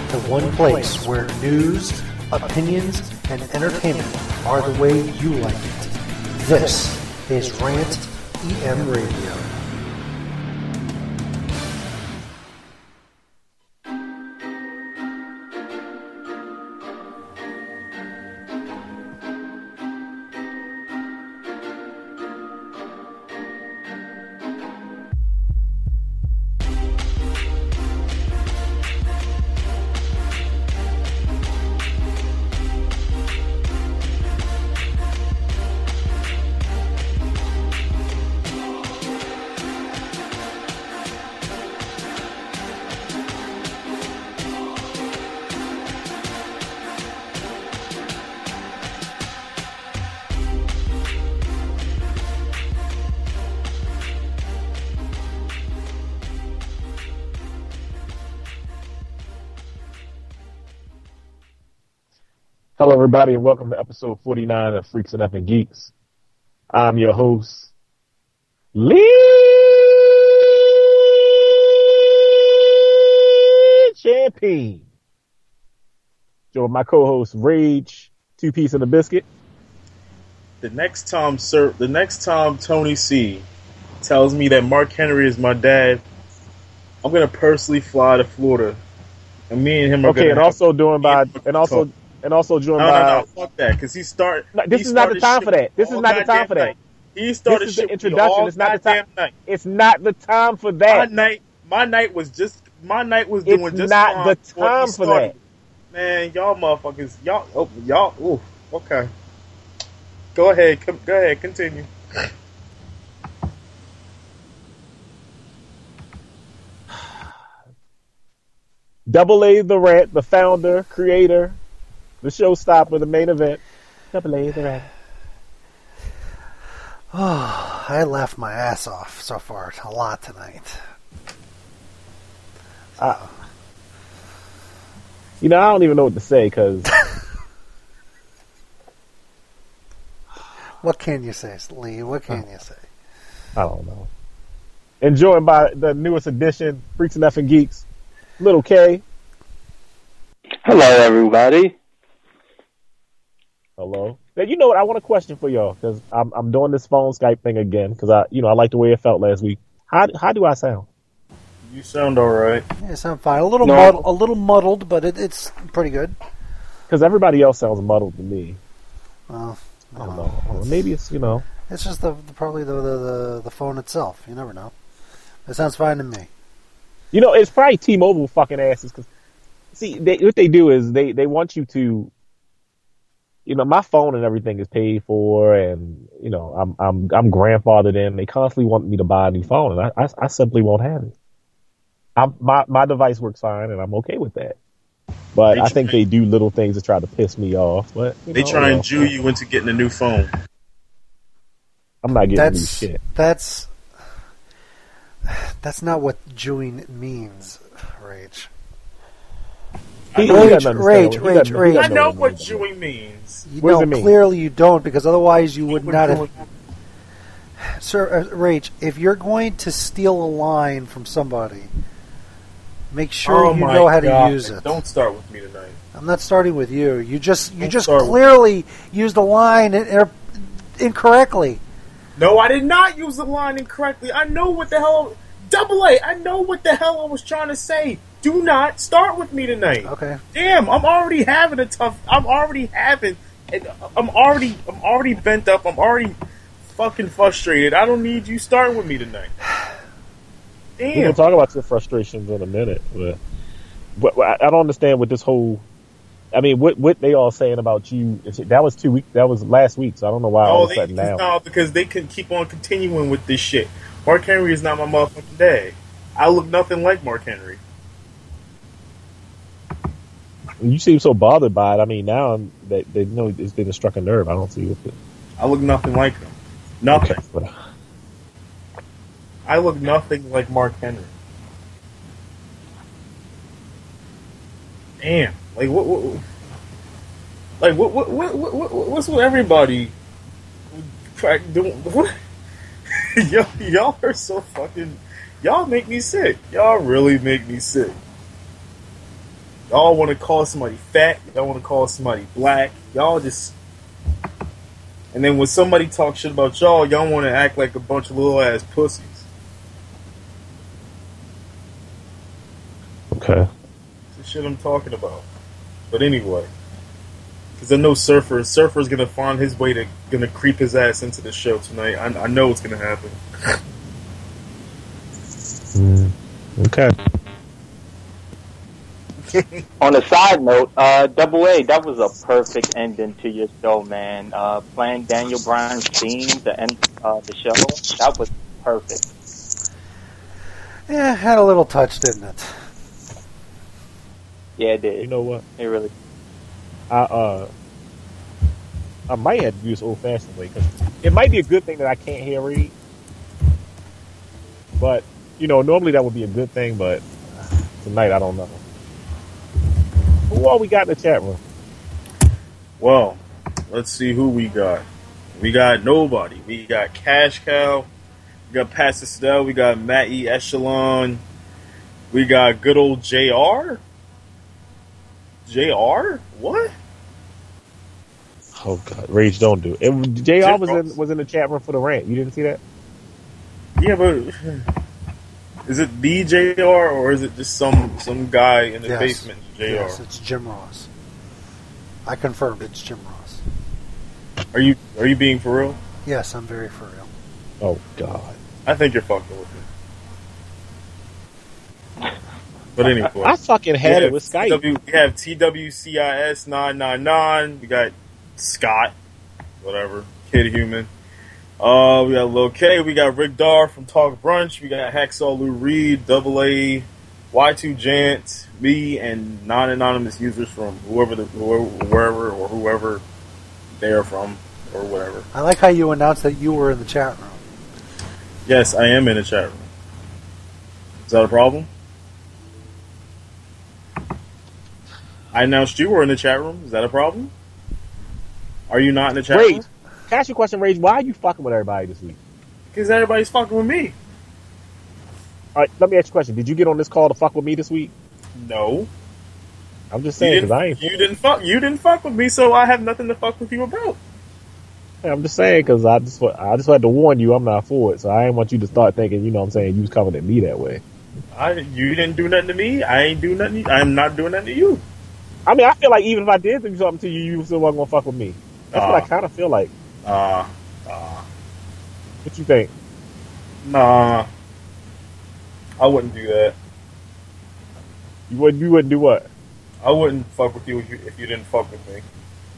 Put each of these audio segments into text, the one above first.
the one place where news, opinions, and entertainment are the way you like it. This is Rant EM Radio. Hello, everybody, and welcome to episode 49 of Freaks and Effing Geeks. I'm your host, Lee Champagne. Joined with my co-host, Rage, Two Piece and a Biscuit. The next time Tony C tells me that Mark Henry is my dad, I'm gonna personally fly to Florida, and me and him are and also joined by. No, fuck that, because he started. No, this is not the time for that. This is not the time for that. He started this is the introduction. It's not the time. Night. It's not the time for that. My night was doing just fine. It's not the time for that. Man, y'all motherfuckers, ooh, okay. Go ahead, continue. Double A the Rant, the founder, creator, the showstopper, the main event. Double A the Rant. Oh, I laughed my ass off so far a lot tonight. I don't even know what to say because. What can you say, Lee? What can you say? I don't know. Enjoyed by the newest edition, Freaks and Effing Geeks, Little K. Hello, everybody. Hello. Now, you know what? I want a question for y'all because I'm doing this phone Skype thing again because I like the way it felt last week. How do I sound? You sound all right. Yeah, you sound fine. A little muddled, but it's pretty good. Because everybody else sounds muddled to me. Well, I don't know. Maybe it's It's just probably the phone itself. You never know. It sounds fine to me. It's probably T-Mobile fucking asses. Cause, see, what they do is they want you to. My phone and everything is paid for, and I'm grandfathered in. They constantly want me to buy a new phone, and I simply won't have it. My device works fine, and I'm okay with that. But I think they do little things to try to piss me off. But they try and Jew you into getting a new phone. I'm not getting new shit. That's not what Jewing means, Rage. Rage. I know what Jewing means. What does it mean? Clearly you don't, because otherwise you would not have. Sir, Rage, if you're going to steal a line from somebody, make sure you know how to use it. Don't start with me tonight. I'm not starting with you. You just clearly used the line incorrectly. No, I did not use the line incorrectly. I know what the hell. Double A, I know what the hell I was trying to say. Do not start with me tonight. Okay. Damn, I'm already bent up. I'm already fucking frustrated. I don't need you starting with me tonight. Damn. We're gonna talk about your frustrations in a minute, but I don't understand what this whole. I mean, what they all saying about you? That was 2 weeks. That was last week, so I don't know why all of a sudden now. No, because they can keep on continuing with this shit. Mark Henry is not my motherfucking dad. I look nothing like Mark Henry. You seem so bothered by it. I mean, now they know it's been struck a nerve. I don't see what. I look nothing like him. Nothing. Okay. I look nothing like Mark Henry. Damn. What's with everybody doing? What? Y'all are so fucking. Y'all make me sick. Y'all really make me sick. Y'all want to call somebody fat. Y'all want to call somebody black. Y'all just... And then when somebody talks shit about y'all want to act like a bunch of little-ass pussies. Okay. That's the shit I'm talking about. But anyway. Because I know Surfer's going to find his way to... Going to creep his ass into the show tonight. I know it's going to happen. Okay. On a side note, Double A, that was a perfect ending to your show, man. Playing Daniel Bryan's theme to end the show, that was perfect. Yeah, had a little touch, didn't it? Yeah, it did. You know what? It really. I might have to use old-fashioned way because it might be a good thing that I can't hear read. But normally that would be a good thing. But tonight I don't know. Who all we got in the chat room? Well, let's see who we got. We got nobody. We got Cash Cow. We got Pastor Stell. We got Matt E. Echelon. We got good old JR. JR? What? Oh God, Rage, don't do it. JR was in the chat room for the rant. You didn't see that? Yeah, but is it the JR or is it just some guy in the basement? JR. Yes, it's Jim Ross. I confirmed it's Jim Ross. Are you being for real? Yes, I'm very for real. Oh God. I think you're fucking with me. But anyway, I fucking had it with Skype. We have TWCIS 999. We got Scott, whatever, Kid Human. We got Lil K. We got Rick Dar from Talk Brunch. We got Hacksaw Lou Reed, Double A, Y2 Jant, me, and non-anonymous users from whoever they are from, or whatever. I like how you announced that you were in the chat room. Yes, I am in the chat room. Is that a problem? I announced you were in the chat room. Is that a problem? Are you not in the chat room? Can I ask you a question, Rage? Why are you fucking with everybody this week? Because everybody's fucking with me. All right, let me ask you a question. Did you get on this call to fuck with me this week? No. I'm just saying because I ain't. You didn't fuck with me, so I have nothing to fuck with you about. I'm just saying because I just had to warn you I'm not for it, so I didn't want you to start thinking, you know what I'm saying, you was coming at me that way. You didn't do nothing to me. I ain't do nothing. I'm not doing nothing to you. I mean, I feel like even if I did do something to you, you still wasn't gonna fuck with me. That's what I kind of feel like. What you think? Nah, I wouldn't do that. You wouldn't do what? I wouldn't fuck with you if you didn't fuck with me.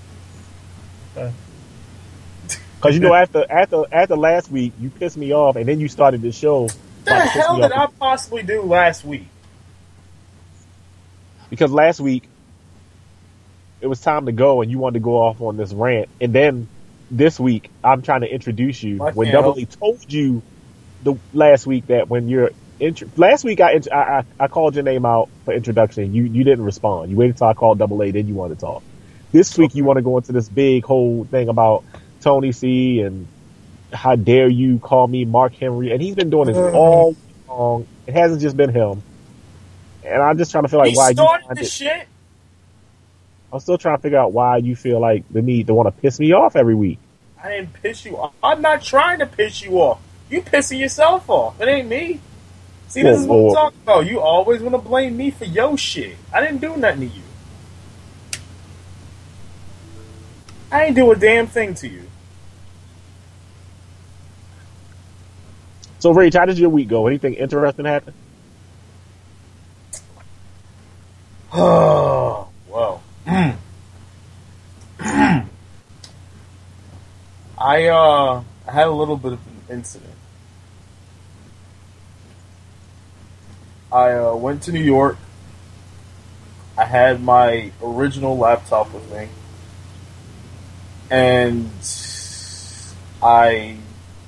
Because after last week, you pissed me off, and then you started the show. What the hell did I possibly do last week? Because last week it was time to go, and you wanted to go off on this rant, and then this week I'm trying to introduce you. When Double A told you the last week that when you're last week I called your name out for introduction. You didn't respond. You waited till I called Double A, then you wanted to talk. This week you want to go into this big whole thing about Tony C and how dare you call me Mark Henry, and he's been doing this all long. It hasn't just been him, and I'm just trying to feel like why you started this shit. I'm still trying to figure out why you feel like the need to want to piss me off every week. I didn't piss you off. I'm not trying to piss you off. You pissing yourself off. It ain't me. See, this is what I'm talking about. You always want to blame me for your shit. I didn't do nothing to you. I ain't do a damn thing to you. So, Rach, how did your week go? Anything interesting happen? Oh, well. I had a little bit of an incident. I went to New York. I had my original laptop with me. And I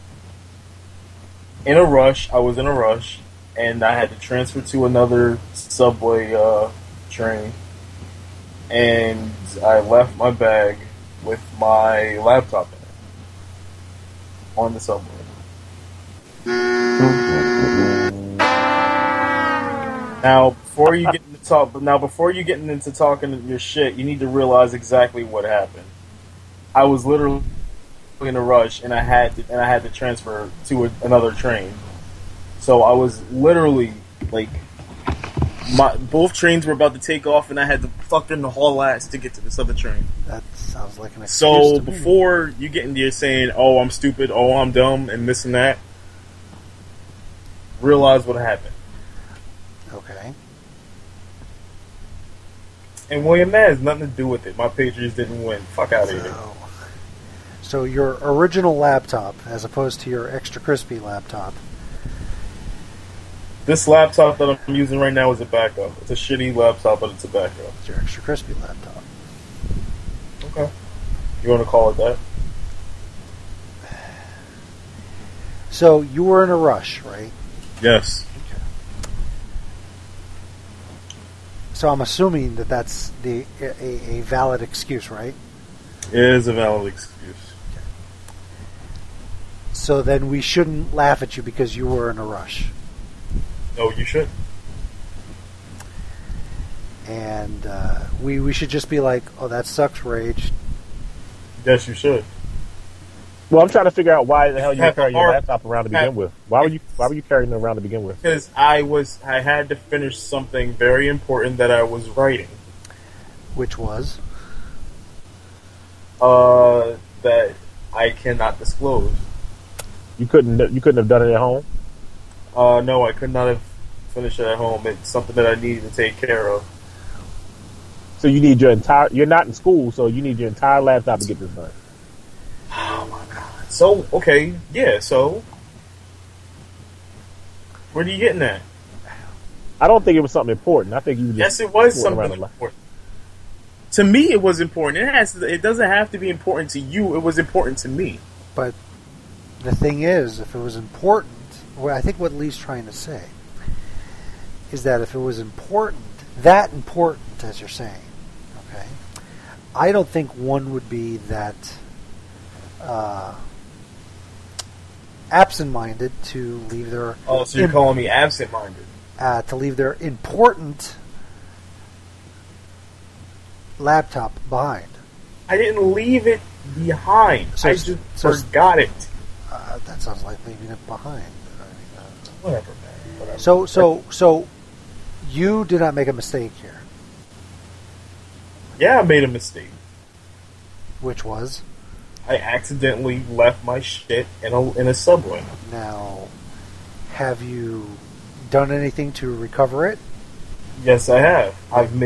was in a rush, and I had to transfer to another subway train. And I left my bag with my laptop in it on the subway. Now, before you get into before you get into talking your shit, you need to realize exactly what happened. I was literally in a rush, and I had to transfer to another train. So I was literally like, both trains were about to take off, and I had to fucking haul ass to get to this other train. That sounds like an excuse. So before you get into your saying, "Oh, I'm stupid," "Oh, I'm dumb," and this and that, realize what happened. Okay. And William, that has nothing to do with it. My Patriots didn't win. Fuck out of here. So your original laptop, as opposed to your extra crispy laptop. This laptop that I'm using right now is a backup. It's a shitty laptop, but it's a backup. It's your extra crispy laptop. Okay. You want to call it that? So you were in a rush, right? Yes. Okay. So I'm assuming that that's a valid excuse, right? It is a valid excuse. Okay. So then we shouldn't laugh at you because you were in a rush. No, you should. And we should just be like, oh, that sucks, Rage. Yes, you should. Well, I'm trying to figure out why the hell you were carrying your laptop around to begin with. Why were you carrying it around to begin with? Because I had to finish something very important that I was writing. Which was? That I cannot disclose. You couldn't have done it at home? No, I could not have finished it at home. It's something that I needed to take care of. So you need you're not in school, so you need your entire laptop to get this done. Oh my god. So, okay, yeah, so where are you getting at? I don't think it was something important. I think you were just Yes, it was something important. To me, it was important. It doesn't have to be important to you. It was important to me. But the thing is, if it was important, well, I think what Lee's trying to say is that if it was important, that important, as you're saying, okay, I don't think one would be that absent-minded to leave their... Oh, so you're calling me absent-minded? To leave their important laptop behind. I didn't leave it behind. I just forgot it. That sounds like leaving it behind. Whatever, man. Whatever. So you did not make a mistake here. Yeah, I made a mistake. Which was? I accidentally left my shit in a subway. Now, have you done anything to recover it? Yes, I have.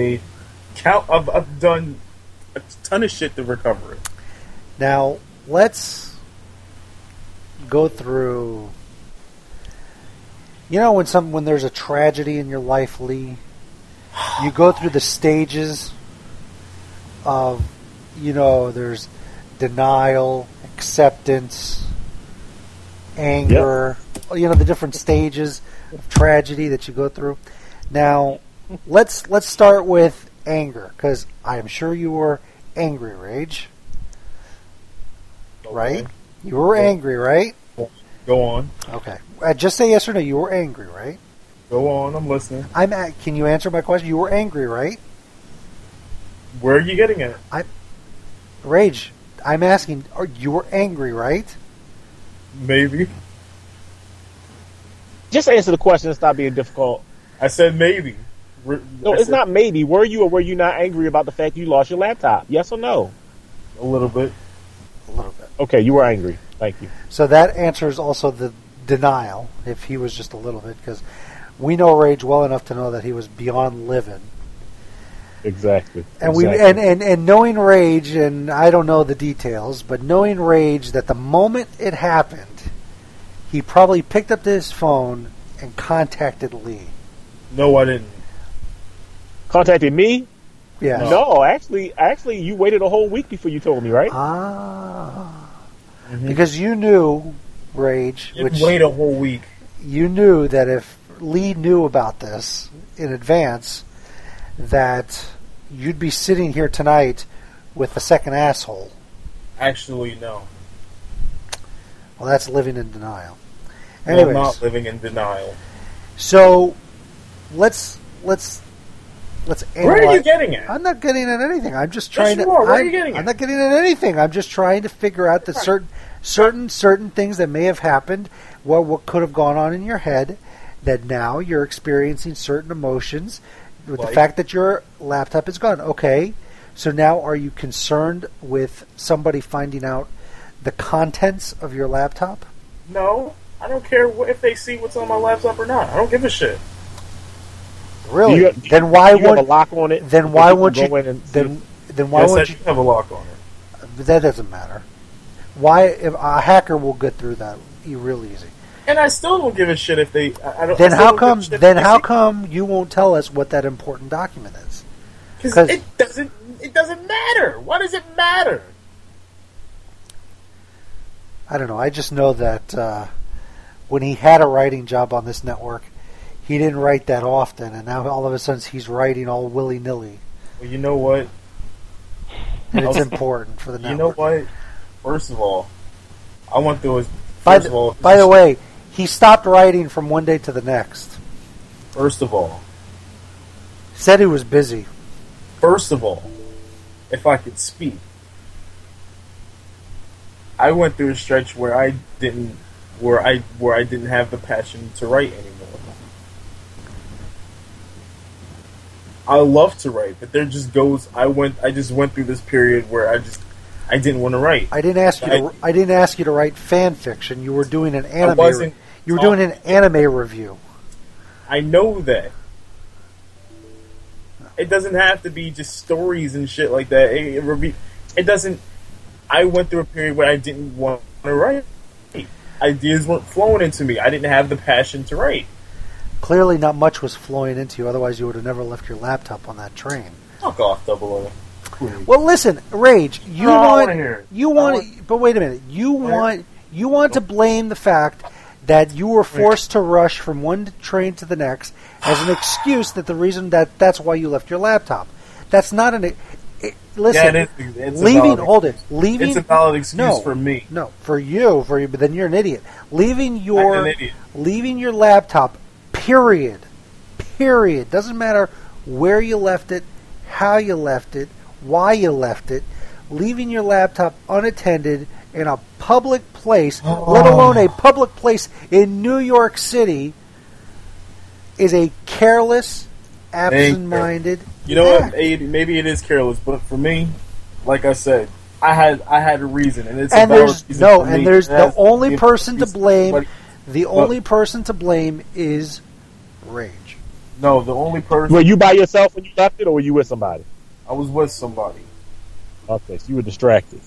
I've done a ton of shit to recover it. Now, let's go through... You know when there's a tragedy in your life, Lee, you go through the stages of, there's denial, acceptance, anger, the different stages of tragedy that you go through. Now, let's start with anger, because I'm sure you were angry, Rage. Okay. Right? You were angry, right? Go on. Okay. Just say yes or no. You were angry, right? Go on. I'm listening. Can you answer my question? You were angry, right? Where are you getting at? Rage. I'm asking. You were angry, right? Maybe. Just answer the question and stop being difficult. I said maybe. No, it's not maybe. Were you or were you not angry about the fact you lost your laptop? Yes or no? A little bit. A little bit. Okay, you were angry. Thank you. So that answers also the denial, if he was just a little bit, because we know Rage well enough to know that he was beyond living. Exactly. And and knowing Rage, and I don't know the details, but knowing Rage, that the moment it happened, he probably picked up his phone and contacted Lee. No, I didn't. Contacted me? Yeah. No, actually, you waited a whole week before you told me, right? Mm-hmm. Because you knew, Rage, wait a whole week. You knew that if Lee knew about this in advance, that you'd be sitting here tonight with a second asshole. Actually, no. Well, that's living in denial. Anyways, I'm not living in denial. So let's let's analyze. Where are you getting at? I'm not getting at anything. I'm just trying Yes, to. you are. Where are you getting I'm at? not getting at anything. I'm just trying to figure out the certain things that may have happened, what could have gone on in your head, that now you're experiencing certain emotions with the fact that your laptop is gone. Okay, so now are you concerned with somebody finding out the contents of your laptop? No, I don't care if they see what's on my laptop or not. I don't give a shit. Really? Then why you have won't a lock on it? Then why won't you? Then why Yes, I won't do you? have a lock on it. But that doesn't matter. Why? If a hacker will get through that real easy. And I still don't give a shit if they. I don't. Then I still how don't give a come? shit if Then they how see- come you won't tell us what that important document is? 'Cause it doesn't. It doesn't matter. Why does it matter? I don't know. I just know that when he had a writing job on this network, he didn't write that often, and now all of a sudden he's writing all willy nilly, Well, you know what? and it's important for the network. You know what? First of all, I went through his. By By the way, he stopped writing from one day to the next. First of all, Said he was busy. if I could speak, I went through a stretch where I didn't have the passion to write anymore. I love to write, but there just goes. I just went through this period where I didn't want to write. I didn't ask you to write fan fiction. You were doing an anime. wasn't You were doing an anime review. I know that. It doesn't have to be just stories and shit like that. It doesn't. I went through a period where I didn't want to write. Ideas weren't flowing into me. I didn't have the passion to write. Clearly, not much was flowing into you. Otherwise, you would have never left your laptop on that train. Fuck off, Double O. Please. Well, listen, Rage. You No, I want. wanna hear it. You I want. want- But wait a minute. You want to blame the fact that you were forced to rush from one train to the next as an excuse that the reason that's why you left your laptop. That's not an. Listen, Yeah, it's leaving. a valid Hold it. Leaving. It's a valid excuse no, for me. No, for you. But then you're an idiot. Leaving I'm your an idiot. leaving your laptop. Period. Doesn't matter where you left it, how you left it, why you left it. Leaving your laptop unattended in a public place, let alone a public place in New York City, is a careless, absent-minded. You know act. what? Maybe it is careless, but for me, like I said, I had a reason, and it's And a valid there's reason no, for and me. there's It the has to only be a person to excuse for blame. somebody. The only person to blame is Rage. No, the only person. Were you by yourself when you left it, or were you with somebody? I was with somebody. Okay, so you were distracted.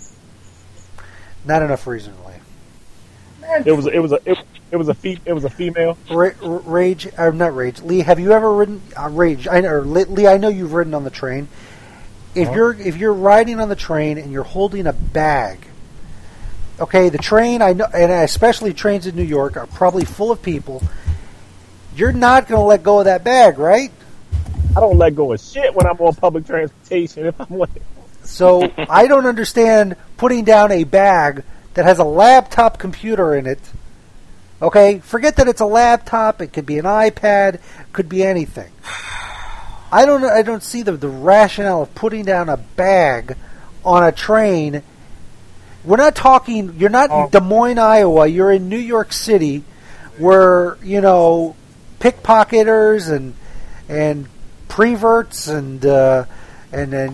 Not enough reason to leave. Man, It was a female. Rage, or not Rage. Lee, have you ever ridden Rage? Lee, I know you've ridden on the train. If you're riding on the train and you're holding a bag, okay, the train, I know, and especially trains in New York are probably full of people. You're not going to let go of that bag, right? I don't let go of shit when I'm on public transportation. If I'm with it. So I don't understand putting down a bag that has a laptop computer in it. Okay, forget that it's a laptop. It could be an iPad. Could be anything. I don't see the rationale of putting down a bag on a train. We're not talking. You're not in Des Moines, Iowa. You're in New York City, where pickpocketers and preverts and then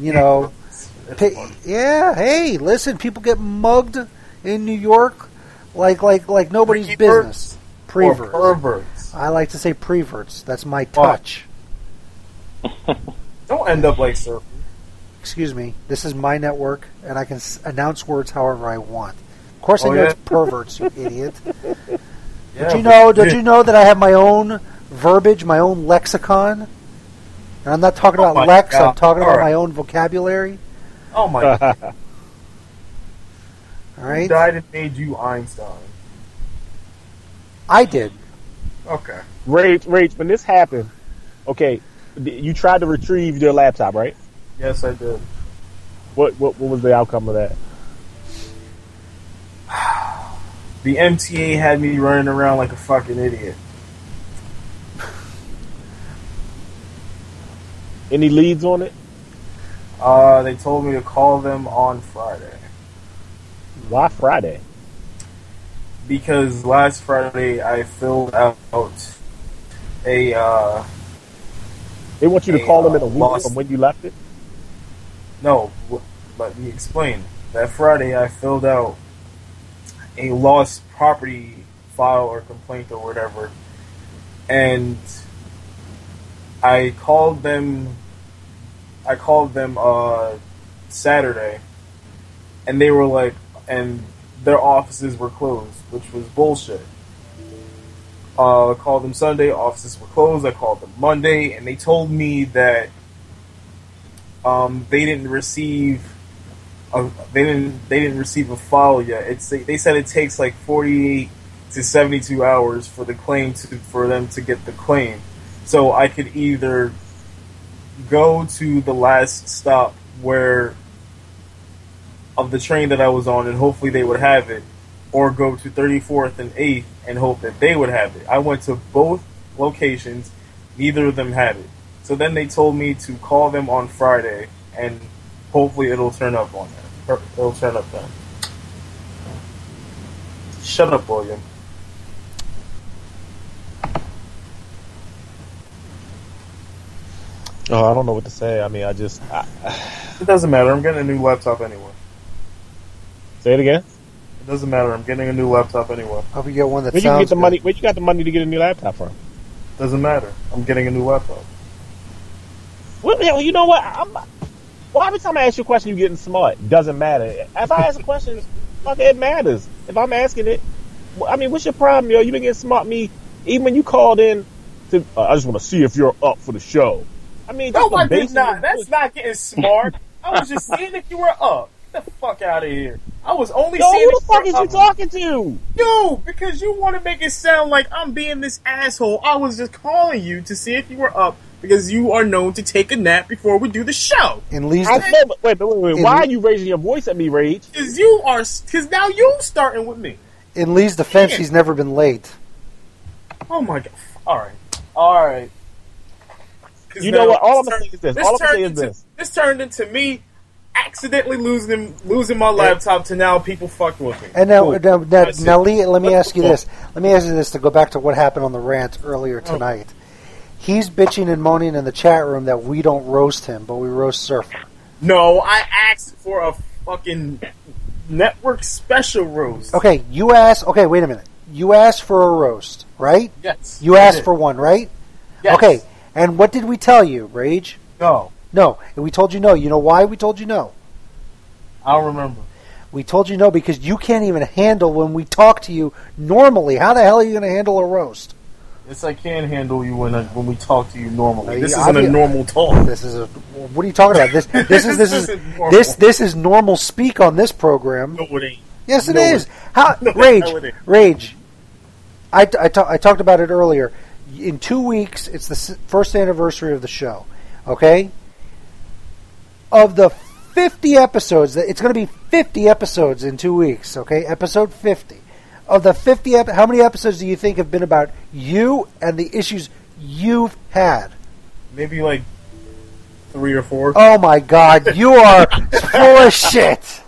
yeah. Hey, listen, people get mugged in New York like nobody's business. Preverts. Or perverts. I like to say preverts. That's my touch. Don't end up like surfing. Excuse me. This is my network, and I can announce words however I want. Of course, I know yeah? it's perverts, you idiot. Yeah, Did you know that I have my own verbiage, my own lexicon? And I'm not talking about my lex. God. I'm talking All about right. my own vocabulary. Oh my God. All Who right, died and made you Einstein? I did. Okay. Rage. When this happened, okay, you tried to retrieve your laptop, right? Yes, I did. What was the outcome of that? The MTA had me running around like a fucking idiot. Any leads on it? They told me to call them on Friday. Why Friday? Because last Friday I filled out a They want you to call them in a week lost- from when you left it? no. Let me explain. That Friday I filled out a lost property file or complaint or whatever, and I called them Saturday, and they were like, and their offices were closed, which was bullshit. I called them Sunday, offices were closed. I called them Monday, and they told me that they didn't receive a file yet. They said it takes like 48 to 72 hours for the claim for them to get the claim. So I could either go to the last stop of the train that I was on, and hopefully they would have it, or go to 34th and 8th and hope that they would have it. I went to both locations, neither of them had it. So then they told me to call them on Friday, and hopefully it'll turn up on them. It'll turn up then. Shut up, William. Oh, I don't know what to say. I mean, It doesn't matter. I'm getting a new laptop anyway. Say it again. It doesn't matter. I'm getting a new laptop anyway. Hope you get one that Where you sounds get the good. money? Where you got the money to get a new laptop from? Doesn't matter. I'm getting a new laptop. Well, you know what? Well, every time I ask you a question, you're getting smart. Doesn't matter. If I ask a question, fuck, it matters. If I'm asking it, I mean, what's your problem, yo? You been getting smart me even when you called in to. I just want to see if you're up for the show. I mean, No, just the I did basic- not. That's not getting smart. I was just seeing if you were up. Get the fuck out of here. I was only Yo, seeing who if the fuck you is were you up. talking to? You, because you want to make it sound like I'm being this asshole. I was just calling you to see if you were up because you are known to take a nap before we do the show. In Lee's I def- know, but wait. In- Why are you raising your voice at me, Rage? Because now you starting with me. in Lee's defense, Yeah. he's never been late. Oh my god. All right. 'Cause You know now what? All I'm this gonna turned- say is this. this All I'm gonna turned say is into- this. This turned into me accidentally losing my laptop to now people fucking with me. And now, Cool. That's now it. Lee, let me Let's ask you go. this. Let me ask you this to go back to what happened on the rant earlier tonight. He's bitching and moaning in the chat room that we don't roast him, but we roast Surfer. No, I asked for a fucking network special roast. Okay, you asked. Okay, wait a minute. You asked for a roast, right? Yes. You I asked did. for one, right? Yes. Okay, and what did we tell you, Rage? No, No, and we told you no. You know why we told you no? I don't remember. We told you no because you can't even handle when we talk to you normally. How the hell are you going to handle a roast? Yes, I can handle you when we talk to you normally. No, This you- isn't a obvi- normal talk. This is a. What are you talking about? This isn't normal. this is normal speak on this program. No, it ain't. Yes, it No, is. How no, Rage? no, it ain't. Rage. I talked about it earlier. In 2 weeks, it's the first anniversary of the show. Okay. Of the 50 episodes, it's going to be 50 episodes in 2 weeks. Okay, episode 50. Of the 50, how many episodes do you think have been about you and the issues you've had? Maybe like 3 or 4. Oh my God, you are full of shit.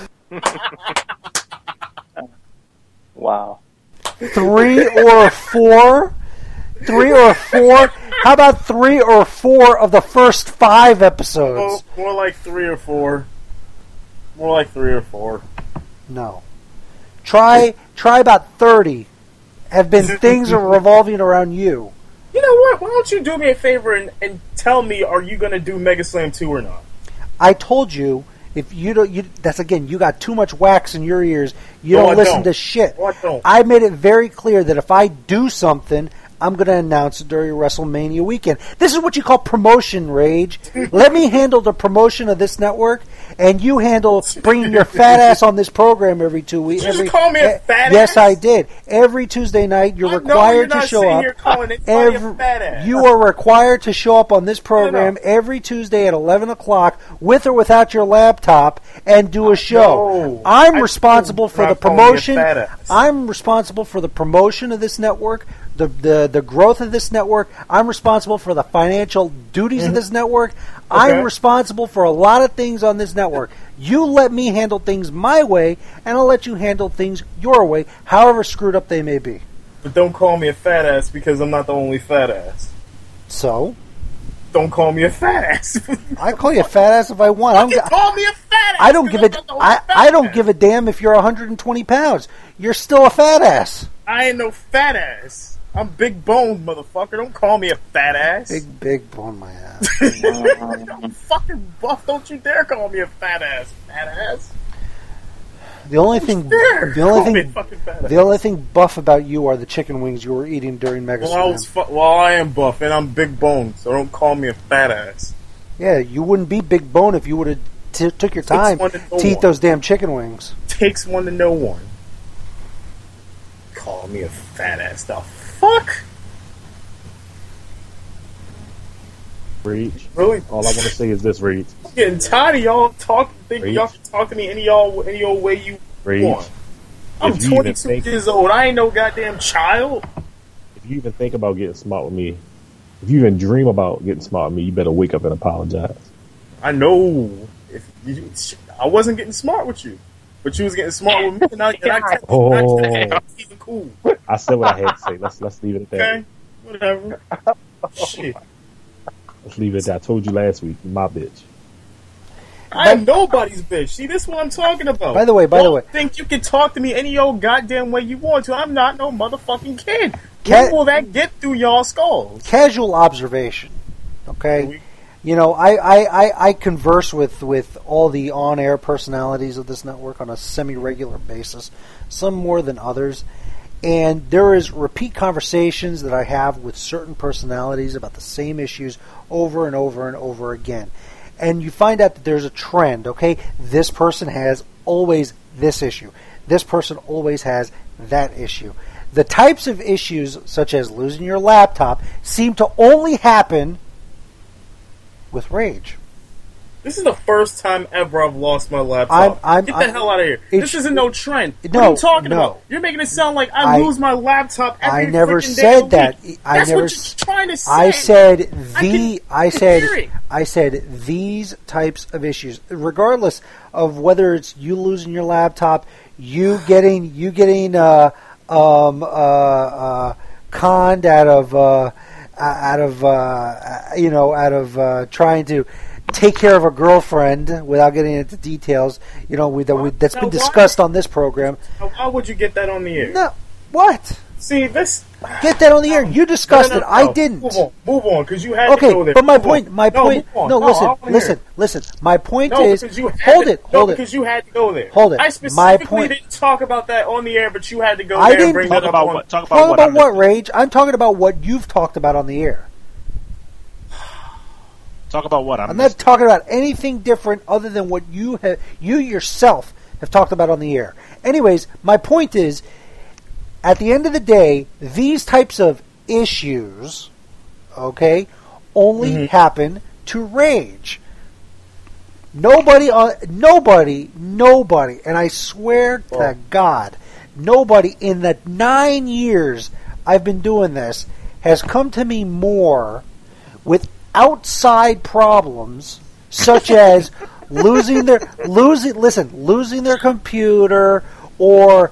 Wow. 3 or 4? 3 or 4? How about 3 or 4 of the first 5 episodes? More like 3 or 4. More like 3 or 4. No. Try about 30. Have been things are revolving around you. You know what? Why don't you do me a favor and tell me, are you going to do Mega Slam 2 or not? I told you, if you don't, that's again, you got too much wax in your ears. You No, don't I listen don't. to shit. No, I don't. I made it very clear that if I do something, I'm going to announce it during WrestleMania weekend. This is what you call promotion, Rage. Let me handle the promotion of this network, and you handle bringing your fat ass on this program every 2 weeks. Did you just call me a fat Yes, ass? I did. Every Tuesday night, you're I know required you're to not show sitting up. here calling anybody a fat ass. You are required to show up on this program No. every Tuesday at 11 o'clock with or without your laptop and do a show. know. I'm I responsible know for you're the not calling me a promotion. fat ass. I'm responsible for the promotion of this network the growth of this network. I'm responsible for the financial duties of this network. I'm responsible for a lot of things on this network. You let me handle things my way, and I'll let you handle things your way, however screwed up they may be. But don't call me a fat ass because I'm not the only fat ass. So? Don't call me a fat ass. I call you a fat ass if I want. Call me a fat ass. I don't give a damn if you're 120 pounds. You're still a fat ass. I ain't no fat ass. I'm big boned, motherfucker. Don't call me a fat ass. Big bone my ass. I'm fucking buff. Don't you dare call me a fat ass. Fat ass. The only thing buff about you are the chicken wings you were eating during Mega Slam. Well, I am buff and I'm big boned, so don't call me a fat ass. Yeah, you wouldn't be big bone if you would have took your time to eat those damn chicken wings. Takes one to know one. Call me a fat ass. The fuck? Reach. Really? All I want to say is this, Reach. I'm getting tired of y'all thinking y'all can talk to me any old way you want. I'm 22 years old. I ain't no goddamn child. If you even think about getting smart with me, if you even dream about getting smart with me, you better wake up and apologize. I know. I wasn't getting smart with you, but you was getting smart with me, and I kept even cool. I said what I had to say. Let's leave it at that. Okay, whatever. Shit. Let's leave it at that. I told you last week, you're my bitch. I am nobody's bitch. See, this is what I'm talking about. By the way, think you can talk to me any old goddamn way you want to. I'm not no motherfucking kid. When will that get through y'all's skulls? Casual observation. Okay? You know, I converse with all the on-air personalities of this network on a semi-regular basis, some more than others. And there is repeat conversations that I have with certain personalities about the same issues over and over and over again. And you find out that there's a trend, okay? This person has always this issue. This person always has that issue. The types of issues, such as losing your laptop, seem to only happen with rage. This is the first time ever I've lost my laptop. Get the hell out of here. This isn't no trend. What are you talking about? You're making it sound like I lose my laptop every freaking day. I never said that. That's what you're trying to say. I said these types of issues, regardless of whether it's you losing your laptop, you getting conned out of trying to take care of a girlfriend without getting into details, that's been discussed on this program. How would you get that on the air? No, what? See, this... Get that on the air. You discussed it. I didn't. Move on, because you had to go there. But my point... listen. My point is... Hold it. Because you had to go there. Hold it. I specifically didn't talk about that on the air, but you had to go there and bring that up on... Talk about what, Rage? I'm talking about what you've talked about on the air. Talk about what? I'm not talking about anything different other than what you yourself have talked about on the air. Anyways, my point is, at the end of the day, these types of issues, okay, only happen to Rage. Nobody, and I swear to God, nobody in the 9 years I've been doing this has come to me more with outside problems, such as losing their computer, or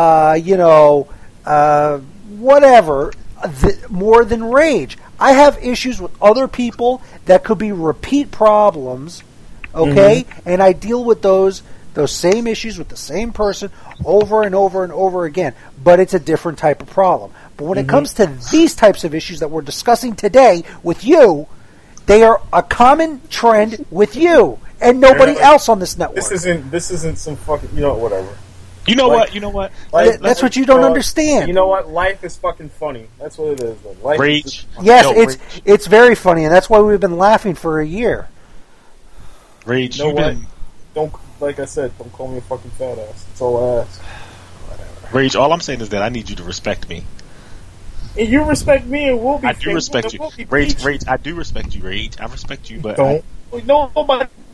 whatever, more than Rage. I have issues with other people that could be repeat problems, okay, and I deal with those same issues with the same person over and over and over again, but it's a different type of problem. But when it comes to these types of issues that we're discussing today with you, they are a common trend with you and nobody else on this network. This isn't some fucking, whatever. You know what? That's what you don't understand. You know what? Life is fucking funny. That's what it is. Rage. Yes, it's very funny, and that's why we've been laughing for a year. Rage. You know what? Don't, like I said, don't call me a fucking fat ass. That's all I ask. Whatever. Rage. All I'm saying is that I need you to respect me. And you respect me, and we'll be. I do respect you, Rage. I do respect you, Rage. I respect you, but don't. Nobody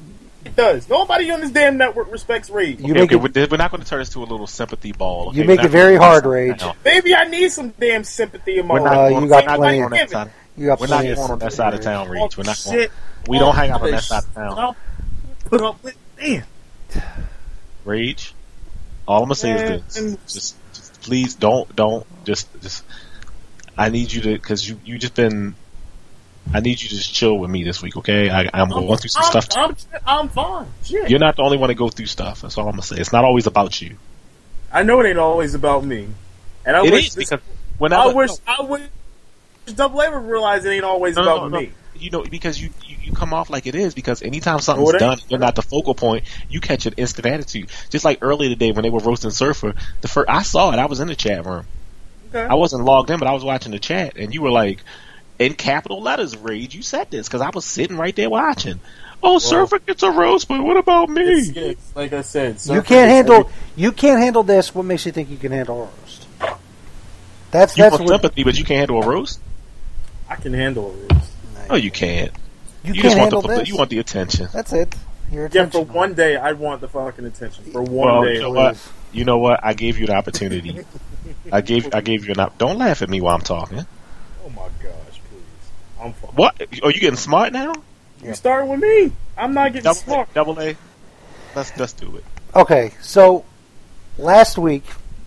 does. Nobody on this damn network respects Rage. You make it, we're not going to turn this to a little sympathy ball. Okay? you make it very hard, Rage. Maybe I need some damn sympathy in my We're not life. going, you got we're not plenty. going on that side. You got We're not plenty going on that side of town, Oh, Rage. We're not going. shit. We don't hang out on that side of town. Put up with damn. Rage. All I'm gonna say is this: just please don't just. I need you to, because you just been. I need you to just chill with me this week, okay? I'm going through some stuff. I'm fine. Shit. You're not the only one to go through stuff. That's all I'm gonna say. It's not always about you. I know it ain't always about me, and I It wish is because whenever I wish Double A would realize it ain't always about me. You know, because you come off like it is, because anytime something's done, you're not the focal point, you catch an instant attitude. Just like earlier today when they were roasting Surfer, I saw it, I was in the chat room. Okay. I wasn't logged in, but I was watching the chat, and you were like, in capital letters, Rage, you said this, because I was sitting right there watching. Oh, Surfer gets a roast, but what about me? It's like I said, You can't handle this. What makes you think you can handle a roast? That's want what sympathy, but you can't handle a roast? I can handle a roast. Oh, you can't. You You can't just want handle the this. you want the attention. That's it. Your Yeah, attention. for one day, I want the fucking attention. For one day. You know what? You know what? I gave you the opportunity. I gave you an op. Don't laugh at me while I'm talking. Oh my gosh, please. I'm fine. What? Are you getting smart now? You starting with me. I'm not getting smart. Double A. Let's do it. Okay, so last week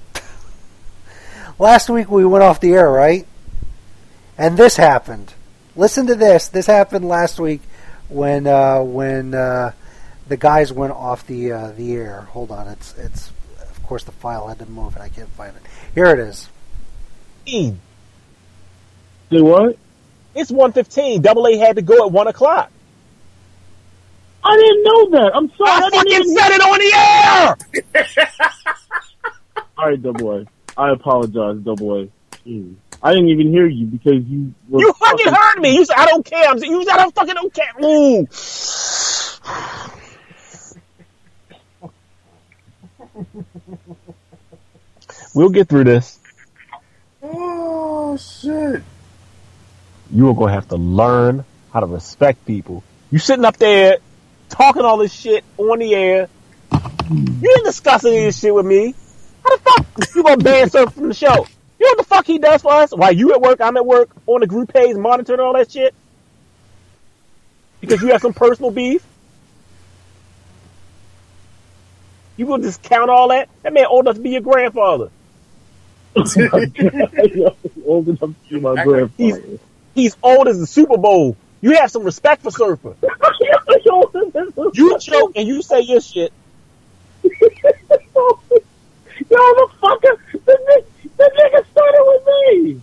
we went off the air, right? And this happened. Listen to this. This happened last week when the guys went off the air. Hold on, it's of course the file had to move and I can't find it. Here it is. Say what? It's 1:15. Double A had to go at 1 o'clock. I didn't know that. I'm sorry. I fucking said it on the air! All right, Double A. I apologize, Double A. Jeez. I didn't even hear you because you were You fucking heard me. You said, I don't care. You said, I fucking don't care. Ooh. We'll get through this. Oh, shit. You are going to have to learn how to respect people. You sitting up there talking all this shit on the air. You ain't discussing any of this shit with me. How the fuck you gonna ban Surf from the show? You know what the fuck he does for us? While you at work, I'm at work, on the group page, monitoring all that shit? Because you have some personal beef? You gonna just count all that? That man old enough to be your grandfather. old enough to be my grandfather. He's old as the Super Bowl. You have some respect for Surfer. You joke and you say your shit. Yo, motherfucker, the nigga started with me.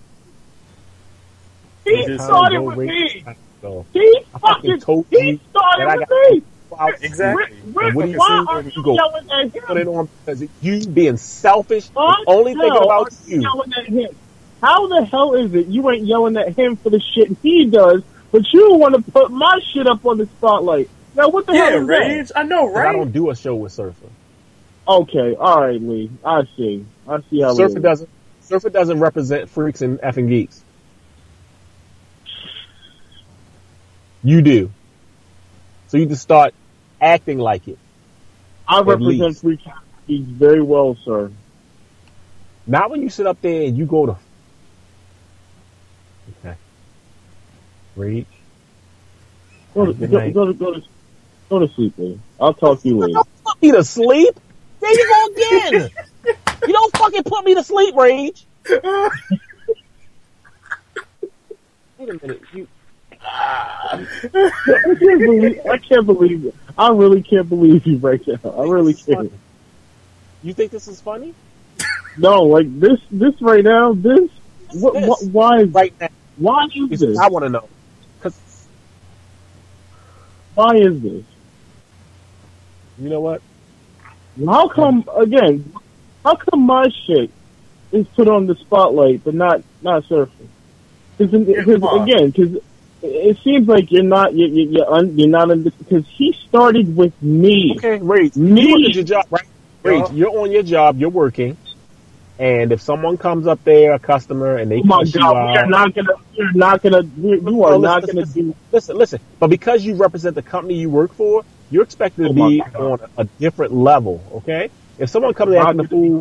He started with me. He fucking started with me. Exactly. Rick, why are you yelling at him? Because you being selfish, only thinking about you. Yelling at him? How the hell is it you ain't yelling at him for the shit he does, but you want to put my shit up on the spotlight? Now, what the hell is Rage. that? I know, right? I don't do a show with Surfer. Okay, all right, Lee. I see how Surfer it is. Surfer doesn't represent freaks and effing geeks. You do. So you just start acting like it. I represent least. free geeks very well, sir. Not when you sit up there and you go to... Okay. Reach. Go to sleep, Lee. I'll talk to you later. Don't put me to sleep. There you go again. You don't fucking put me to sleep, Rage. Wait a minute. I can't believe it. I really can't believe you right now. I really can't. You think this is funny? No, like this right now. Why is right now? Why is this? I want to know. Why is this? You know what? How come my shit is put on the spotlight, but not Surfer? Because it seems like you're not because he started with me. Okay, wait. You at your job, right? Wait, you're on your job. You're working, and if someone comes up there, a customer, and they cuss you out, you are not gonna do. Listen. But because you represent the company you work for, You're expected to be on a different level, okay? If someone comes and asks the fool,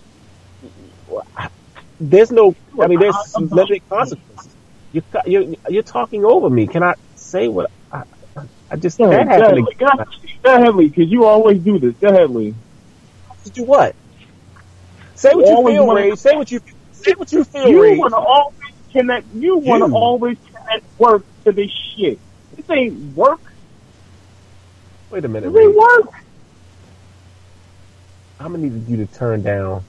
there's no, I mean, there's some limited consequences. You're talking over me. Can I say what I just Go ahead, Lee, because you always do this. Go ahead, Lee. Do what? Say what you feel, Ray. Say what you feel, You Ray. want to always connect. You want to always connect work to this shit. This ain't work. Wait a minute, This ain't Ray. work. I'm gonna need you to turn down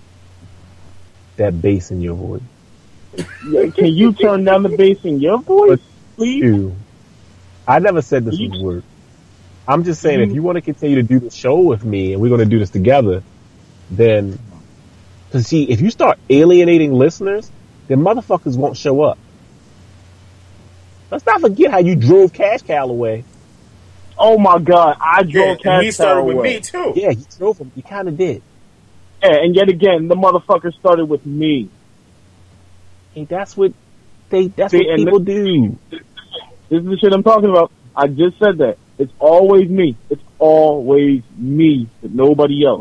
that bass in your voice. Yeah, can you turn down the bass in your voice, please? Ew. I never said this would work. I'm just saying, if you want to continue to do the show with me, and we're going to do this together, then, cause see, if you start alienating listeners, then motherfuckers won't show up. Let's not forget how you drove Cash Cow away. Oh my God, I drove Cash he started Cow with away. me too. Yeah, you drove him. You kind of did. Yeah, and yet again, the motherfucker started with me. Hey, that's what people do. This is the shit I'm talking about. I just said that. It's always me. It's always me, but nobody else.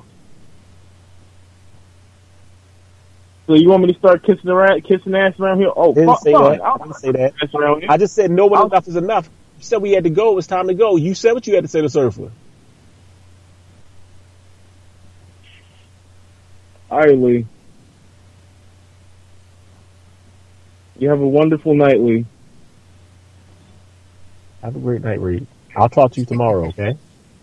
So you want me to start kissing ass around here? Oh, Didn't say fine. that. I didn't say that. Ass around here. I just said no one enough is enough. You said we had to go. It was time to go. You said what you had to say to Surfer. All right, Lee. You have a wonderful night, Lee. Have a great night, Reed. I'll talk to you tomorrow, okay?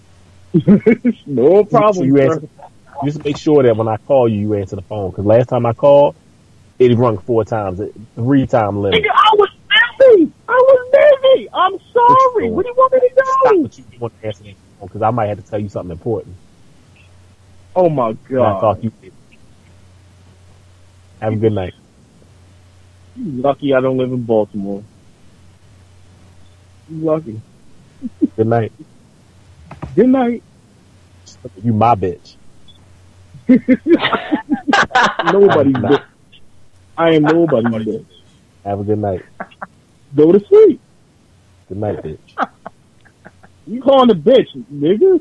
No problem. So you answer, just make sure that when I call you, you answer the phone. Because last time I called, it rung 4 times, 3-time limit. I was busy. I'm sorry. What do you want me to Stop do? what you want to answer the phone, because I might have to tell you something important. Oh my When I talk God. to you. Have a good night. You lucky I don't live in Baltimore. You lucky. Good night. Good night. You my bitch. Nobody's bitch. I am nobody's bitch. Have a good night. Go to sleep. Good night, bitch. You calling a bitch, nigga?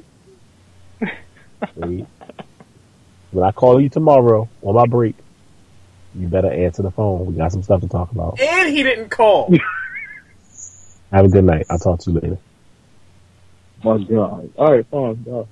Reed. When I call you tomorrow on my break, you better answer the phone. We got some stuff to talk about. And he didn't call. Have a good night. I'll talk to you later. My God. All right, fine. God.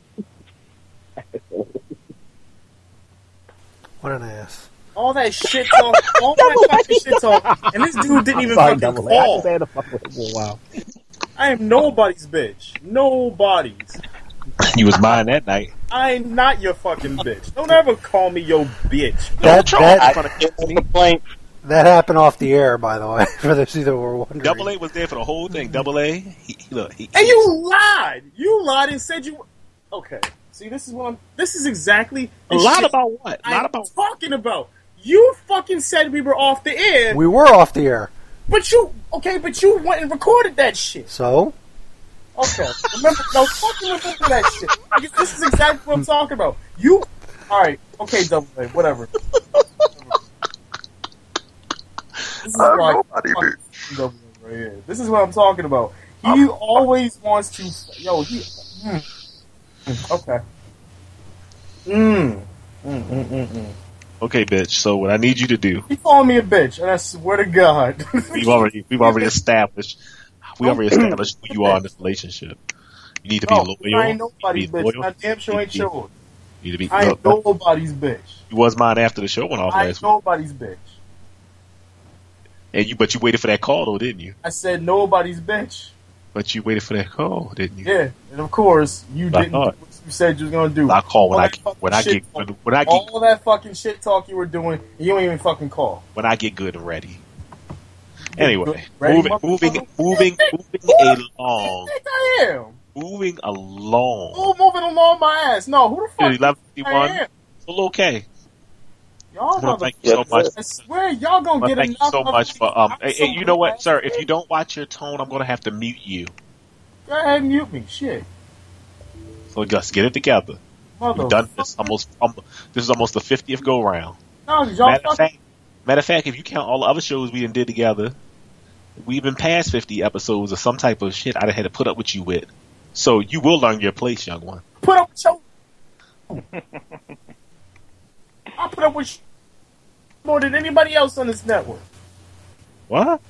What an ass. All that shit talk, all that fucking shit talk, and this dude didn't even fucking Double A. I call. just had to fuck with him for a while. I am nobody's bitch. Nobody's. You was mine that night. I am not your fucking bitch. Don't ever call me your bitch. Complaint. That happened off the air, by the way, for those who were wondering. Double A was there for the whole thing. Double A, look. And you lied. You lied and said you. Okay. See, this is exactly. A lot about what? A lot I'm about. talking about. You fucking said we were off the air. We were off the air. But you went and recorded that shit. So? Okay. Remember that shit. Because this is exactly what I'm talking about. Alright, okay, Double A, whatever. This is why Double A right here. This is what I'm talking about. He always wants to. Okay. Okay, bitch. So what I need you to do, He called me a bitch, and I swear to God. we've already established who you are in this relationship. You need to be loyal. I ain't nobody's bitch. My damn sure ain't sure. You need to be. I ain't nobody's bitch. You was mine after the show went off I last ain't week, nobody's bitch. but you waited for that call though, didn't you? I said nobody's bitch. But you waited for that call, didn't you? Yeah, and of course you I didn't do thought. what you said you was gonna do. I call when All I that fucking when I shit get talk. when I get All that fucking shit talk you were doing, you don't even fucking call. when I get good and ready. Anyway, Ready, moving motherfucker? along. Who do you think I am? Moving along. Who moving along my ass? No, who the fuck? I 11:51. am? Still okay. Y'all Well, thank you so much. I swear y'all gonna Well, get thank you enough. so much for Hey, you know what, sir? If you don't don't watch your tone, I'm gonna have to mute you. go ahead and mute me. Shit, So just get it together. We've done this this is almost the 50th go round. No, y'all Matter of fact, if you count all the other shows we did together, we've been past 50 episodes of some type of shit I'd have had to put up with you with. So you will learn your place, young one. Put up with your. I put up with you more than anybody else on this network. What?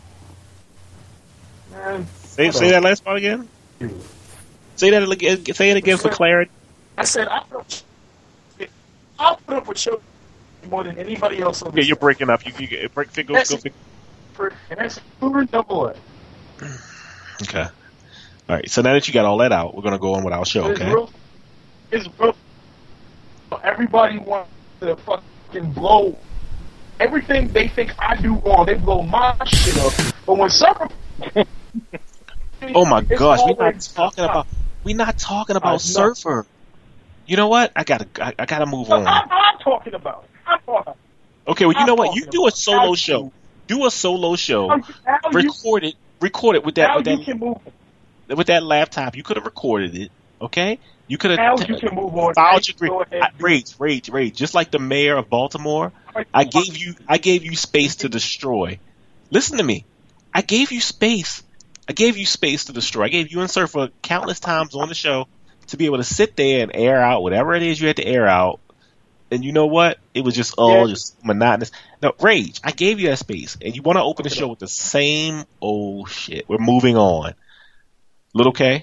Man, Say that last part again. Say that again. Say it again for clarity. I said I put up with you more than anybody else on this. Yeah, you're breaking up. You break. Go. And that's pure double A. Okay. All right. So now that you got all that out, we're gonna go on with our show. Okay. It's real. Everybody wants to fucking blow everything they think I do wrong. They blow my shit up. But when Surfer, oh my gosh, we're not talking about Surfer. You know what? I gotta move on. I'm talking about it. Okay, well, you know what? You do a solo show. Do a solo show. Record it with that laptop. You could have recorded it. Okay. You could have. Now you can move on. Rage. Just like the mayor of Baltimore, I gave you space to destroy. Listen to me. I gave you space. to destroy. I gave you and Surfer countless times on the show to be able to sit there and air out whatever it is you had to air out. And you know what? It was just just monotonous. No, Rage, I gave you that space, and you want to open the show with the same old shit. We're moving on. Little K?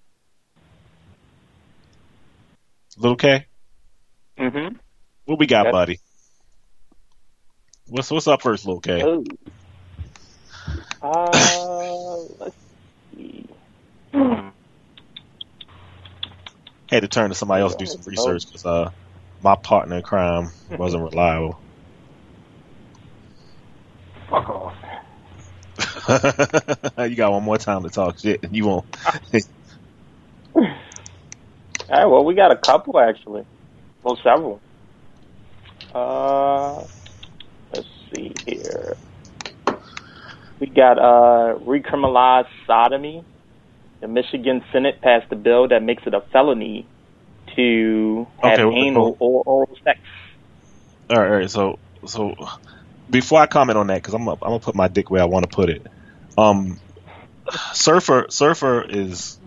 Little K? Mm-hmm. What we got, buddy? What's up first, Little K? Let's see. Had to turn to somebody else to do some research because my partner in crime wasn't reliable. Fuck off. You got one more time to talk shit, and you won't. All right, well, we got a couple, actually. Well, several. Let's see here. We got recriminalized sodomy. The Michigan Senate passed a bill that makes it a felony to have anal or oral sex. All right. So before I comment on that, because I'm gonna put my dick where I want to put it. Surfer is.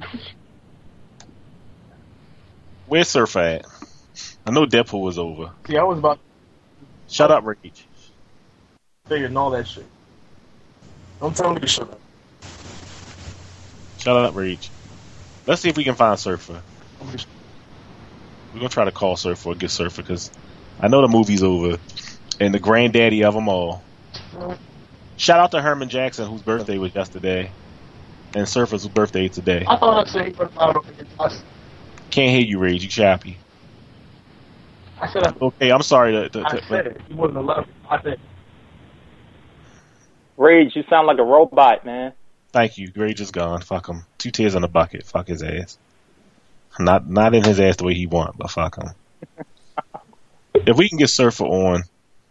Where's Surfer at? I know Deadpool was over. See, I was about. Shut up, Rage. Figuring all that shit. Don't tell me to shut up. Shut up, Rage. Let's see if we can find Surfer. We're gonna try to call Surfer or get Surfer because I know the movie's over and the granddaddy of them all. Shout out to Herman Jackson, whose birthday was yesterday, and Surfer's birthday today. I thought I said us. Can't hear you, Rage. You choppy. I said. Okay, I'm sorry. I said it. You wasn't allowed. I said. Rage, you sound like a robot, man. Thank you. Rage is gone. Fuck him. 2 tears in a bucket. Fuck his ass. Not in his ass the way he want, but fuck him. If we can get Surfer on,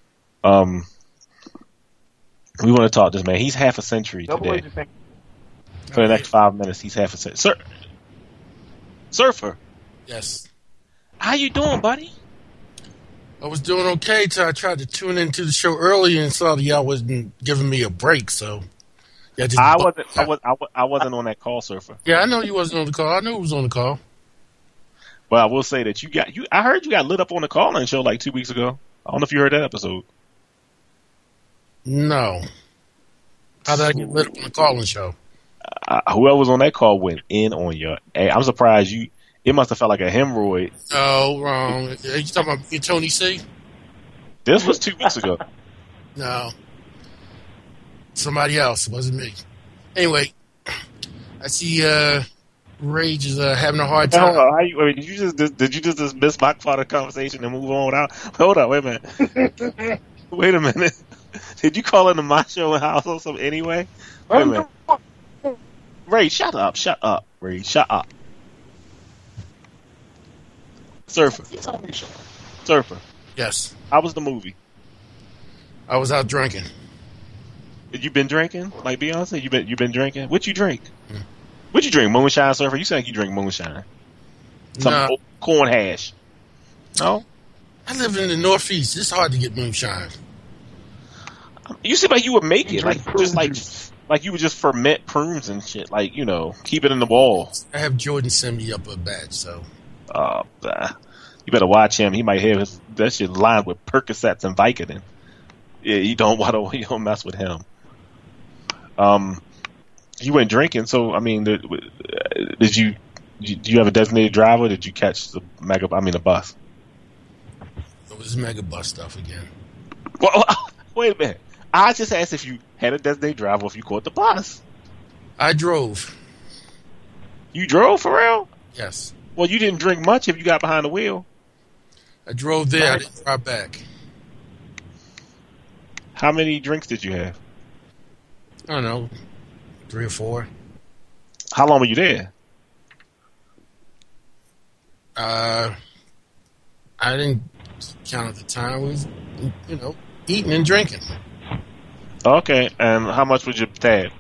we want to talk to this man. He's half a century today. For the next 5 minutes, he's half a century. Surfer. Yes. How you doing, buddy? I was doing okay till I tried to tune into the show early and saw that y'all wasn't giving me a break. So, yeah, I wasn't on that call, Surfer. Yeah, I know you wasn't on the call. I knew it was on the call. But I will say that I heard you got lit up on the call-in show like 2 weeks ago. I don't know if you heard that episode. No. How did I get lit up on the call-in show? Whoever was on that call went in on you. Hey, I'm surprised you. It must have felt like a hemorrhoid. Oh, wrong. Are you talking about me, Tony C? This was 2 weeks ago. No. Somebody else. It wasn't me. Anyway, I see Rage is having a hard time. Did you just dismiss my part of the conversation and move on without? Hold on, wait a minute. Wait a minute. Did you call into my show and house or something anyway? Wait a minute. Ray, shut up, Ray, shut up. Surfer. Yes. How was the movie? I was out drinking. You been drinking? Like Beyonce? You been drinking? What you drink? What you drink? Moonshine, Surfer? You sound like you drink moonshine. Some old corn hash. No? I live in the Northeast. It's hard to get moonshine. You seem like you would make it. Like, just like Like you would just ferment prunes and shit. Like, keep it in the wall. I have Jordan send me up a batch, so. You better watch him. He might have that shit lined with Percocets and Vicodin. Yeah, you don't mess with him. You went drinking, so I mean, do you have a designated driver? Or did you catch the bus? It was mega bus stuff again. Well, wait a minute. I just asked if you had a designated driver, if you caught the bus. I drove. You drove for real? Yes. Well, you didn't drink much if you got behind the wheel. I drove there. I didn't drive back. How many drinks did you have? I don't know, 3 or 4. How long were you there? I didn't count at the time. We was, eating and drinking. Okay, and how much was your tab?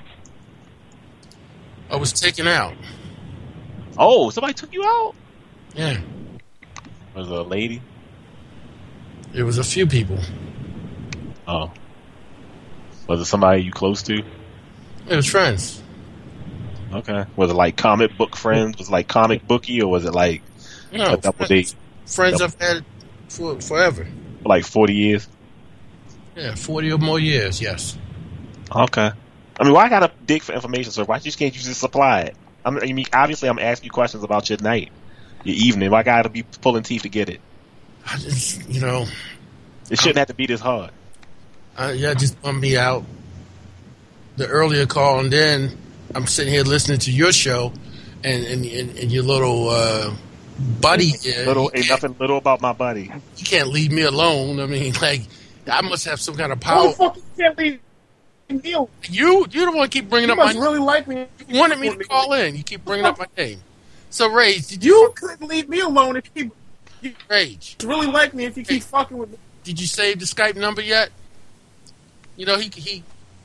I was taken out. Oh, somebody took you out? Yeah. Was it a lady? It was a few people. Oh. Was it somebody you close to? It was friends. Okay. Was it like comic book friends? Was it like comic booky, or was it like a double date? Friends I've had for forever. For like 40 years? Yeah, 40 or more years, yes. Okay. I mean, why I gotta dig for information, sir? Why can't you just supply it? Obviously I'm asking you questions about your night, your evening. Why I gotta be pulling teeth to get it? I just, It shouldn't have to be this hard. Just bummed me out. The earlier call, and then I'm sitting here listening to your show, and your little buddy. Ain't nothing little about my buddy. You can't leave me alone. I mean, like, I must have some kind of How power. the fuck you can't leave me alone? You the one keep bringing You up my must really like me. You wanted me to call in. You keep bringing up my name. So, Rage, You couldn't leave me alone if you Rage, really like me if you keep fucking with me. did you save the Skype number yet? He.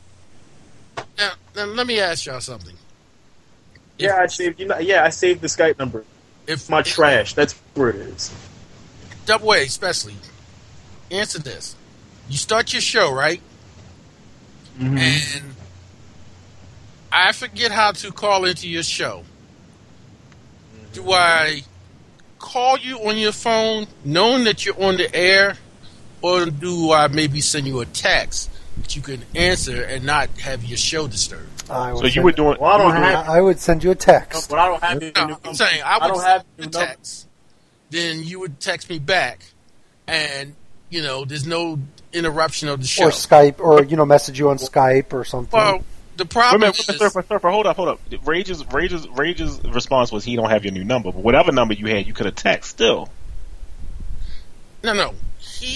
Now, let me ask y'all something. Yeah, I saved I saved the Skype number. If My trash. That's where it is. Double A, especially. Answer this. You start your show, right? Mm-hmm. And I forget how to call into your show. Do I call you on your phone knowing that you're on the air, or do I maybe send you a text that you can answer and not have your show disturbed? So you were doing... Well, I would send you a text. But I don't have it. No, I'm saying I would don't have send you a text. Then you would text me back, and there's no interruption of the show. Or Skype, or message you on Skype or something. Well, the problem is... Surfer, hold up. Rage's response was he don't have your new number, but whatever number you had, you could have text still. No.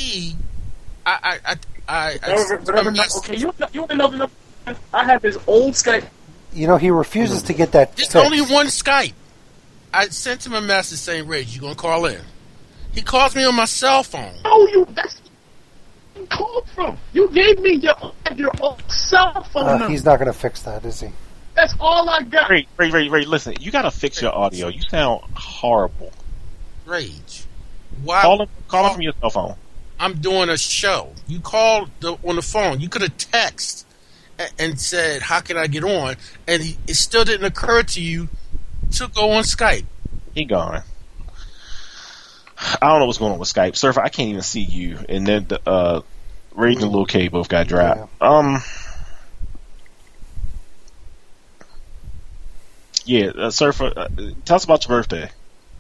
Okay, you want another number? I have his old Skype. He refuses to get that There's fixed. only one Skype. I sent him a message saying, Rage, you going to call in? He calls me on my cell phone. That's where you called from. You gave me your old cell phone number. He's not going to fix that, is he? That's all I got. Ray, listen, you got to fix your audio. You sound horrible. Rage. Why? Call him from your cell phone. I'm doing a show. You called on the phone. You could have texted and said, how can I get on? And it still didn't occur to you to go on Skype. He gone. I don't know what's going on with Skype. Surfer, I can't even see you. And then Rage and Lil K both got dropped. Surfer, tell us about your birthday.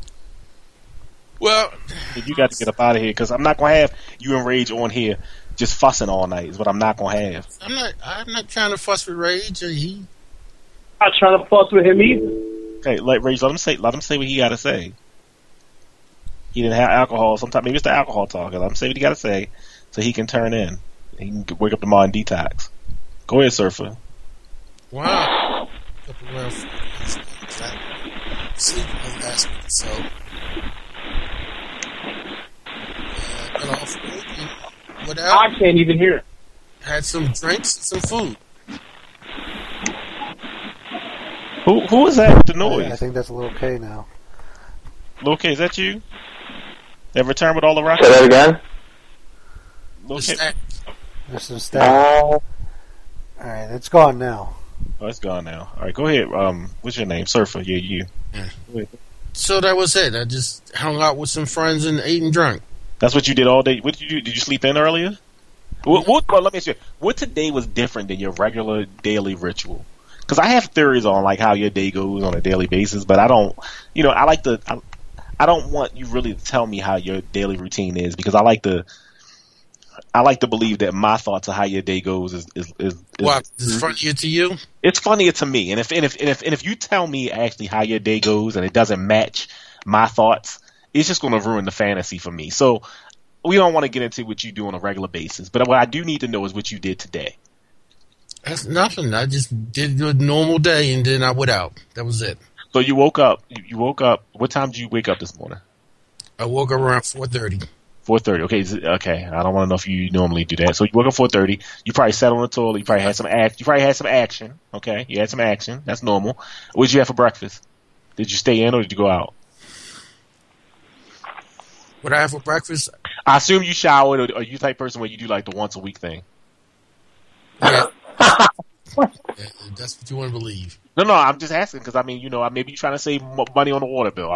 Well, you got to get up out of here, because I'm not going to have you and Rage on here just fussing all night is what I'm not going to have. I'm not trying to fuss with Rage. I'm not trying to fuss with him either. Okay, Rage, let him say what he got to say. He didn't have alcohol. Sometimes maybe it's the alcohol talking. Let him say what he got to say so he can turn in. He can wake up tomorrow and detox. Go ahead, Surfer. Wow. Sleep on last week, so got off work and went out. I can't even hear it. Had some drinks, some food. Who is that with the noise? I think that's a Lil K now. Lil K, is that you? That return with all the rockets? Say that again? Lil K. There's some static. Alright, it's gone now. Oh, it's gone now. All right, go ahead. What's your name? Surfer. Yeah, you. Yeah. So that was it. I just hung out with some friends and ate and drank. That's what you did all day. What did you do? Did you sleep in earlier? Well, let me ask you. What today was different than your regular daily ritual? Because I have theories on like how your day goes on a daily basis, but I don't. You know, I don't want you really to tell me how your daily routine is because I like to believe that my thoughts of how your day goes is What is funnier to you? It's funnier to me, and if you tell me actually how your day goes and it doesn't match my thoughts, it's just going to ruin the fantasy for me. So we don't want to get into what you do on a regular basis, but what I do need to know is what you did today. That's nothing. I just did a normal day and then I went out. That was it. So you woke up. What time did you wake up this morning? I woke up around 4:30. 4:30. Okay. I don't want to know if you normally do that. So you woke up 4:30. You probably sat on the toilet. You probably had some action. Okay, you had some action. That's normal. What did you have for breakfast? Did you stay in or did you go out? What I have for breakfast? I assume you showered, or are you the type of person where you do like the once a week thing? Yeah. That's what you want to believe. No, I'm just asking because I mean, you know, maybe you're trying to save money on the water bill.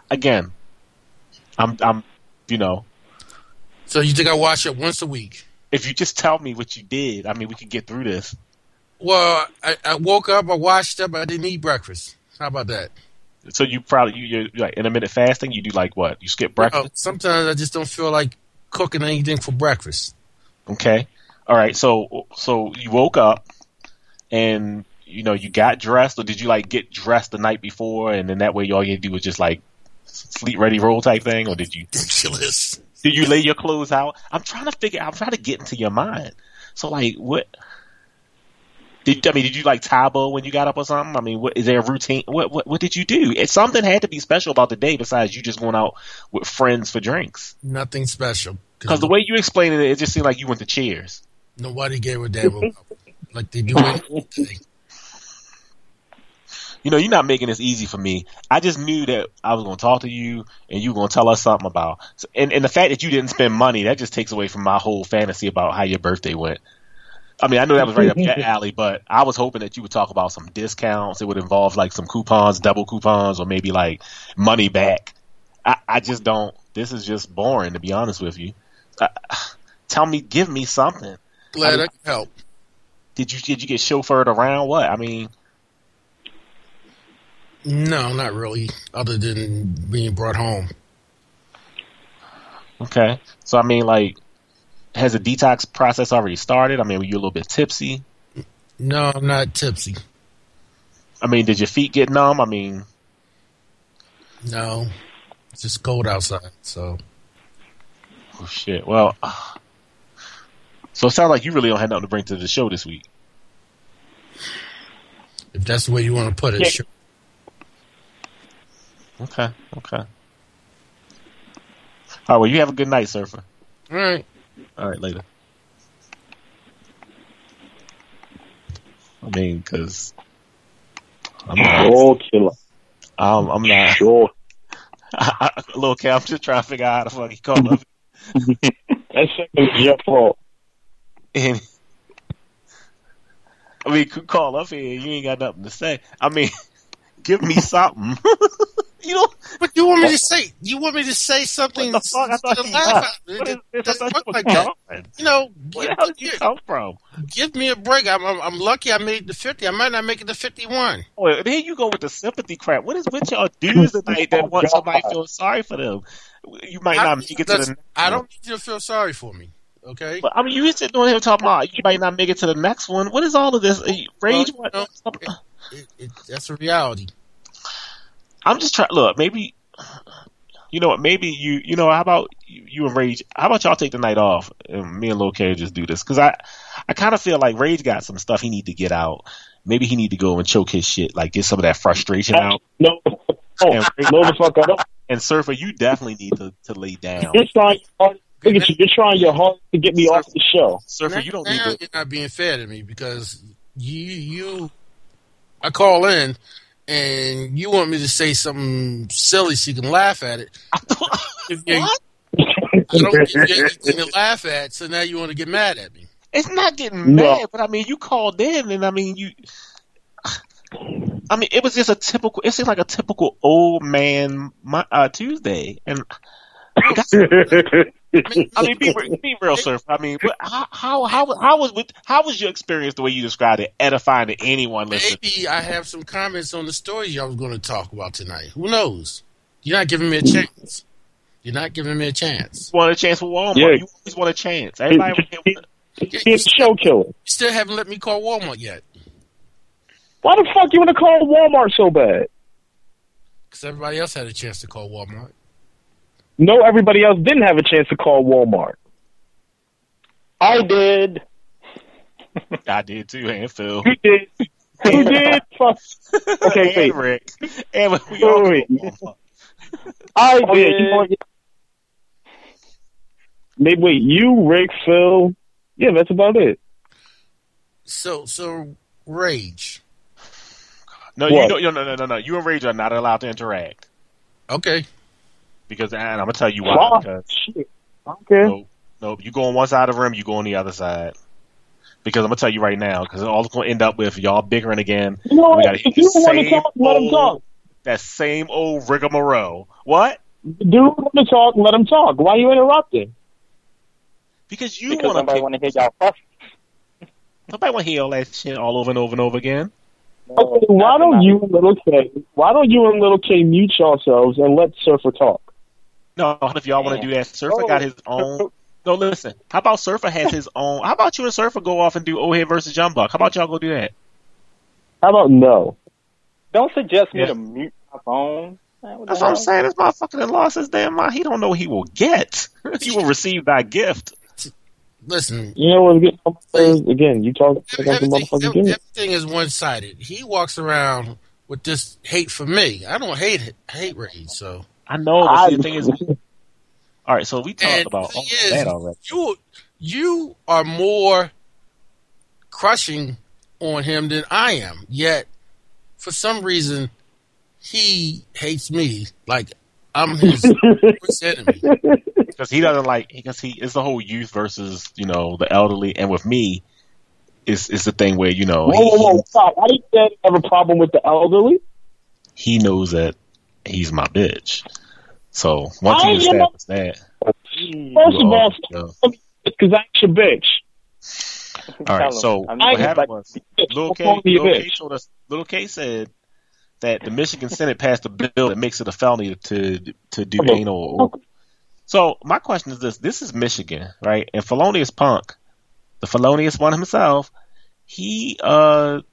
I'm, you know. So you think I wash it once a week? If you just tell me what you did, I mean, we can get through this. Well, I woke up, I washed up, I didn't eat breakfast. How about that? So you're like intermittent fasting. You do like what? You skip breakfast? Sometimes I just don't feel like cooking anything for breakfast. Okay. All right. So you woke up and, you know, you got dressed, or did you like get dressed the night before and then that way all you do was just like sleep ready roll type thing, or did you? Ridiculous. Did you lay your clothes out? I'm trying to get into your mind. So like what? Did you like Taebo when you got up or something? I mean, is there a routine? What did you do? Something had to be special about the day besides you just going out with friends for drinks. Nothing special. Because the way you explained it just seemed like you went to Cheers. Nobody gave a damn about like they do anything. You know, you're not making this easy for me. I just knew that I was going to talk to you and you were going to tell us something about. And the fact that you didn't spend money, that just takes away from my whole fantasy about how your birthday went. I mean, I know that was right up your alley, but I was hoping that you would talk about some discounts. It would involve like some coupons, double coupons, or maybe like money back. I just don't. This is just boring, to be honest with you. Give me something. Glad I can help. Did you get chauffeured around? What? I mean, no, not really. Other than being brought home. Okay, so I mean, like, has the detox process already started? I mean, were you a little bit tipsy? No, I'm not tipsy. I mean, did your feet get numb? I mean, no, it's just cold outside. So, oh shit. Well, so it sounds like you really don't have nothing to bring to the show this week. If that's the way you want to put it, sure. Okay. All right. Well, you have a good night, Surfer. All right, later. I mean, because I'm not. Killer. I'm not. Sure. Little Cal, I'm just trying to figure out how the fuck he called up. That's your fault. And I mean, could call up here. You ain't got nothing to say. I mean, give me something. You know, but you want me to say? You want me to say something what the fuck? I thought to laugh at? It doesn't look like that. You know, where the hell did you come from? Give me a break. I'm lucky I made the 50. I might not make it to 51. Well, there you go with the sympathy crap. What is with y'all dudes tonight that want somebody to feel sorry for them? You might not make it to the next one. I don't need you to feel sorry for me. Okay. But I mean, you sitting on here talking about you might not make it to the next one. What is all of this? Rage? Well, that's a reality. I'm just trying. Look, maybe you know what? Maybe you know. How about you and Rage? How about y'all take the night off and me and Lil K just do this? Because I kind of feel like Rage got some stuff he need to get out. Maybe he need to go and choke his shit, like get some of that frustration out. No, the fuck up. And Surfer, you definitely need to lay down. You're trying your hard to get me off the show. Surfer, you don't need to. You're not being fair to me because I call in. And you want me to say something silly so you can laugh at it. What? I don't give you anything to laugh at, so now you want to get mad at me. It's not getting mad, but I mean, you called in, and I mean, I mean, it was just it seemed like a typical old man Tuesday. And I mean, be real, sir. I mean, how was your experience the way you described it edifying to anyone listening? Maybe I have some comments on the story y'all was going to talk about tonight. Who knows? You're not giving me a chance. You're not giving me a chance. You want a chance with Walmart? Yeah. You always want a chance. Everybody. He's a show killer. You still haven't let me call Walmart yet. Why the fuck you want to call Walmart so bad? Because everybody else had a chance to call Walmart. No, everybody else didn't have a chance to call Walmart. I did. I did too, and Phil. You did. Who did? Fuck. Okay, and Rick. And we all wait. Walmart. I did. Maybe wait, you, Rick, Phil. Yeah, that's about it. So Rage. No, What? No. You and Rage are not allowed to interact. Okay. Because, and I'm gonna tell you why. Because Shit. Okay. Nope. You go on one side of the room, you go on the other side. Because I'm gonna tell you right now, because all it's gonna end up with y'all bickering again. You know We what? gotta If you don't want to talk, let him talk. That same old rigmarole. What? Dude, want to talk, let him talk. Why are you interrupting? Because you Because want nobody want to hear y'all fuss. Nobody want to hear all that shit all over and over and over again. Okay, why don't you and Little K mute yourselves and let Surfer talk? No, if y'all want to do that, Surfer got his own. No, listen. How about Surfer has his own? How about you and Surfer go off and do Ohead versus Young Buck? How about y'all go do that? How about no? Don't suggest me Yeah. to mute my phone. That's what I'm saying. This motherfucker lost his damn mind. He don't know what he will get. He will receive thy gift. Listen. You know what? Again, you talk about the motherfucking game. Everything is one-sided. He walks around with this hate for me. I don't hate Rage, so. I know, but see, the thing is, all right. So we talked And about the all thing that is, already. You are more crushing on him than I am. Yet, for some reason, he hates me like I'm his worst enemy. Because he doesn't like. Because it's the whole youth versus the elderly, and with me, is the thing where Whoa, stop! I didn't say I have a problem with the elderly. he knows that he's my bitch. So once he establishes that, First of all, because I'm your bitch. all right. So what happened was Lil K said that the Michigan Senate passed a bill that makes it a felony to do anal. So my question is this: this is Michigan, right? And Felonious Punk, the felonious one himself, he said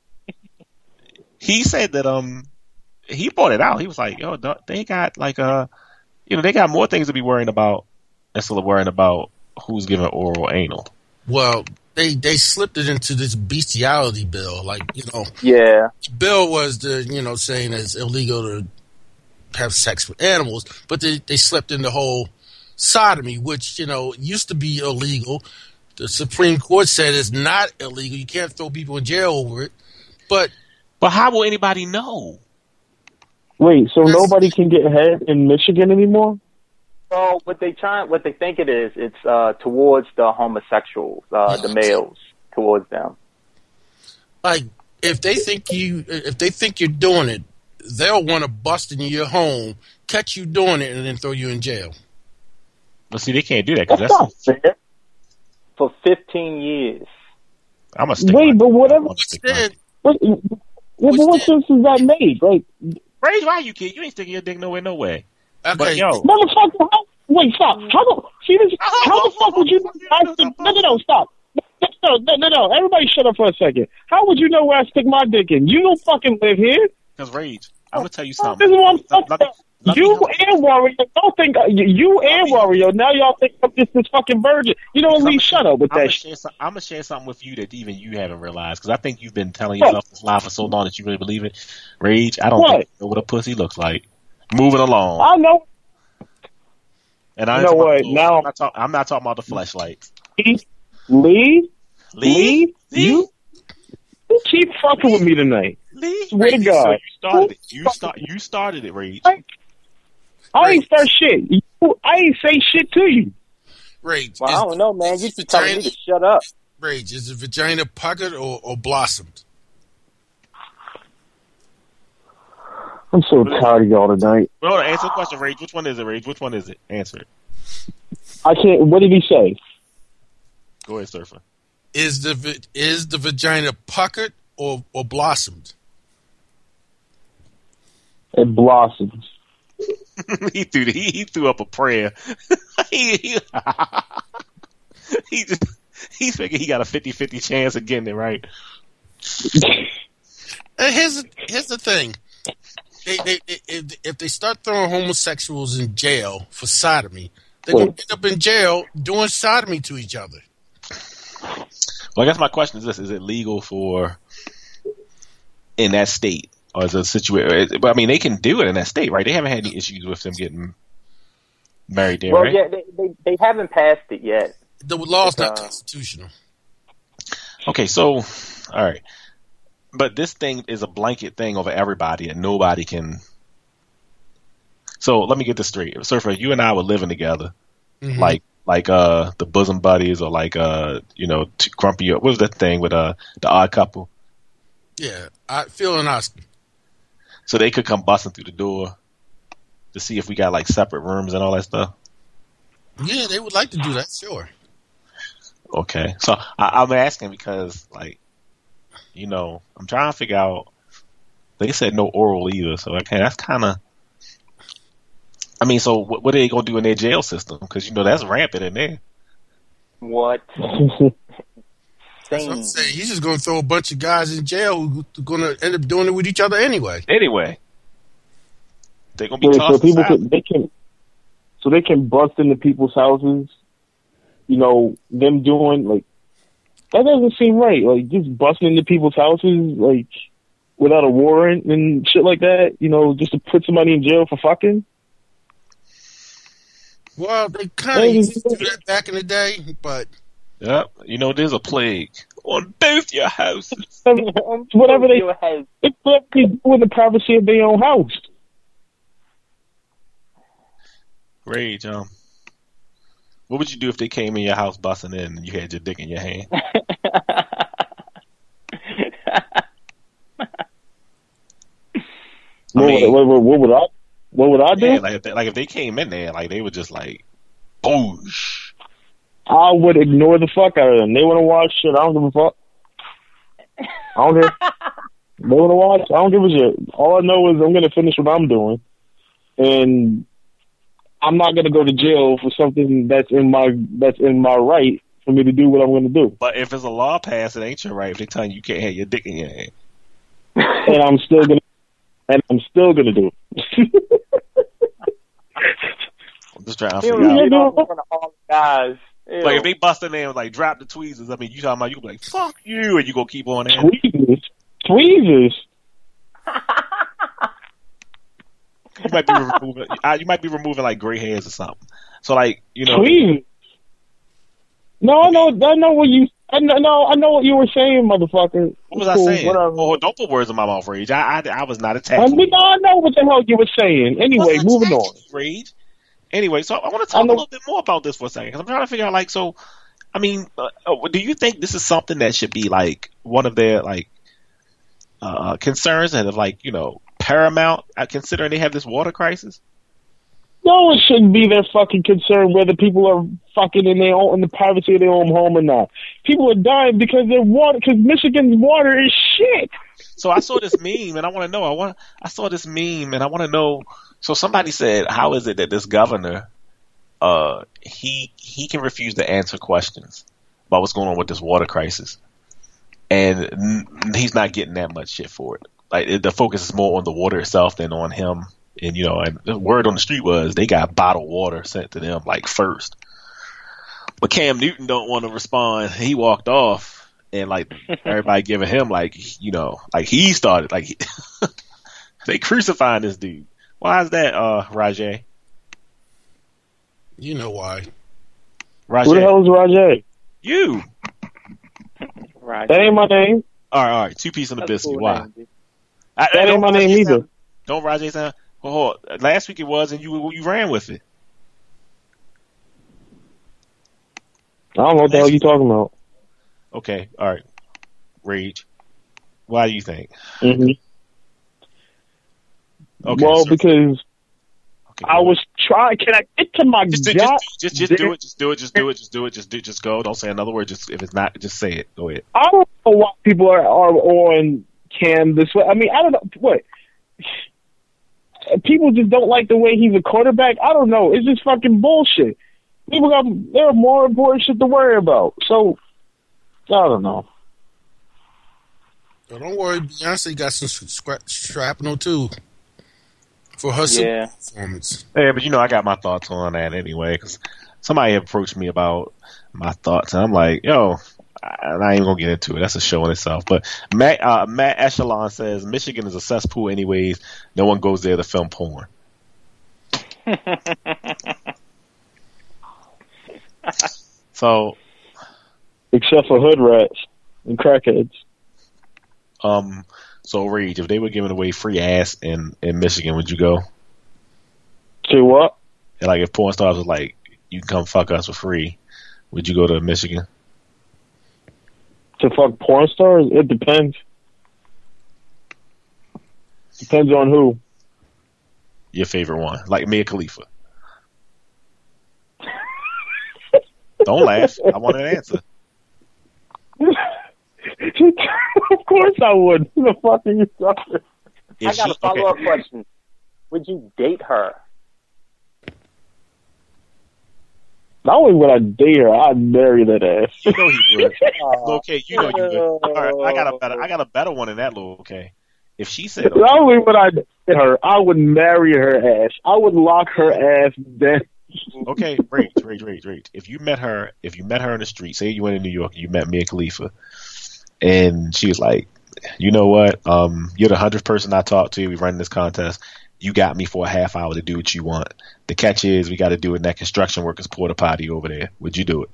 that he brought it out. He was like, yo, they got they got more things to be worrying about instead of worrying about who's giving oral anal. Well, they slipped it into this bestiality bill, Yeah. the bill was saying it's illegal to have sex with animals, but they slipped in the whole sodomy, which used to be illegal. The Supreme Court said it's not illegal. You can't throw people in jail over it. But how will anybody know? Wait, so nobody can get head in Michigan anymore? So what they think it is, it's towards the homosexuals, the males, towards them. Like if they think you're doing it, they'll want to bust into your home, catch you doing it, and then throw you in jail. But see, they can't do that because That's not fair. For 15 years. I'm gonna stick. Wait, but whatever. What sense is that made? Like, Rage, why you kid? You ain't sticking your dick nowhere, no way. Okay. But yo, motherfucker, wait, stop. How the fuck would you? No, stop. No. Everybody, shut up for a second. How would you know where I stick my dick in? You don't fucking live here. because Rage, I'm gonna tell you something. This is what I'm talking about. You and Wario don't think you and Wario. Now y'all think I'm just this fucking virgin. You know, at least shut up with that shit. I'm gonna share something with you that even you haven't realized because I think you've been telling yourself this lie for so long that you really believe it. Rage, I don't think you know what a pussy looks like. Moving along. I know. And I know what? Now I'm not talking about the fleshlights. Lee, you keep fucking with me tonight. Lee, Swear to God. So you started it, Rage. I ain't start shit. I ain't say shit to you. Rage. Well, I don't know, man. You keep telling me to shut up. Rage, is the vagina puckered or blossomed? I'm so tired of y'all tonight. Well, answer the question, Rage. Which one is it, Rage? Which one is it? Answer it. I can't. What did he say? Go ahead, Surfer. Is the vagina puckered or blossomed? It blossoms. he threw up a prayer. He's thinking he got a 50-50 chance of getting it right. Here's the thing. If they start throwing homosexuals in jail for sodomy, they're going to end up in jail doing sodomy to each other. Well, I guess my question is this: is it legal for in that state, or is it a situation? But I mean, they can do it in that state, right? They haven't had any issues with them getting married there, Well, right? yeah, they haven't passed it yet. The law's not constitutional. Okay, so all right, but this thing is a blanket thing over everybody, and nobody can. So let me get this straight, Surfer. You and I were living together, like the bosom buddies, or like two grumpy. What was that thing with the odd couple? Yeah, Phil and Oscar. So they could come busting through the door to see if we got like separate rooms and all that stuff. Yeah, they would like to do that, sure. Okay, so I'm asking because, like, I'm trying to figure out. They said no oral either, so okay, that's kind of. I mean, so what are they gonna do in their jail system? Because that's rampant in there. What? That's what I'm saying. He's just gonna throw a bunch of guys in jail who are gonna end up doing it with each other anyway. Anyway, they're gonna be tossed aside. So they can bust into people's houses. Them doing like that doesn't seem right. Like just busting into people's houses like without a warrant and shit like that. Just to put somebody in jail for fucking. Well, they kind of used to do that back in the day, but... Yep, there's a plague on both your houses. Whatever they do in the privacy of their own house. Rage, what would you do if they came in your house busting in and you had your dick in your hand? What would I do? Yeah, like if they came in there, like they were just like, boosh. I would ignore the fuck out of them. They want to watch shit. I don't give a fuck. I don't care. They want to watch. I don't give a shit. All I know is I'm going to finish what I'm doing, and I'm not going to go to jail for something that's in my right for me to do what I'm going to do. But if it's a law passed, it ain't your right if they tell you can't have your dick in your hand. And I'm still gonna do it. I'm just trying to figure out. Guys. Like if they bust in there and like drop the tweezers, I mean, you talking about you be like fuck you, and you gonna keep on there. Tweezers. You might be removing like gray hairs or something. So like tweezers. No, I know what you. I know what you were saying, motherfucker. What was I saying? Oh, don't put words in my mouth, Rage. I was not attacking. I know what the hell you were saying. Anyway, moving on. Rage. Anyway, so I want to talk a little bit more about this for a second because I'm trying to figure out, like, so, I mean, do you think this is something that should be like one of their like concerns and of like paramount, considering they have this water crisis? No, it shouldn't be their fucking concern whether people are fucking in the privacy of their own home or not. People are dying because Michigan's water is shit. So I saw this meme and I want to know. I saw this meme and I want to know. So somebody said, how is it that this governor, he can refuse to answer questions about what's going on with this water crisis, and he's not getting that much shit for it. Like the focus is more on the water itself than on him. And and the word on the street was they got bottled water sent to them like first. But Cam Newton don't want to respond. He walked off, and like everybody giving him like like he started like they crucifying this dude. Why is that, Rajay? You know why. Rajay. Who the hell is Rajay? You. Rajay. That ain't my name. All right. 2 pieces on the biscuit. Cool why? That ain't my name either. Don't Rajay sound? Hold on. Last week it was, and you ran with it. I don't know what the hell you talking about. Okay. All right. Rage. Why do you think? Mm-hmm. Okay, well, so- because Okay, I was trying. Can I get to my just do it. Just go. Don't say another word. Just if it's not, just say it. Go ahead. I don't know why people are on Cam this way. I mean, I don't know what people just don't like the way he's a quarterback. I don't know. It's just fucking bullshit. There are more important shit to worry about. So I don't know. So don't worry, Beyonce got some shrapnel too for her performance. Yeah, but I got my thoughts on that anyway, because somebody approached me about my thoughts, and I'm like, yo, I ain't gonna get into it. That's a show in itself. But Matt Echelon says Michigan is a cesspool anyways. No one goes there to film porn. So, except for hood rats and crackheads. So Rage, if they were giving away free ass in Michigan, would you go? To what? And like if porn stars was like, you can come fuck us for free, would you go to Michigan? To fuck porn stars? It depends. Depends on who. Your favorite one, like Mia Khalifa. Don't laugh. I want an answer. Of course I would. The fuck are you talking? I got a follow-up question. Would you date her? Not only would I date her, I'd marry that ass. You know he would. Okay, you know you would. All right, I got a better one than that, Lil okay. If she said okay. Not only would I date her, I would marry her ass. I would lock her ass down. Okay, Rage. If you met her in the street, say you went in New York and you met Mia Khalifa, and she was like, you know what? You're the 100th person I talked to. We running this contest. You got me for a half hour to do what you want. The catch is we got to do it in that construction workers porta potty over there. Would you do it?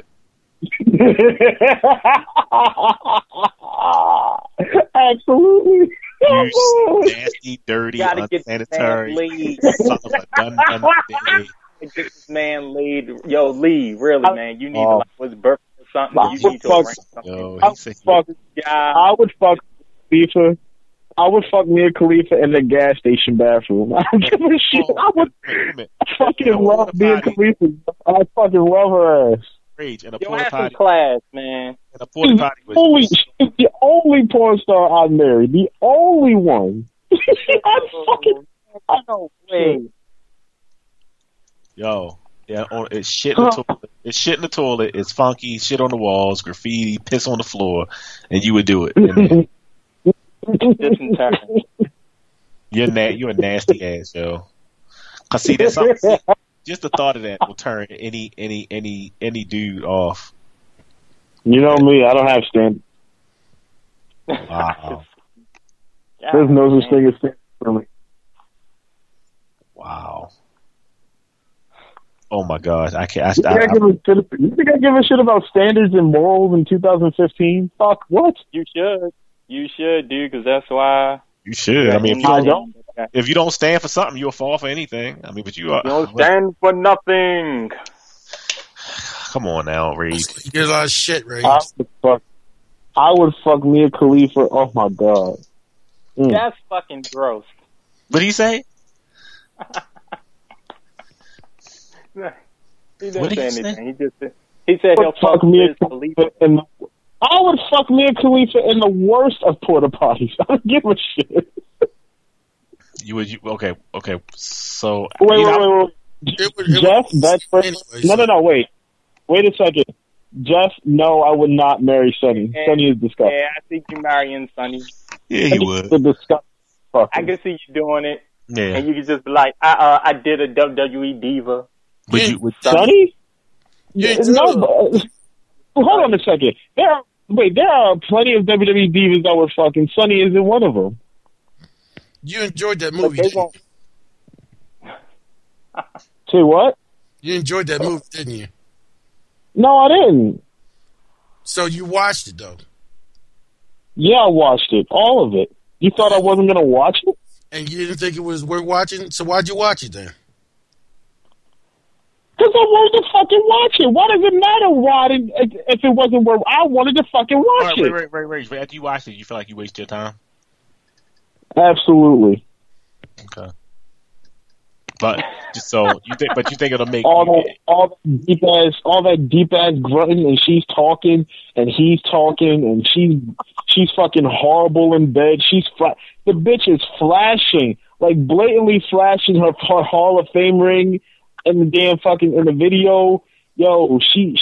Absolutely. You nasty, dirty, unsanitary son of a dun day. Get this man laid. Yo, Lee, really, man, you need to like his birthday or something. You need to arrange something. I would fuck Khalifa. I would fuck Mia Khalifa in the gas station bathroom. I don't give a shit. I fucking love Mia Khalifa. I fucking love her ass. Rage and a Yo, porta have some potty. class, man. And a porta potty was She's the only porn star I'd marry. The only one. I no way. Yo, yeah, it's shit in the toilet. It's shit in the toilet. It's funky. Shit on the walls. Graffiti. Piss on the floor, and you would do it. You're a nasty ass, yo. Cause see, that's something. Just the thought of that will turn any dude off. You know me. I don't have standards. Wow. There's no such thing as standards for me. Wow. Oh my gosh, I can't. You think I give a shit about standards and morals in 2015? Fuck, what? You should, dude, because that's why. You should. I mean, if you don't stand for something, you'll fall for anything. I mean, but you are. You don't stand for nothing. Come on now, Reed. You get a lot of shit, Reed. I would fuck Mia Khalifa. Oh my god. That's fucking gross. What did he say? He didn't say anything. He said he'll fuck Mia Khalifa. I would fuck Mia Khalifa in the worst of porta potties. I don't give a shit. Okay. So wait. Jeff, that's no. Wait a second. Jeff, no, I would not marry Sonny. Sonny is disgusting. Yeah, I think you're marrying Sonny. Yeah, he would. I can see you doing it. Yeah. And you can just be like, I did a WWE diva. Would Sonny? No. Hold on a second. There are plenty of WWE divas that were fucking. Sonny isn't one of them. You enjoyed that movie, didn't you? Say what? You enjoyed that movie, didn't you? No, I didn't. So you watched it, though? Yeah, I watched it. All of it. You thought I wasn't going to watch it? And you didn't think it was worth watching? So why'd you watch it then? Because I wanted to fucking watch it. Why does it matter if it wasn't worth I wanted to fucking watch it. Right. After you watched it, you feel like you wasted your time? Absolutely. Okay. But so you think it'll make all that deep ass grunting, and she's talking, and he's talking, and she's fucking horrible in bed. The bitch is flashing, like blatantly flashing her Hall of Fame ring in the damn fucking in the video. Yo, she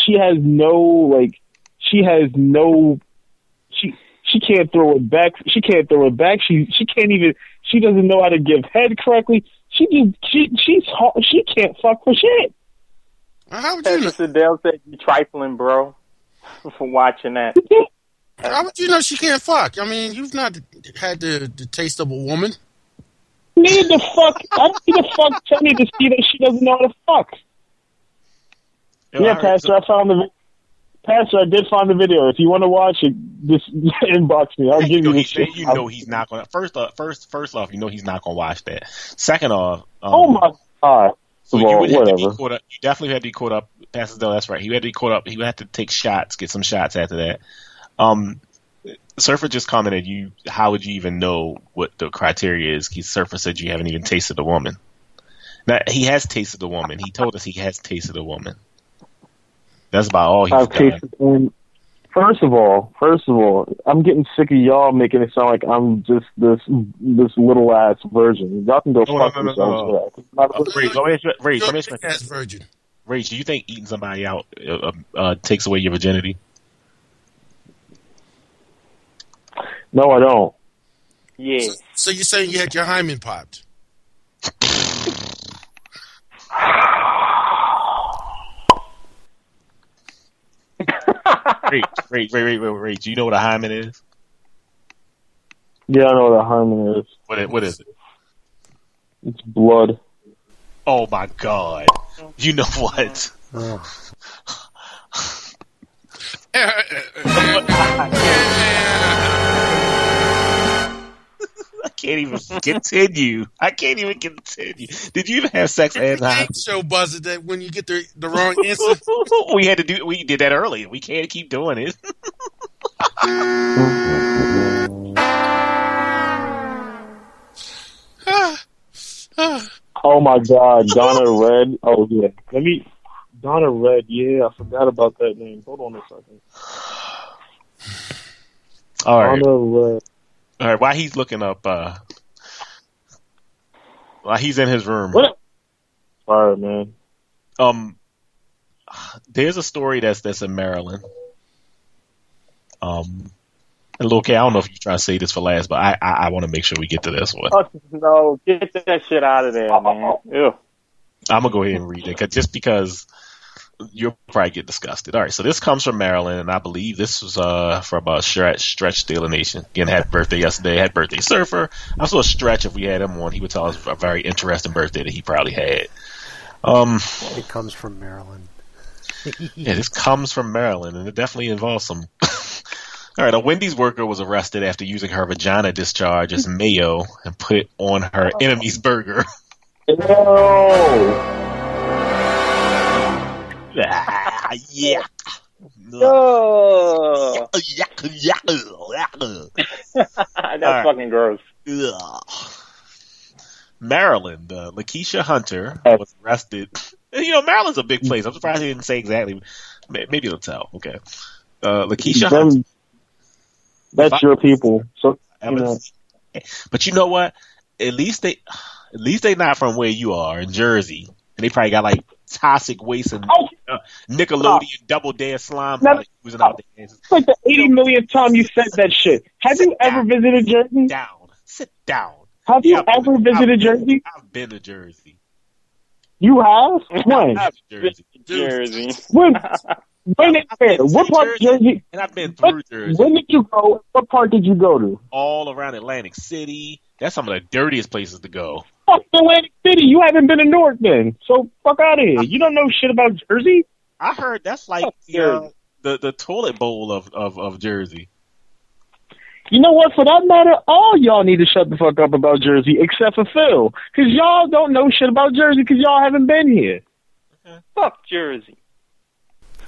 can't throw it back. She can't throw it back. She can't even. She doesn't know how to give head correctly. She can't fuck for shit. How would you know? Mr. Dale said you trifling, bro, for watching that. How would you know she can't fuck? I mean, you've not had the taste of a woman. I don't need to fuck Tony to see that she doesn't know how to fuck. Yeah, Pastor, Pastor, I did find the video. If you want to watch it, just inbox me. I'll give you the shit. You know he's not going to. First off, you know he's not going to watch that. Second off, oh my God. So well, you whatever. You definitely had to be caught up. Pastor Dell, that's right. He had to be caught up. He would have to take shots, get some shots after that. Surfer just commented, how would you even know what the criteria is? Surfer said you haven't even tasted a woman. Now, he has tasted a woman. He told us he has tasted a woman. That's about all he's done. First of all, I'm getting sick of y'all making it sound like I'm just this little ass virgin. Y'all can go fuck yourselves. Rage, let me ask virgin. Rage, do you think eating somebody out takes away your virginity? No, I don't. Yeah. So you're saying you had your hymen popped? Rage. Do you know what a hymen is? Yeah, I know what a hymen is. What is it? It's blood. Oh my God! You know what? I can't even continue. Did you even have sex and game show buzzer that when you get the wrong answer? We did that earlier. We can't keep doing it. Oh my God, Donna Red. Oh yeah, Donna Red. Yeah, I forgot about that name. Hold on a second. All right. Donna Red. All right, while he's looking up, while he's in his room. What? All right, man. There's a story that's in Maryland. And Lil K, I don't know if you're trying to say this for last, but I want to make sure we get to this one. Oh, no, get that shit out of there, man. Ew. I'm gonna go ahead and read it, just because you'll probably get disgusted. All right, so this comes from Maryland, and I believe this was from Stretch Steeler Nation. Again, had birthday yesterday. Had birthday Surfer. I saw a Stretch. If we had him on, he would tell us a very interesting birthday that he probably had. It comes from Maryland. Yeah, this comes from Maryland, and it definitely involves some. All right, a Wendy's worker was arrested after using her vagina discharge as mayo and put it on her enemy's burger. Yeah. Oh. That's fucking gross. Maryland, Lakeisha Hunter was arrested. Maryland's a big place. I'm surprised he didn't say exactly. Maybe it'll tell. Okay. Lakeisha Hunter. That's your people. So, But you know what? At least they not from where you are in Jersey, and they probably got like toxic waste and Nickelodeon Double Dare slime using out the hands. It's like the 80 millionth time you said that shit. Have you ever visited Jersey? Sit down. Have you ever visited Jersey? I've been to Jersey. You have? When? Jersey. When and where? What part of Jersey? And I've been through Jersey. When did you go? What part did you go to? All around Atlantic City. That's some of the dirtiest places to go. Fuck Atlantic City. You haven't been to Newark then. So fuck out of here. You don't know shit about Jersey? I heard that's like the toilet bowl of Jersey. You know what? For that matter, all y'all need to shut the fuck up about Jersey except for Phil. Because y'all don't know shit about Jersey because y'all haven't been here. Fuck Jersey.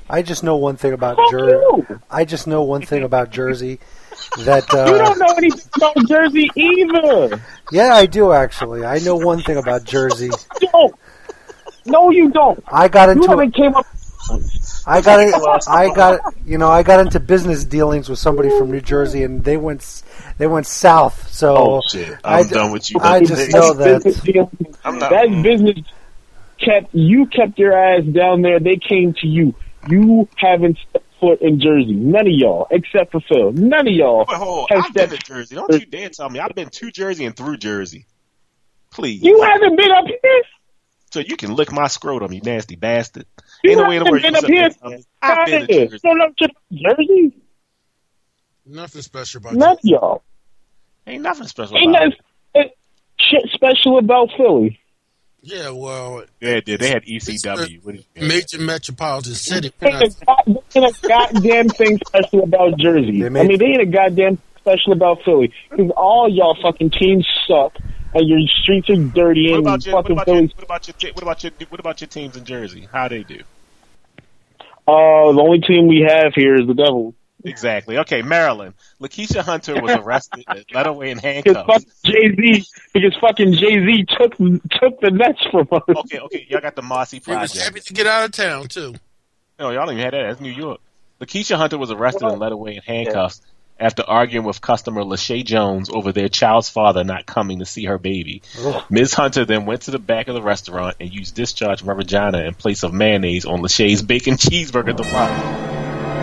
I just know one thing about Fuck Jersey. you. I just know one thing about Jersey. That You don't know anything about Jersey either. Yeah, I do actually. I know one thing about Jersey. You don't. No, you don't. I got You into haven't came up. I got into business dealings with somebody from New Jersey, and they went south. So Oh shit! I'm done with you. I just know that. I'm not. That business kept your ass down there. They came to you. You haven't stepped foot in Jersey. None of y'all, except for Phil. None of y'all. But hold have on, I've been stepped. to Jersey. Don't you dare tell me I've been to Jersey and through Jersey. Please. You haven't been up here. So you can lick my scrotum, you nasty bastard. You Ain't no way in the world haven't you been up can here. I've been to Jersey. You don't know shit about Jersey. Nothing special about None of you. y'all. Ain't nothing special Ain't about it. nothing shit special about Philly. Yeah, well, Yeah, they had ECW. What is major metropolitan city. Ain't a goddamn thing special about Jersey. They made- they ain't a goddamn special about Philly. Because all y'all fucking teams suck, and your streets are dirty, What and about your fucking Philly. what about your teams in Jersey? How they do? The only team we have here is the Devils. Exactly. Okay, Maryland. Lakeisha Hunter was arrested and led away in Because handcuffs. fucking Jay-Z took the Nets from us. Okay, y'all got the Mossy He was happy Project. to get out of town too. No, y'all don't even have that. That's New York. Lakeisha Hunter was arrested and led away in handcuffs after arguing with customer Lachey Jones over their child's father not coming to see her baby. Ms. Hunter then went to the back of the restaurant and used discharged from her vagina in place of mayonnaise on Lachey's bacon cheeseburger debacle.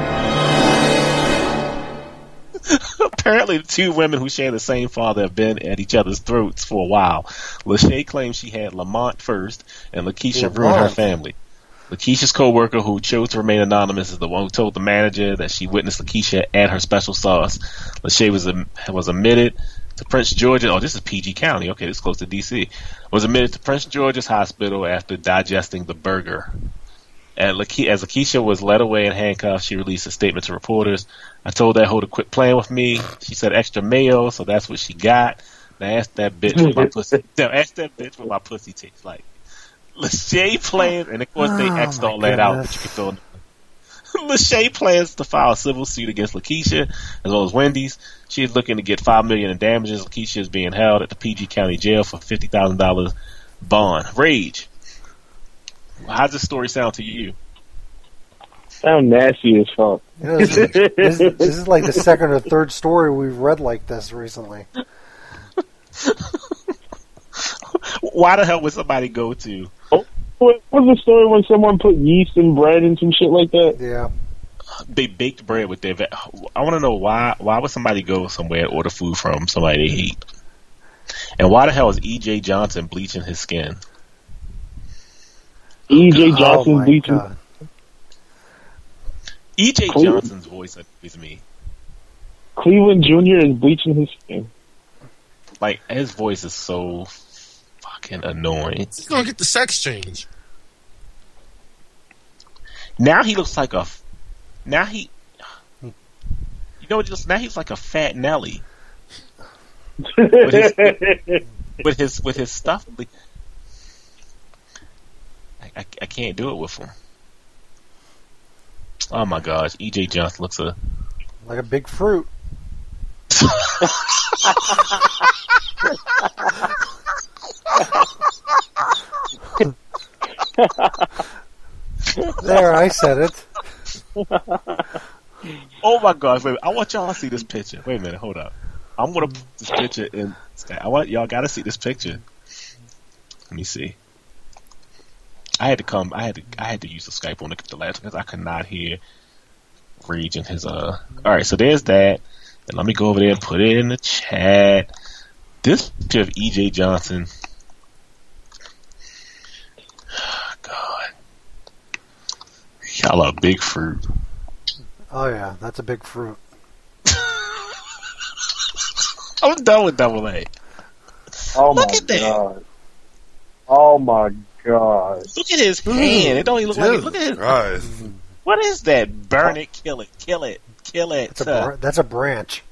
Apparently, the two women who share the same father have been at each other's throats for a while. Lachey claims she had Lamont first, and Lakeisha ruined her family. Lakeisha's co-worker, who chose to remain anonymous, is the one who told the manager that she witnessed Lakeisha add her special sauce. Lachey was admitted to Prince George's. Oh, this is PG County. Okay, this is close to D.C. Was admitted to Prince George's Hospital after digesting the burger. As Lakeisha was led away in handcuffs, she released a statement to reporters. I told that hoe to quit playing with me. She said extra mayo, so that's what she got. Now ask that bitch what my pussy. Now ask that bitch what my pussy tastes like. Lachey plans, and of course they X'd all that out, but you can fill in. Lachey plans to file a civil suit against Lakeisha as well as Wendy's. She is looking to get $5 million in damages. Lakeisha is being held at the PG County Jail for $50,000 bond. Rage. How's this story sound to you? Sound nasty as fuck. This is like the second or third story we've read like this recently. Why the hell would somebody go to? What was the story when someone put yeast in bread and some shit like that? Yeah. They baked bread with their. I want to know why. Why would somebody go somewhere and order food from somebody they hate? And why the hell is E.J. Johnson bleaching his skin? E.J. Johnson bleaching. God. E.J. Johnson's voice annoys me. Cleveland Jr. is bleaching his skin. Like, his voice is so fucking annoying. He's gonna get the sex change. Now he looks like a. Now he. You know what? Now he's like a fat Nelly. With his stuff. I can't do it with him. Oh my gosh, E.J. Johnson looks Like a big fruit. There, I said it. Oh my gosh, wait, I want y'all to see this picture. Wait a minute, hold up. I'm gonna put this picture in Skype. Y'all gotta see this picture. Let me see. I had to use the Skype on the last because I could not hear Rage in his Alright, so there's that. And let me go over there and put it in the chat. This picture of E.J. Johnson. God. Y'all are big fruit. Oh yeah, that's a big fruit. I'm done with Double A. Oh Look my at that. god. Oh my god. Look at his hand. It don't even look like it. Look at his. Right. What is that? Burn it, kill it, kill it, kill it. That's a branch.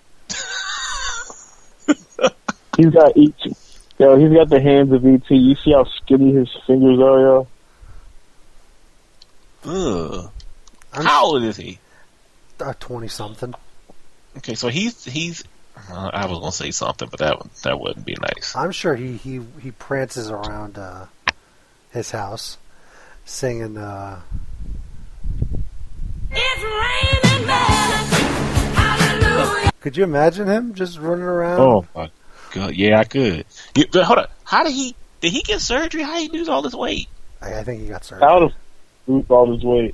He's got E.T. Yo, he's got the hands of E.T. You see how skinny his fingers are, yo? Ugh. How old is he? 20-something. Okay, so he's. I was gonna say something, but that wouldn't be nice. I'm sure he prances around his house, singing. It's raining men. Hallelujah. Could you imagine him just running around? Oh my God! Yeah, I could. But hold on. How did he get surgery? How did he lose all this weight? I think he got surgery. How to lose all this weight?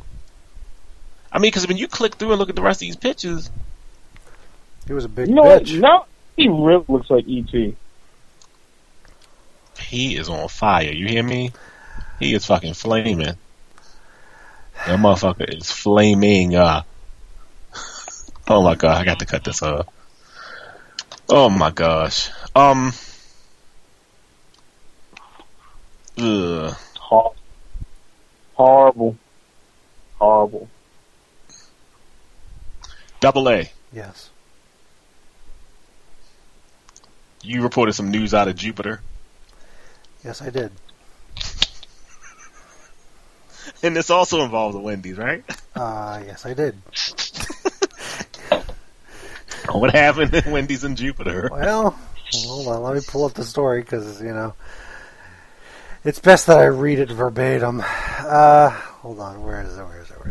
I mean, because when you click through and look at the rest of these pictures, he was a big bitch. bitch. No, he really looks like E.T. He is on fire. You hear me? He is fucking flaming. That motherfucker is flaming. Oh my God, I got to cut this off. Oh my gosh. Ugh. Horrible. Double A. Yes. You reported some news out of Jupiter. Yes, I did. And this also involves the Wendy's, right? Yes, I did. What happened at Wendy's in Jupiter? Well, hold on. Let me pull up the story because, it's best that I read it verbatim. Hold on. Where is it?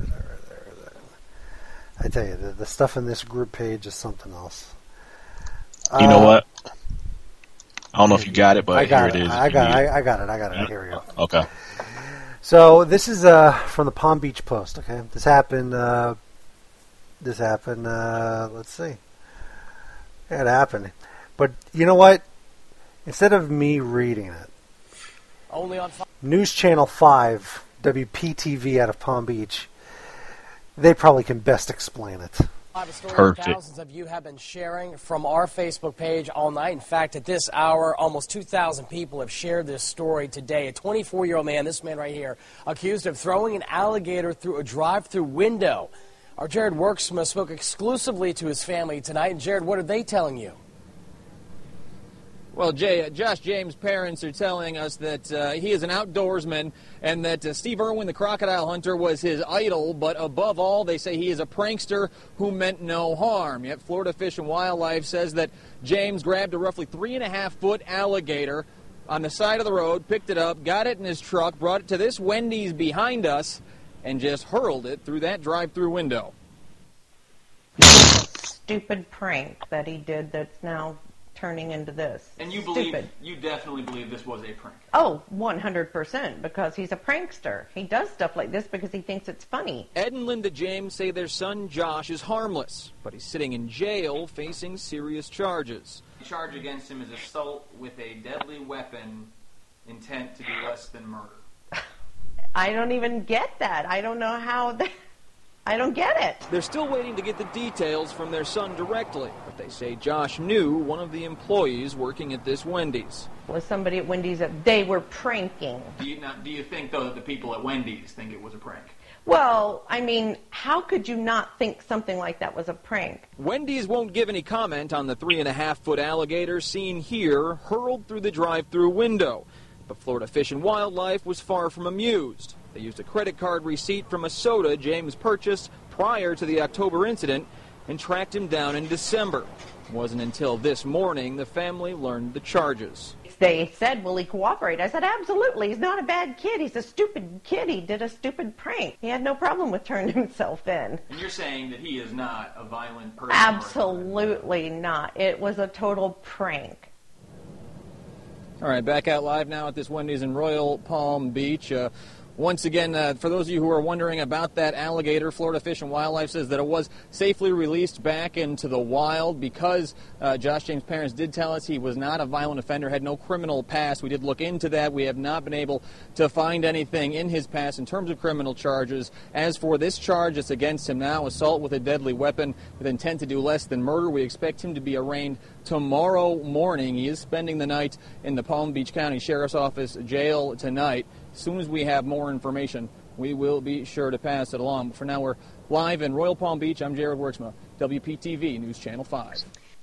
I tell you, the stuff in this group page is something else. You know what? I don't know if you got it, but here it is. I got it. Here we go. Okay. So this is from the Palm Beach Post. Okay, this happened. Let's see. It happened, but you know what? Instead of me reading it, only on News Channel 5, WPTV out of Palm Beach, they probably can best explain it. Perfect. Thousands of you have been sharing from our Facebook page all night. In fact, at this hour, almost 2,000 people have shared this story today. A 24-year-old man, this man right here, accused of throwing an alligator through a drive-through window. Our Jared Worksma spoke exclusively to his family tonight. And Jared, what are they telling you? Well, Jay, Josh James' parents are telling us that he is an outdoorsman and that Steve Irwin, the crocodile hunter, was his idol. But above all, they say he is a prankster who meant no harm. Yet Florida Fish and Wildlife says that James grabbed a roughly 3.5-foot alligator on the side of the road, picked it up, got it in his truck, brought it to this Wendy's behind us, and just hurled it through that drive-through window. Stupid prank that he did that's now turning into this. And you definitely believe this was a prank? Oh, 100%, because he's a prankster. He does stuff like this because he thinks it's funny. Ed and Linda James say their son Josh is harmless, but he's sitting in jail facing serious charges. The charge against him is assault with a deadly weapon, intent to do less than murder. I don't even get that. I don't know how that... I don't get it. They're still waiting to get the details from their son directly, but they say Josh knew one of the employees working at this Wendy's. Was somebody at Wendy's that they were pranking? Do you think, though, that the people at Wendy's think it was a prank? Well, I mean, how could you not think something like that was a prank? Wendy's won't give any comment on the 3.5-foot alligator seen here hurled through the drive-through window. But Florida Fish and Wildlife was far from amused. They used a credit card receipt from a soda James purchased prior to the October incident and tracked him down in December. It wasn't until this morning the family learned the charges. They said, will he cooperate? I said, absolutely. He's not a bad kid. He's a stupid kid. He did a stupid prank. He had no problem with turning himself in. And you're saying that he is not a violent person? Absolutely not. It was a total prank. All right, back out live now at this Wendy's in Royal Palm Beach. Once again, for those of you who are wondering about that alligator, Florida Fish and Wildlife says that it was safely released back into the wild because Josh James' parents did tell us he was not a violent offender, had no criminal past. We did look into that. We have not been able to find anything in his past in terms of criminal charges. As for this charge that's against him now, assault with a deadly weapon with intent to do less than murder, we expect him to be arraigned tomorrow morning. He is spending the night in the Palm Beach County Sheriff's Office jail tonight. As soon as we have more information, we will be sure to pass it along. But for now, we're live in Royal Palm Beach. I'm Jared Worksma, WPTV News Channel 5.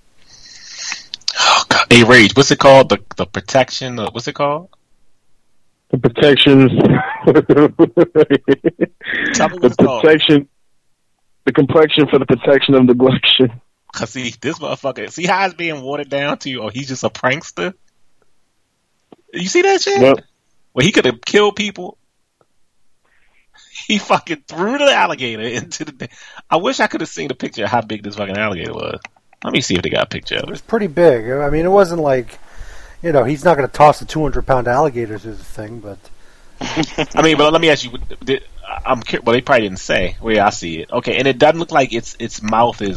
Oh, God. Hey, Rage, what's it called? The protection, what's it called? The protection The complexion for the protection of neglection. Cause see, this motherfucker, see how it's being watered down to, or he's just a prankster? You see that shit? Yep. Well, he could have killed people. He fucking threw the alligator into the... I wish I could have seen a picture of how big this fucking alligator was. Let me see if they got a picture of It it. was pretty big. I mean, it wasn't like, he's not going to toss a 200-pound alligator through the thing, but... I mean, but let me ask you, well, they probably didn't say. Well, yeah, I see it. Okay, and it doesn't look like its mouth is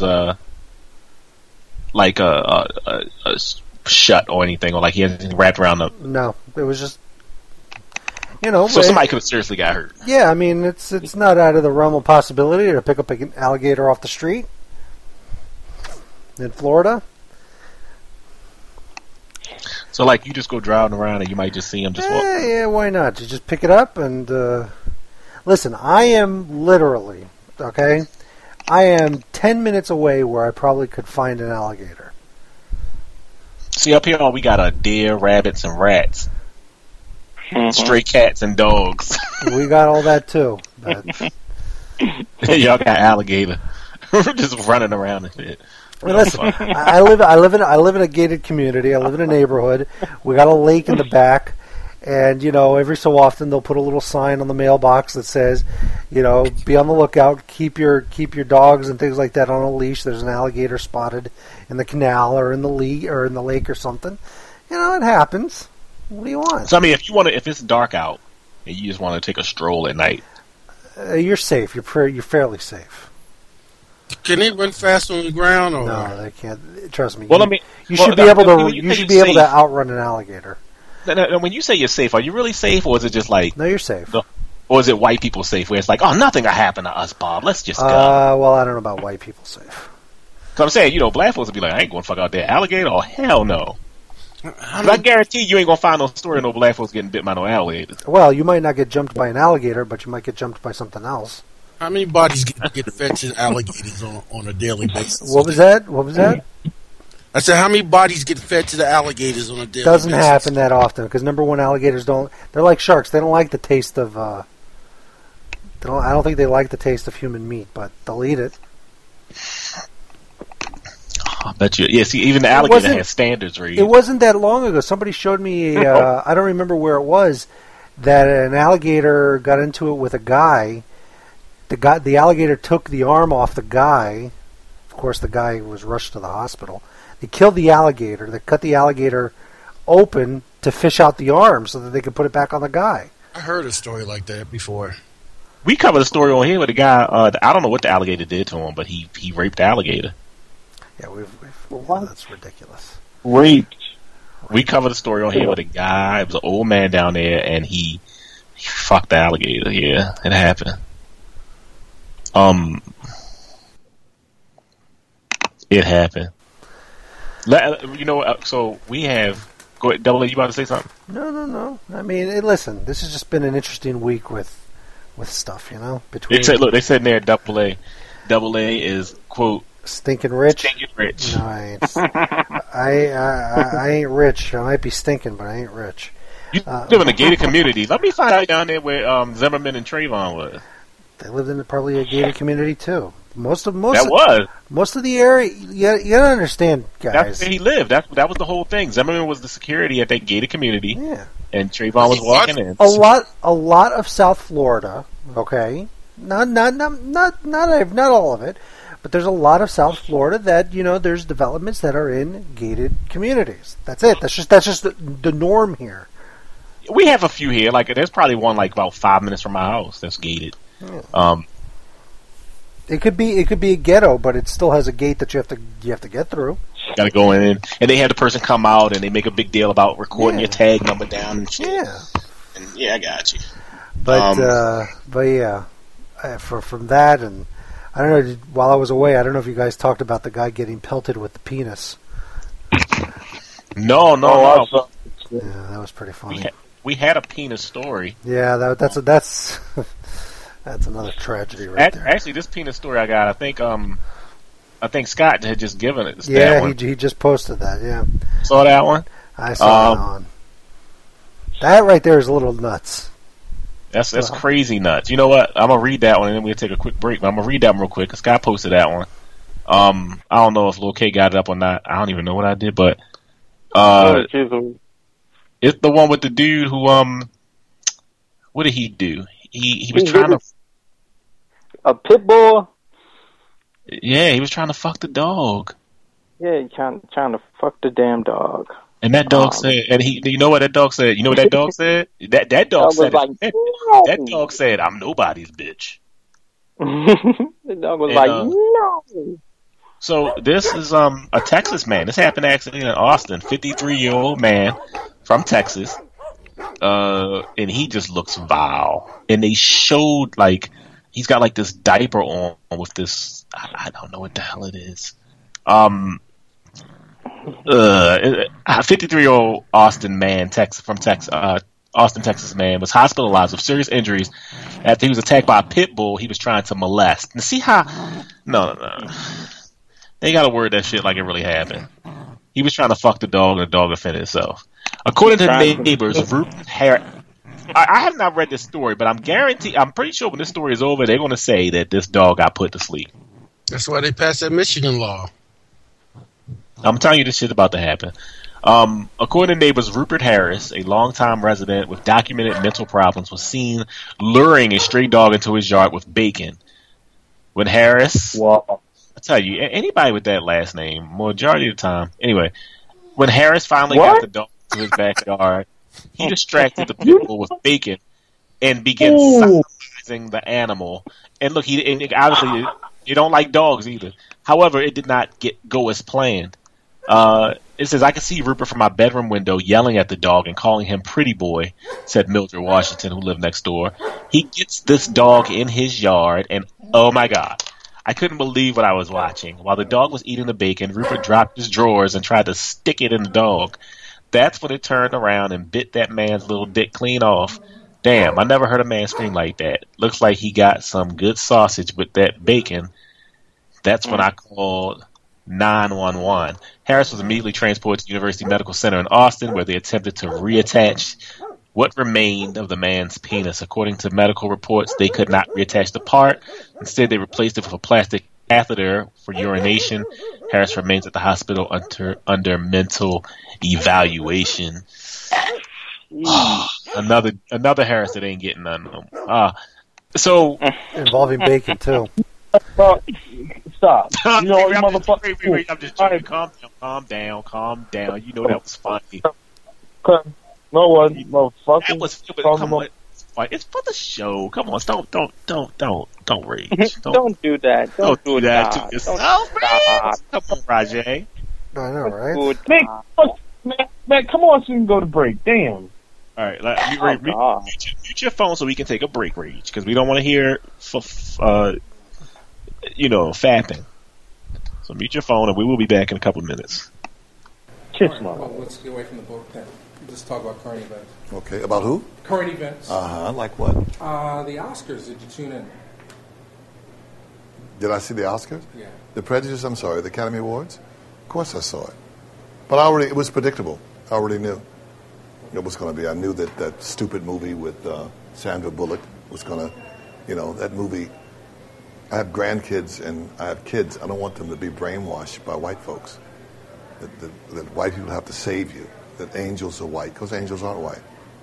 like a shut or anything, or like he has anything wrapped around the... No, it was just, So somebody could have seriously got hurt. Yeah, I mean, it's not out of the realm of possibility to pick up an alligator off the street in Florida. So, like, you just go driving around and you might just see him just walk. Yeah, why not? You just pick it up and... Listen, I am literally, okay? I am 10 minutes away where I probably could find an alligator. See, up here, we got deer, rabbits, and rats. Stray cats and dogs. We got all that, too. But... Y'all got alligator. Just running around and shit. Well, listen, I live in a gated community. I live in a neighborhood. We got a lake in the back, and every so often they'll put a little sign on the mailbox that says, be on the lookout, keep your dogs and things like that on a leash. There's an alligator spotted in the canal or in the lake or something. It happens. What do you want? So I mean, if it's dark out and you just want to take a stroll at night, you're safe. You're fairly safe. Can it run fast on the ground? Or? No, they can't. Trust me. Well, you should be able to outrun an alligator. Now, when you say you're safe, are you really safe, or is it just like... No, you're safe. Or is it white people safe, where it's like, oh, nothing will happen to us, Bob. Let's just go. Well, I don't know about white people safe. So I'm saying, black folks would be like, I ain't going to fuck out that alligator. Oh, hell no. I guarantee you ain't going to find no story of no black folks getting bit by no alligators. Well, you might not get jumped by an alligator, but you might get jumped by something else. How many bodies get fed to alligators on a daily basis? What was that? I said, how many bodies get fed to the alligators on a daily basis? Doesn't happen that often because number one, alligators they're like sharks. They don't like the taste of. I don't think they like the taste of human meat, but they'll eat it. I bet you. Yeah, see, even the alligator has standards, Reed. It wasn't that long ago. Somebody showed me. I don't remember where it was. That an alligator got into it with a guy. The alligator took the arm off the guy. Of course, the guy was rushed to the hospital. They killed the alligator. They cut the alligator open to fish out the arm so that they could put it back on the guy. I heard a story like that before. We covered a story on here with a guy. I don't know what the alligator did to him, but he raped the alligator. Yeah, that's ridiculous. Raped. We covered a story on here with a guy. It was an old man down there, and he fucked the alligator. Yeah, it happened. It happened. So we have... Go ahead, Double A, you about to say something? No. I mean, listen, this has just been an interesting week with stuff, between... They said in there, Double A is, quote... Stinking rich? Stinking rich. No, I ain't rich. I might be stinking, but I ain't rich. You live in a gated community. Let me find out down there where Zimmerman and Trayvon was. They lived in probably a gated community too. Most of the area. You gotta understand, guys. That's where he lived. That was the whole thing. Zimmerman was the security at that gated community. Yeah, and Trayvon was walking in. A lot of South Florida. Okay, not all of it, but there's a lot of South Florida that there's developments that are in gated communities. That's it. That's just the norm here. We have a few here. Like there's probably one like about 5 minutes from my house that's gated. Yeah. It could be a ghetto, but it still has a gate that you have to get through. Got to go in, and they have the person come out, and they make a big deal about recording your tag number down and shit. Yeah, and I got you. But yeah, from that, and I don't know. While I was away, I don't know if you guys talked about the guy getting pelted with the penis. No. Yeah, that was pretty funny. We had a penis story. Yeah, that's another tragedy right there. Actually, this penis story I got, I think Scott had just given it. Yeah, he just posted that. Yeah, saw that one. I saw that one. That right there is a little nuts. That's crazy nuts. You know what? I'm gonna read that one, and then we'll take a quick break. But I'm gonna read that one real quick. Scott posted that one. I don't know if Lil K got it up or not. I don't even know what I did, but it's the one with the dude who what did he do? He was trying to a pit bull. Yeah, he was trying to fuck the dog. Yeah, trying to fuck the damn dog. And that dog said, and you know what that dog said? You know what that dog said? That dog said, that dog said, "I'm nobody's bitch." The dog was no. So this is a Texas man. This happened actually in Austin. 53-year-old man from Texas, and he just looks vile. And they showed he's got this diaper on with this. I don't know what the hell it is. 53-year-old Austin man, Austin, Texas man was hospitalized with serious injuries after he was attacked by a pit bull he was trying to molest. And see how? No. They gotta word that shit like it really happened. He was trying to fuck the dog, and the dog offended itself. According to neighbors, Rupert Harris. I have not read this story, but I'm pretty sure when this story is over, they're going to say that this dog got put to sleep. That's why they passed that Michigan law. I'm telling you this shit's about to happen. According to neighbors, Rupert Harris, a longtime resident with documented mental problems, was seen luring a stray dog into his yard with bacon. When Harris... Wow. I tell you, anybody with that last name, majority of the time... Anyway, when Harris finally got the dog to his backyard, he distracted the pit bull with bacon and began sodomizing the animal. And look, obviously, you don't like dogs either. However, it did not go as planned. It says, I can see Rupert from my bedroom window yelling at the dog and calling him pretty boy, said Mildred Washington, who lived next door. He gets this dog in his yard, and oh my God, I couldn't believe what I was watching. While the dog was eating the bacon, Rupert dropped his drawers and tried to stick it in the dog. That's when it turned around and bit that man's little dick clean off. Damn, I never heard a man scream like that. Looks like he got some good sausage with that bacon. That's when I called 911. Harris was immediately transported to University Medical Center in Austin, where they attempted to reattach what remained of the man's penis. According to medical reports, they could not reattach the part. Instead, they replaced it with a plastic catheter for urination. Harris remains at the hospital under mental evaluation. Another Harris that ain't getting none of them. So involving bacon too. Stop. You know, motherfucker. Wait, I'm just joking. Calm down. You know that was funny. No one, motherfucker. That was come on. It's for the show. Come on, don't rage. Don't do that. Don't do that to yourself, man. Come on, Rajay. I know, right? Man, come on, so we can go to break. Damn. All right, mute your phone so we can take a break, Rage, because we don't want to hear, fapping. So mute your phone, and we will be back in a couple of minutes. Kiss my. Well, let's get away from the book then. Let's talk about current events. Okay, about who? Current events. Like what? The Oscars. Did you tune in? Did I see the Oscars? Yeah. The Academy Awards? Of course I saw it. But it was predictable. I already knew it was going to be. I knew that stupid movie with Sandra Bullock was going to, that movie. I have grandkids and I have kids. I don't want them to be brainwashed by white folks. That white people have to save you. That angels are white, because angels aren't white.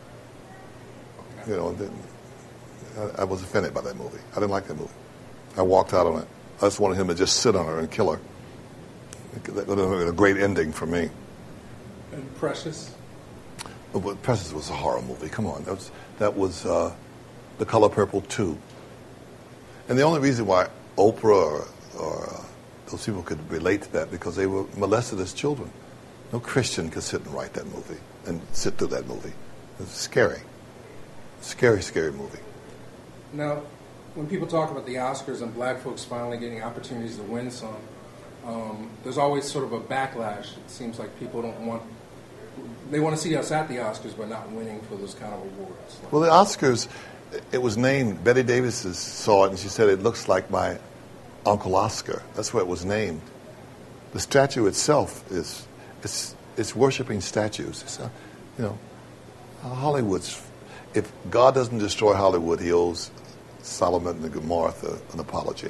I was offended by that movie. I didn't like that movie. I walked out on it. I just wanted him to just sit on her and kill her. That would have been a great ending for me. And Precious? Well, Precious was a horror movie. Come on. That was The Color Purple 2. And the only reason why Oprah or those people could relate to that, because they were molested as children. No Christian could sit and write that movie and sit through that movie. It's scary. Scary, scary movie. Now, when people talk about the Oscars and black folks finally getting opportunities to win some, there's always sort of a backlash. It seems like people they want to see us at the Oscars but not winning for those kind of awards. Well, the Oscars, it was named, Betty Davis saw it and she said, it looks like my Uncle Oscar. That's where it was named. The statue itself it's worshiping statues. It's, Hollywood's if God doesn't destroy Hollywood, he owes Solomon and Gomorrah an apology.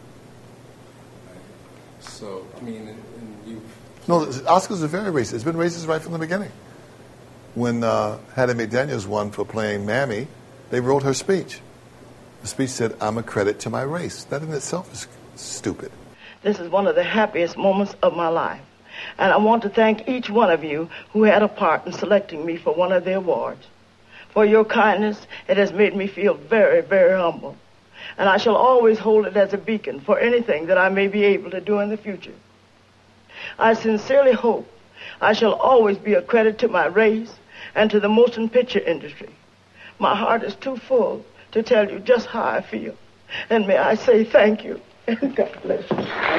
So, I mean, and you... No, the Oscars are very racist. It's been racist right from the beginning. When Hattie McDaniels won for playing Mammy, they wrote her speech. The speech said, "I'm a credit to my race." That in itself is stupid. This is one of the happiest moments of my life. And I want to thank each one of you who had a part in selecting me for one of the awards. For your kindness, it has made me feel very, very humble. And I shall always hold it as a beacon for anything that I may be able to do in the future. I sincerely hope I shall always be a credit to my race and to the motion picture industry. My heart is too full to tell you just how I feel. And may I say thank you, and God bless you.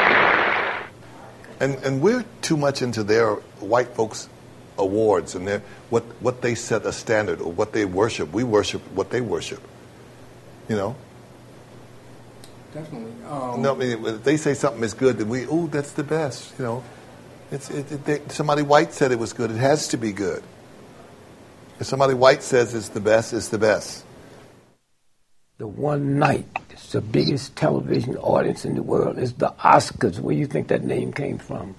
And we're too much into their white folks' awards and their what they set a standard or what they worship. We worship what they worship. You know? Definitely. No, I mean, if they say something is good, then that's the best. You know, somebody white said it was good. It has to be good. If somebody white says it's the best, it's the best. The one night, it's the biggest television audience in the world. It's the Oscars. Where do you think that name came from?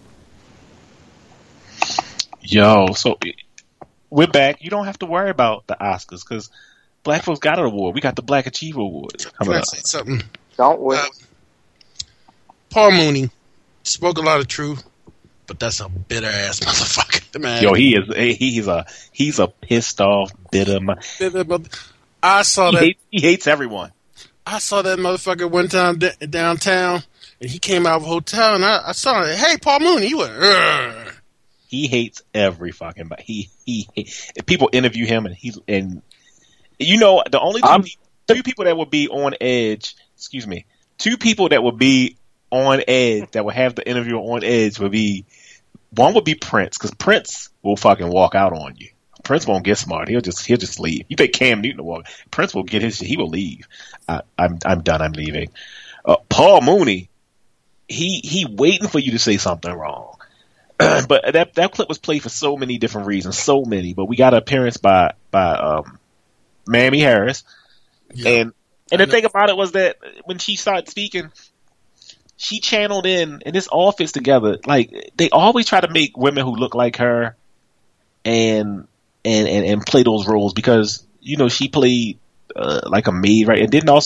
Yo, so we're back. You don't have to worry about the Oscars because black folks got an award. We got the Black Achiever Award coming up. Can I say something? Don't wait. Paul Mooney spoke a lot of truth, but that's a bitter ass motherfucker, man. Yo, he's a pissed off, bitter. I saw that. He hates everyone. I saw that motherfucker one time downtown, and he came out of a hotel, and I saw it. Hey, Paul Mooney, he went. Urgh. He hates every fucking body. People interview him, and you know the only two people that would be on edge. Excuse me, two people that would be on edge that would have the interview on edge would be one would be Prince, because Prince will fucking walk out on you. Prince won't get smart. He'll just leave. You think Cam Newton will walk? Prince will get his shit. He will leave. I'm done. I'm leaving. Paul Mooney, he waiting for you to say something wrong. But that clip was played for so many different reasons, so many. But we got an appearance by Mamie Harris, and the thing about it was that when she started speaking, she channeled in, and this all fits together. Like they always try to make women who look like her, and play those roles because you know she played like a maid, right? And didn't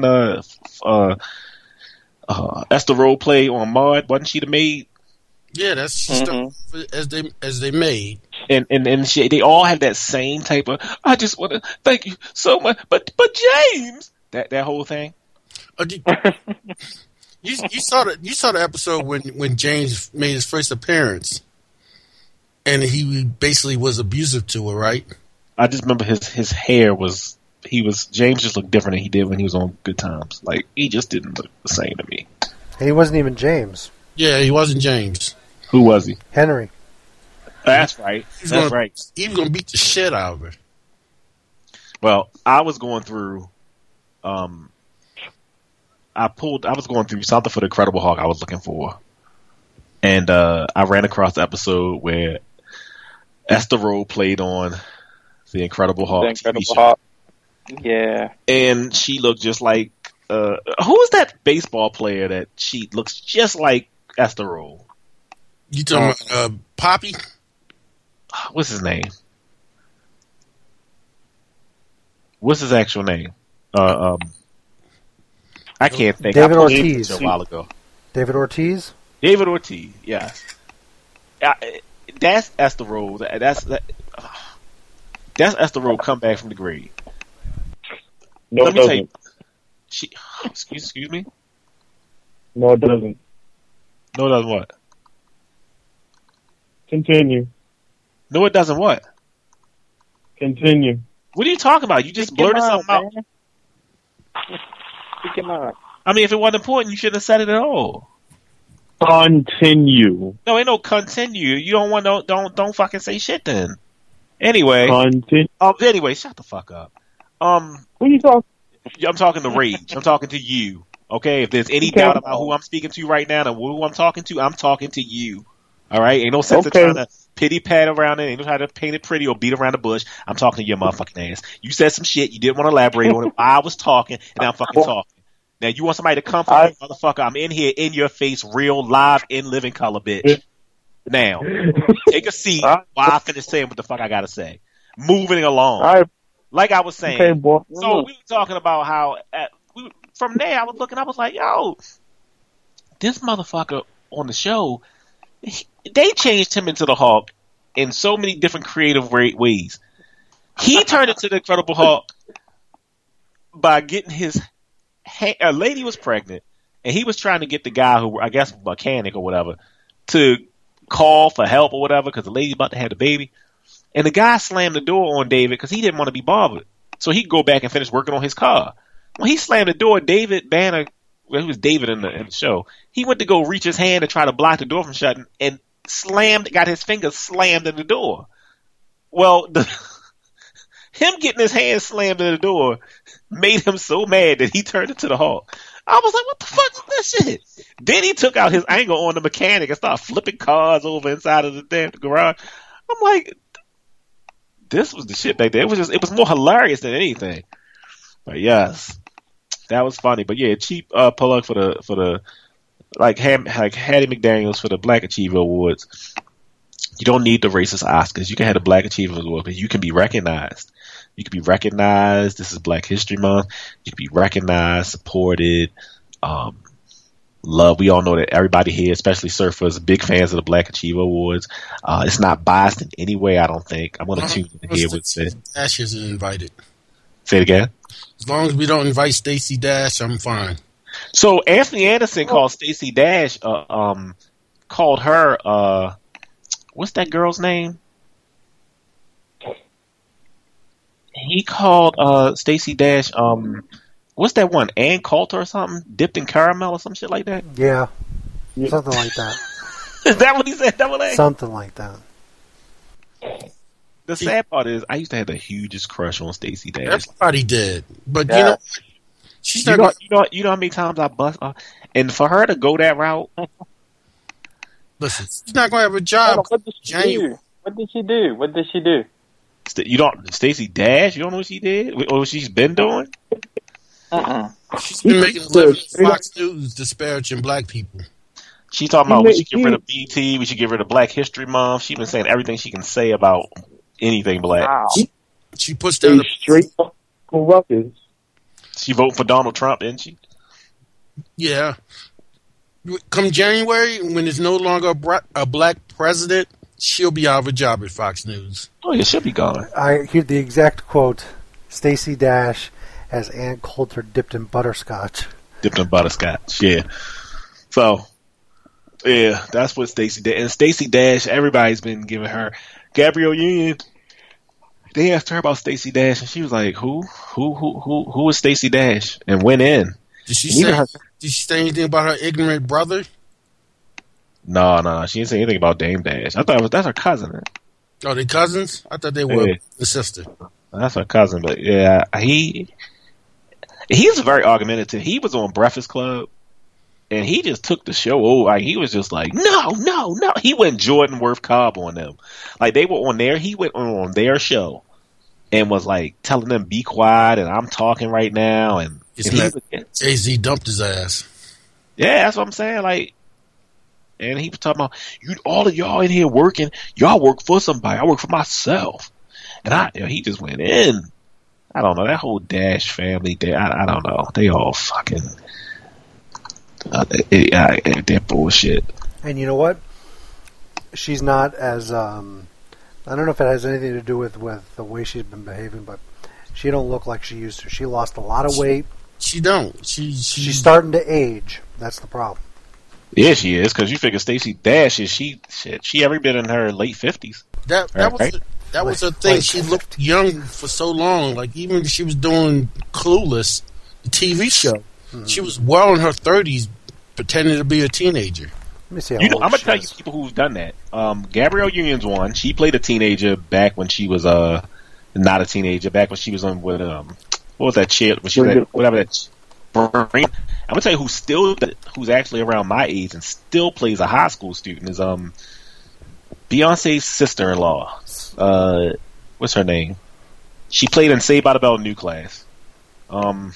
Esther Rolle play on Maude? Wasn't she the maid? Yeah, that's stuff as they made. And they all have that same type of. I just want to thank you so much, but James, that whole thing. You saw the episode when James made his first appearance, and he basically was abusive to her, right? I just remember his hair was. James just looked different than he did when he was on Good Times. Like he just didn't look the same to me. He wasn't even James. Yeah, he wasn't James. Who was he? Henry. That's right. That's right. He was gonna beat the shit out of her. Well, I was going through. I was going through something for the Incredible Hulk I was looking for, and I ran across the episode where Esther Rolle played on the Incredible Hulk. The Incredible Hulk. Yeah. And she looked just like who is that baseball player that she looks just like Esther Rolle? You talking about Poppy? What's his name? What's his actual name? I can't think. David Ortiz. A while ago. David Ortiz? David Ortiz, yes. That's Esther Rolle. That's Esther Rolle come back from the grave. No, Let it me tell doesn't. you. Excuse me? No, it doesn't. No, it doesn't what? Continue. No, it doesn't what? Continue. What are you talking about? You just blurted something out. I mean, if it wasn't important, you shouldn't have said it at all. Continue. No, ain't no continue. You don't want no. Don't fucking say shit then. Anyway. Continue. Anyway, shut the fuck up. What are you talking? I'm talking to Rage. I'm talking to you. Okay. If there's any doubt about who I'm speaking to right now and who I'm talking to you. All right, ain't no sense of trying to pity pat around it. Ain't no trying to paint it pretty or beat around the bush. I'm talking to your motherfucking ass. You said some shit. You didn't want to elaborate on it. I was talking, and I'm fucking talking. Now you want somebody to comfort me, motherfucker? I'm in here, in your face, real live, in living color, bitch. Now, take a seat while I finish saying what the fuck I gotta say. Moving along. Like I was saying. Okay, boy. So we were talking about how from there I was looking. I was like, yo, this motherfucker on the show. They changed him into the Hulk in so many different creative ways. He turned into the Incredible Hulk by getting a lady was pregnant, and he was trying to get the guy who, I guess, mechanic or whatever, to call for help or whatever because the lady's about to have the baby. And the guy slammed the door on David because he didn't want to be bothered. So he could go back and finish working on his car. When he slammed the door, David Banner, well, it was David in the show, he went to go reach his hand to try to block the door from shutting and got his finger slammed in the door. Well, him getting his hand slammed in the door made him so mad that he turned into the Hulk. I was like, what the fuck is this shit? Then he took out his anger on the mechanic and started flipping cars over inside of the damn garage. I'm like, this was the shit back there. It was more hilarious than anything. But yes, that was funny. But yeah, cheap plug for the like Hattie McDaniels for the Black Achiever Awards. You don't need the racist Oscars. You can have the Black Achiever Award, but you can be recognized. You can be recognized. This is Black History Month. You can be recognized, supported, love. We all know that everybody here, especially surfers, big fans of the Black Achiever Awards. It's not biased in any way, I don't think. I'm going to tune in here with it. Dash isn't invited. Say it again? As long as we don't invite Stacey Dash, I'm fine. So Anthony Anderson called Stacey Dash, called her, what's that girl's name? He called Stacey Dash, what's that one? Ann Coulter or something? Dipped in caramel or some shit like that? Yeah. Something like that. Is that what he said? Something like that. The sad part is, I used to have the hugest crush on Stacey Dash. Everybody did, but you know, she's not. You know how many times I bust, and for her to go that route. Listen, she's not going to have a job. What did she do? You don't, Stacey Dash? You don't know what she did? Or what she's been doing? She's been making a living at Fox News disparaging black people. She's talking about we should get rid of BT, we should get rid of Black History Month. She's been saying everything she can say about anything black. Wow. She pushed down straight ruckus. She voted for Donald Trump, didn't she? Yeah. Come January, when there's no longer a black president, she'll be out of a job at Fox News. Oh, yeah, she'll be gone. I hear the exact quote: Stacey Dash as Ann Coulter dipped in butterscotch. Dipped in butterscotch, yeah. So, yeah, that's what Stacey did. And Stacey Dash, everybody's been giving her. Gabrielle Union, they asked her about Stacey Dash, and she was like, "Who is Stacey Dash?" And went in. Did she say anything about her ignorant brother? No, she didn't say anything about Dame Dash. I thought that's her cousin. Right? Oh, they cousins? I thought they were the sister. That's her cousin, but yeah, he's very argumentative. He was on Breakfast Club, and he just took the show over. Like, he was just like, no. He went Jordan Worth Cobb on them. Like, they were on there. He went on their show and was like telling them, be quiet, and I'm talking right now. And Jay-Z dumped his ass. Yeah, that's what I'm saying. Like, and he was talking about, all of y'all in here working, y'all work for somebody. I work for myself. And he just went in. I don't know. That whole Dash family, I don't know. They all fucking, they're bullshit. And you know what? She's not as, I don't know if it has anything to do with the way she's been behaving, but she don't look like she used to. She lost a lot of weight. She don't. She's starting to age. That's the problem. Yeah, she is, because you figure Stacey Dash is she every bit in her late 50s. That was her thing. She looked young for so long. Like, even when she was doing Clueless, the TV show, she was well in her 30s, pretending to be a teenager. Let me see. I'm gonna tell you people who've done that. Gabrielle Union's one. She played a teenager back when she was not a teenager. Back when she was on with what was that shit? When she was whatever that. I'm gonna tell you who's actually around my age and still plays a high school student is Beyonce's sister-in-law. What's her name? She played in Saved by the Bell New Class. I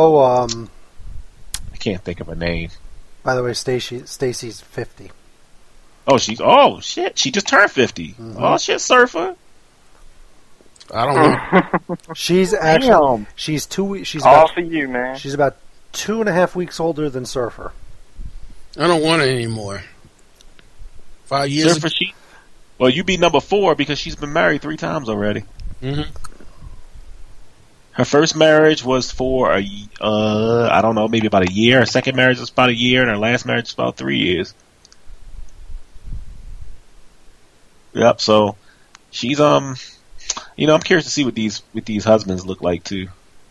can't think of her name. By the way, Stacy's 50. Oh shit! She just turned 50. Mm-hmm. Oh shit, Surfer. I don't know. She's actually she's all for you, man. She's about 2.5 weeks older than Surfer. I don't want it anymore. 5 years. Surfer, well, you be number 4 because she's been married 3 times already. Mm-hmm. Her first marriage was for I don't know, maybe about a year. Her second marriage was about a year, and her last marriage was about 3 years. Yep. So she's I'm curious to see what these husbands look like too.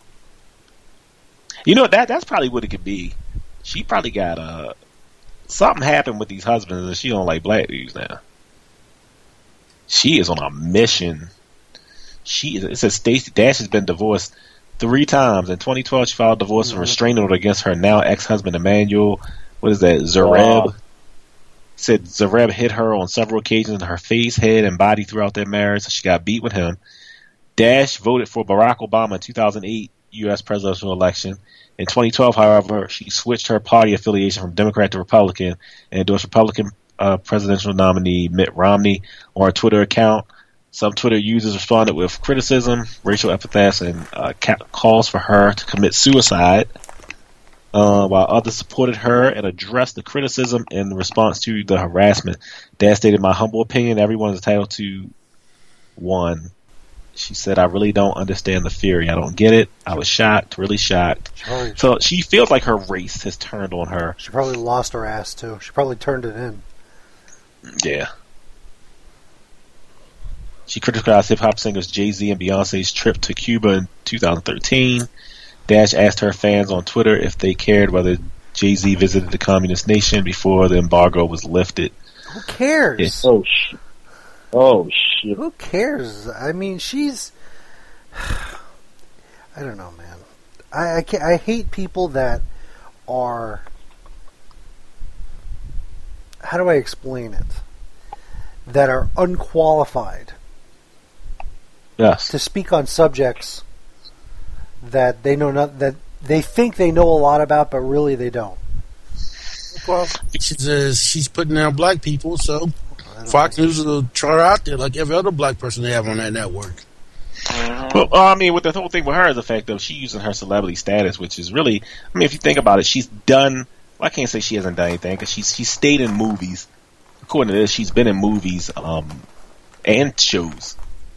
That's probably what it could be. She probably got something happened with these husbands, and she don't like black dudes now. She is on a mission. It says Stacey Dash has been divorced 3 times. In 2012, she filed divorce and restraining order against her now ex-husband Emmanuel. What is that? Zareb. Said Zareb hit her on several occasions in her face, head, and body throughout their marriage, so she got beat with him. Dash voted for Barack Obama in 2008 U.S. presidential election. In 2012, however, she switched her party affiliation from Democrat to Republican and endorsed Republican presidential nominee Mitt Romney on her Twitter account. Some Twitter users responded with criticism, racial epithets, and calls for her to commit suicide, while others supported her and addressed the criticism in response to the harassment. Dash stated, "My humble opinion, everyone is entitled to one." She said, "I really don't understand the fury. I don't get it. I was shocked, really shocked." So she feels like her race has turned on her. She probably lost her ass, too. She probably turned it in. Yeah. She criticized hip-hop singers Jay-Z and Beyonce's trip to Cuba in 2013. Dash asked her fans on Twitter if they cared whether Jay-Z visited the communist nation before the embargo was lifted. Who cares? Yeah. Oh, shit. Who cares? I mean, she's... I don't know, man. I hate people that are... How do I explain it? That are unqualified. Yes. To speak on subjects that they know that they think they know a lot about, but really they don't. Well, she's putting down black people, so Fox News will try her out there like every other black person they have on that network. Well, I mean, with the whole thing with her is the fact of she using her celebrity status, which is really, I mean, if you think about it, she's done. Well, I can't say she hasn't done anything because she's stayed in movies. According to this, she's been in movies and shows.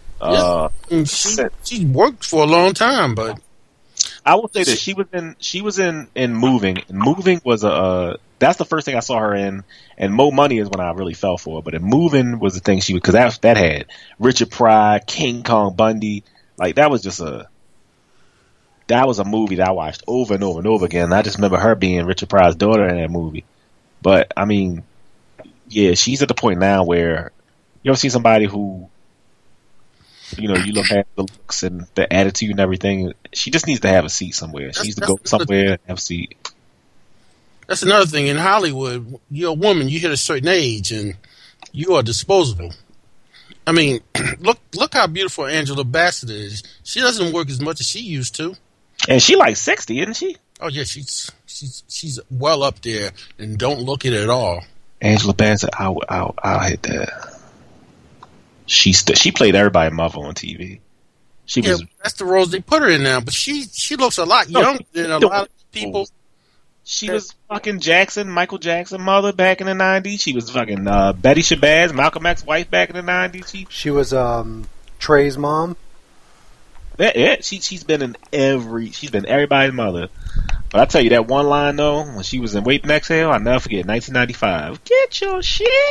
She worked for a long time, but I will say this: she was in Moving. Moving was that's the first thing I saw her in, and Mo Money is when I really fell for her. But in Moving was the thing she was, because that had Richard Pryor, King Kong Bundy, like that was a movie that I watched over and over and over again. I just remember her being Richard Pryor's daughter in that movie. But I mean, yeah, she's at the point now where you ever see somebody who, you look at the looks and the attitude and everything. She just needs to have a seat somewhere. She needs to go somewhere and have a seat. That's another thing. In Hollywood, you're a woman, you hit a certain age, and you are disposable. I mean, look how beautiful Angela Bassett is. She doesn't work as much as she used to. And she like 60, isn't she? Oh, yeah, she's well up there, and don't look it at all. Angela Bassett, I'll hit that. She played everybody mother on TV. That's the roles they put her in now. But she looks a lot younger than a lot of people. She was fucking Michael Jackson mother back in the 90s. She was fucking Betty Shabazz, Malcolm X's wife back in the 90s. She was Trey's mom. Yeah, she's been everybody's mother. But I tell you that one line though, when she was in Wait and Exhale, I'll never forget. 1995. Get your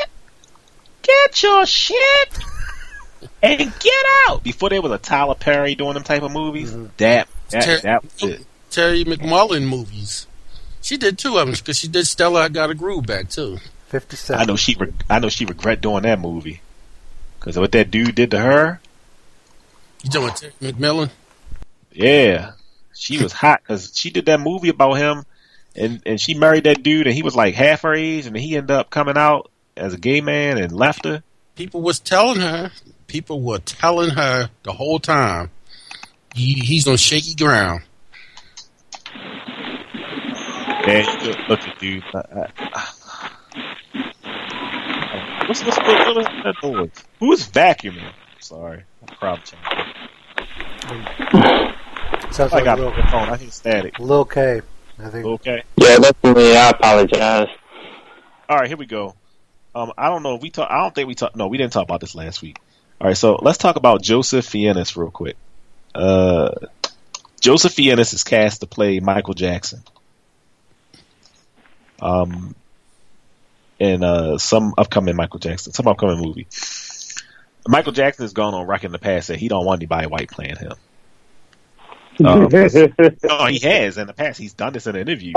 shit, and get out. Before there was a Tyler Perry doing them type of movies, that was it. Terry McMullen movies. She did 2 of them because she did Stella Got a Groove back too. 57. I know she regret doing that movie because what that dude did to her. You doing Terry McMillan? Yeah, she was hot because she did that movie about him, and she married that dude, and he was like half her age, and he ended up coming out as a gay man and left her. People were telling her the whole time he's on shaky ground. Man, look at dude. What's that noise? Who is vacuuming? Sorry, I'm crowd changing. Sounds I like got a phone. I hear static. Lil K, I think. Lil K. Yeah, that's me. I apologize. All right, here we go. I don't know if we talk. I don't think we talked. No, we didn't talk about this last week. All right, so let's talk about Joseph Fiennes real quick. Joseph Fiennes is cast to play Michael Jackson. In some upcoming movie. Michael Jackson has gone on record in the past that he don't want anybody white playing him. No, he has in the past. He's done this in an interview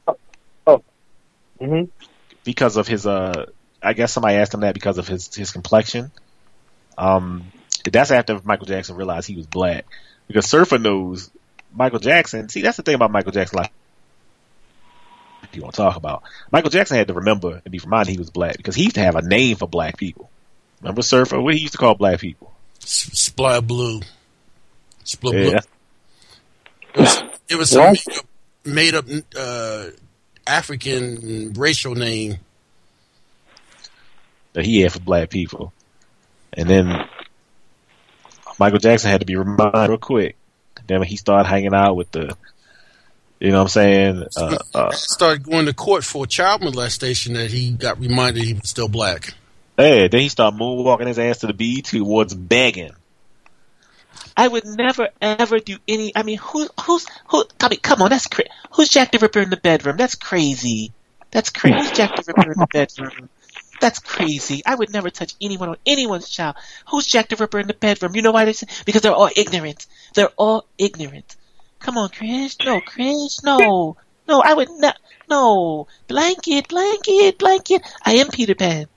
because of his. I guess somebody asked him that because of his complexion. That's after Michael Jackson realized he was black. Because Surfer knows Michael Jackson. See, that's the thing about Michael Jackson. Like, you want to talk about Michael Jackson had to remember and be reminded he was black because he used to have a name for black people. Remember Surfer? What he used to call black people? Split Blue. Yeah. It was some made up African racial name that he had for black people. And then Michael Jackson had to be reminded real quick. Then he started hanging out with the, you know what I'm saying? Started going to court for child molestation that he got reminded he was still black. Hey, then he started moonwalking his ass to the BET Awards begging. I would never ever do any. I mean, who? I mean, come on, that's crazy. Who's Jack the Ripper in the bedroom? That's crazy. That's crazy. Who's Jack the Ripper in the bedroom? That's crazy. I would never touch anyone or anyone's child. Who's Jack the Ripper in the bedroom? You know why they say? Because they're all ignorant. They're all ignorant. Come on, Chris. No, Chris. No. No, I would not. No. Blanket. I am Peter Pan.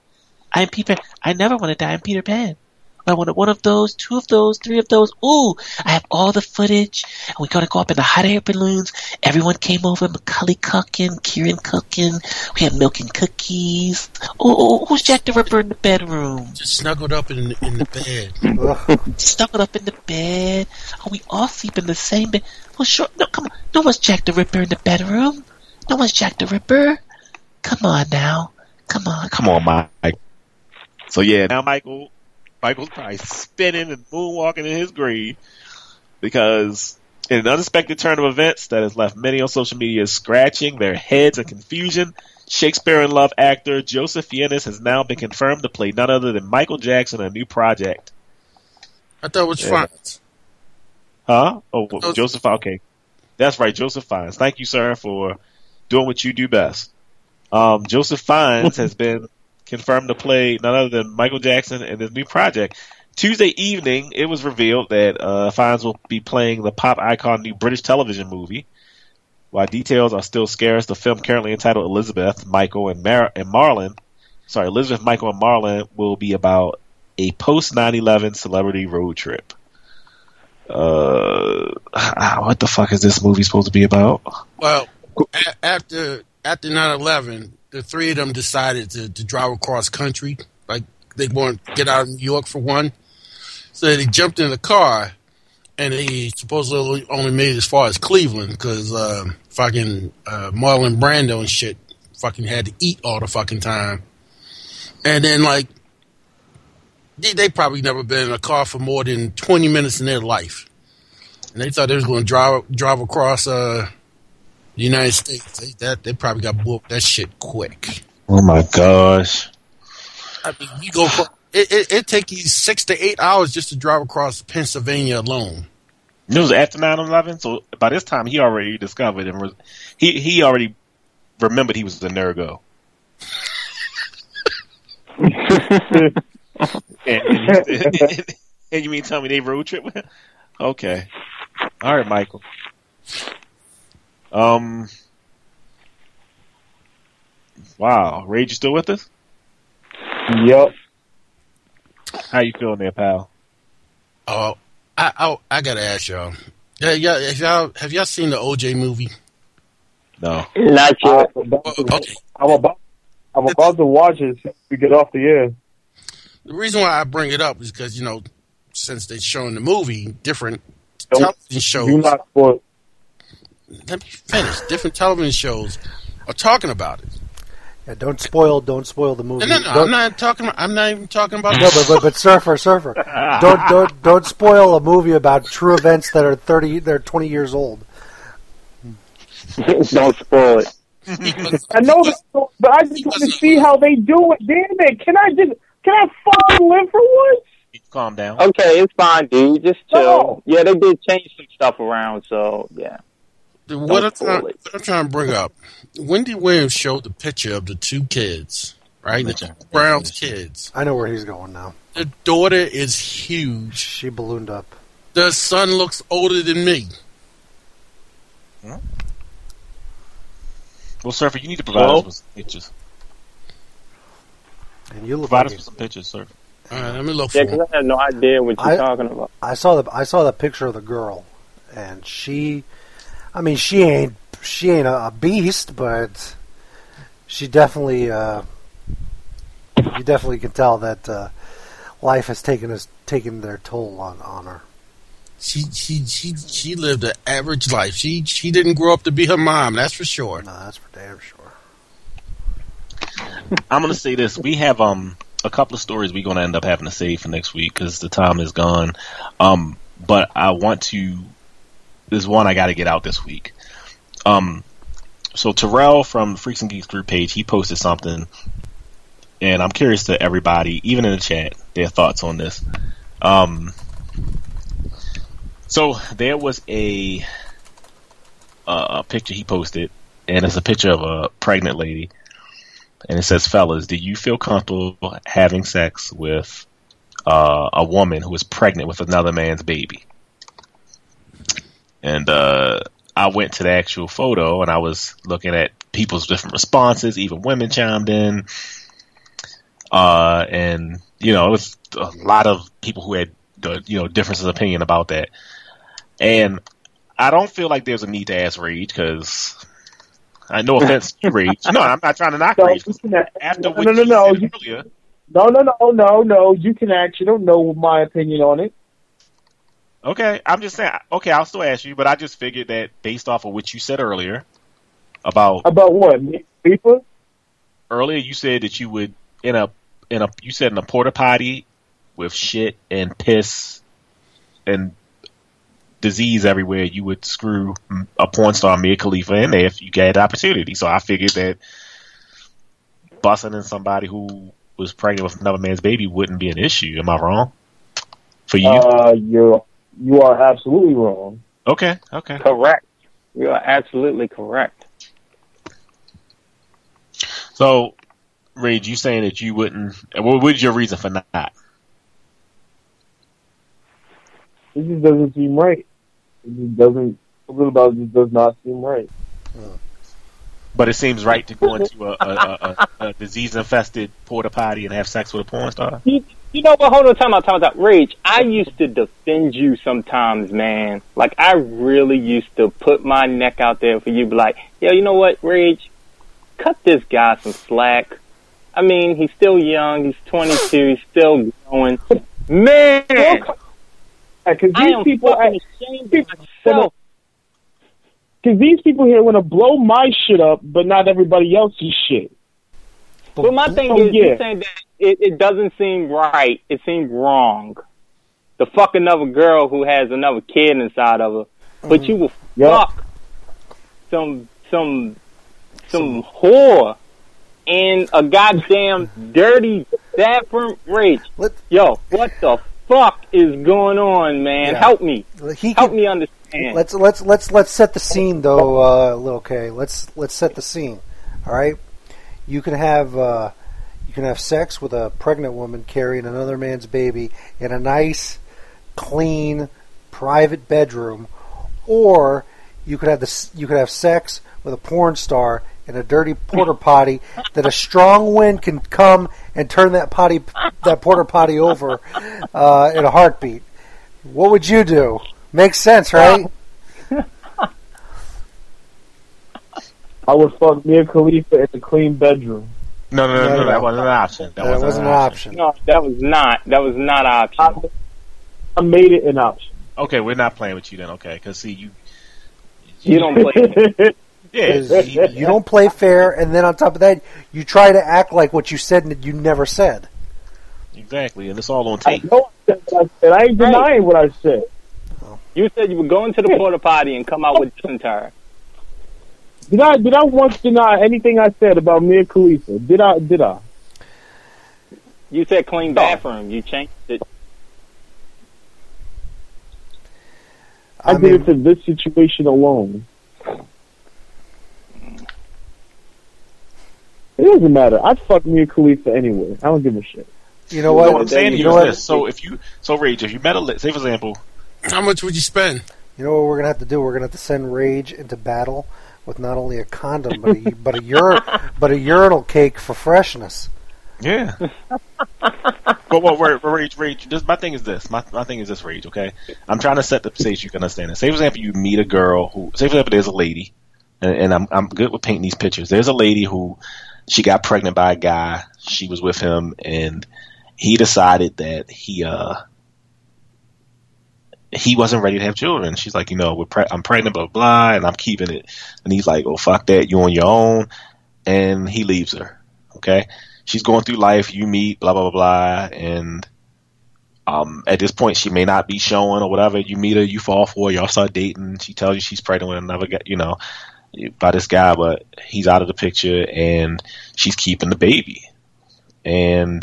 I never want to die. I'm Peter Pan. I wanted one of those, two of those, three of those. Ooh, I have all the footage. And we're going to go up in the hot air balloons. Everyone came over. Macaulay cooking, Kieran cooking. We had milk and cookies. Ooh, who's Jack the Ripper in the bedroom? Just snuggled up in the bed. Snuggled up in the bed. Oh, we all sleep in the same bed. Well, sure. No, come on. No one's Jack the Ripper in the bedroom. No one's Jack the Ripper. Come on now. Come on, Mike. So yeah, now Michael's probably spinning and moonwalking in his grave because in an unexpected turn of events that has left many on social media scratching their heads in confusion, Shakespeare in Love actor Joseph Fiennes has now been confirmed to play none other than Michael Jackson in a new project. I thought it was Fiennes. Huh? Oh, Joseph. Okay, that's right, Joseph Fiennes. Thank you, sir, for doing what you do best. Joseph Fiennes has been confirmed to play none other than Michael Jackson in his new project. Tuesday evening, it was revealed that Fiennes will be playing the pop icon new British television movie. While details are still scarce, the film currently entitled Elizabeth, Michael, and Marlon. Sorry, Elizabeth, Michael, and Marlon will be about a post 9/11 celebrity road trip. What the fuck is this movie supposed to be about? Well, after 9/11, the three of them decided to drive across country. Like, they want to get out of New York for one. So they jumped in the car, and they supposedly only made it as far as Cleveland because fucking Marlon Brando and shit fucking had to eat all the fucking time. And then, like, they probably never been in a car for more than 20 minutes in their life. And they thought they was going to drive across the United States. They probably got booked that shit quick. Oh my gosh! I mean, you go. It take you 6 to 8 hours just to drive across Pennsylvania alone. It was after 9/11, so by this time he already discovered and he already remembered he was a Nergo. and you mean tell me they road trip with him? Okay, all right, Michael. Wow, Rage, you still with us? Yep. How you feeling there, pal? Oh, I gotta ask y'all. Yeah, have y'all seen the OJ movie? No, not yet. Okay. I'm about to watch it. We get off the air. The reason why I bring it up is because, since they're showing the movie, different television shows. Do not spoil. Let me finish. Different television shows are talking about it. Yeah, don't spoil the movie. No. I'm not even talking about. No, but surfer. Don't spoil a movie about true events that are 20 years old. Don't spoil it. I know that, but I just want to see how they do it. Damn it! Can I fucking live for once? Calm down. Okay, it's fine, dude. Just chill. No. Yeah, they did change some stuff around, so yeah. What I'm trying to bring up, Wendy Williams showed the picture of the two kids, right? The Browns kids. I know where he's going now. The daughter is huge. She ballooned up. The son looks older than me. Huh? Well, Surfer, you need to provide us with some pictures. And you provide us with some pictures, Surfer. All right, let me look for because I have no idea what you're talking about. I saw the picture of the girl, and she ain't a beast, but she definitely you definitely can tell that life has taken their toll on her. She lived an average life. She didn't grow up to be her mom, that's for sure. No, that's for damn sure. I'm gonna say this: we have a couple of stories we're gonna end up having to save for next week because the time is gone. But I want to. There's one I got to get out this week. So Terrell from the Freaks and Geeks group page, he posted something, and I'm curious to everybody, even in the chat, their thoughts on this. So there was a picture he posted, and it's a picture of a pregnant lady, and it says, "Fellas, do you feel comfortable having sex with a woman who is pregnant with another man's baby?" And I went to the actual photo, and I was looking at people's different responses. Even women chimed in, and it was a lot of people who had differences of opinion about that. And I don't feel like there's a need to ask Rage because, no offense to Rage. No, I'm not trying to knock Rage. After what you said earlier. No. You can ask. You don't know my opinion on it. Okay, I'm just saying. Okay, I'll still ask you, but I just figured that based off of what you said earlier about what people. Earlier, you said that you would in a porta potty with shit and piss and disease everywhere, you would screw a porn star Mia Khalifa in there if you get the opportunity. So I figured that busting in somebody who was pregnant with another man's baby wouldn't be an issue. Am I wrong? For you? You are absolutely wrong. Okay. Correct. You are absolutely correct. So, Rage, you saying that you wouldn't? What was your reason for not? It just doesn't seem right. It just doesn't. Something about it just does not seem right. But it seems right to go into a disease-infested porta potty and have sex with a porn star. You know what? Hold on, time out. Rage, I used to defend you sometimes, man. Like, I really used to put my neck out there for you. Be like, yo, you know what, Rage? Cut this guy some slack. I mean, he's still young. He's 22. He's still growing. Man! Because I am fucking ashamed of myself. Because these people here want to blow my shit up, but not everybody else's shit. But my thing is, you're saying that it doesn't seem right. It seems wrong. To fuck another girl who has another kid inside of her, but you will fuck some whore in a goddamn dirty bathroom. Rage. Yo, what the fuck is going on, man? Yeah. Help me. Help me understand. Let's set the scene though, Lil K. Let's set the scene. All right. You can have sex with a pregnant woman carrying another man's baby in a nice, clean, private bedroom, or you could have sex with a porn star in a dirty porta potty that a strong wind can come and turn that porta potty over in a heartbeat. What would you do? Makes sense, right? I would fuck Mia Khalifa in a clean bedroom. No, that wasn't an option. That wasn't an option. No, that was not optional. I made it an option. Okay, we're not playing with you then. Okay, because see you don't play. Yeah, you don't play fair, and then on top of that, you try to act like what you said and you never said. Exactly, and it's all on tape. I ain't denying what I said. You said you would go into the porta potty and come out with dysentery. Did I once deny anything I said about Mia Khalifa? Did I? You said clean bathroom. You changed it. I did it for this situation alone. It doesn't matter. I'd fuck Mia Khalifa anyway. I don't give a shit. You know what? What I'm saying here is this. So Rage, if you met say for example, how much would you spend? You know what we're gonna have to do? We're gonna have to send Rage into battle with not only a condom but a urinal cake for freshness. Yeah. Well, Rage. My thing is this. My thing is this, Rage. Okay, I'm trying to set the stage. You can understand it. Say for example, you meet a girl who. Say for example, there's a lady, and I'm good with painting these pictures. There's a lady who she got pregnant by a guy. She was with him, and he decided that he wasn't ready to have children. She's like, I'm pregnant, blah, blah, and I'm keeping it. And he's like, oh, fuck that. You're on your own. And he leaves her. Okay. She's going through life. You meet, blah, blah, blah, blah. And, at this point, she may not be showing or whatever. You meet her, you fall for her, y'all start dating. She tells you she's pregnant with another guy, by this guy, but he's out of the picture and she's keeping the baby. And,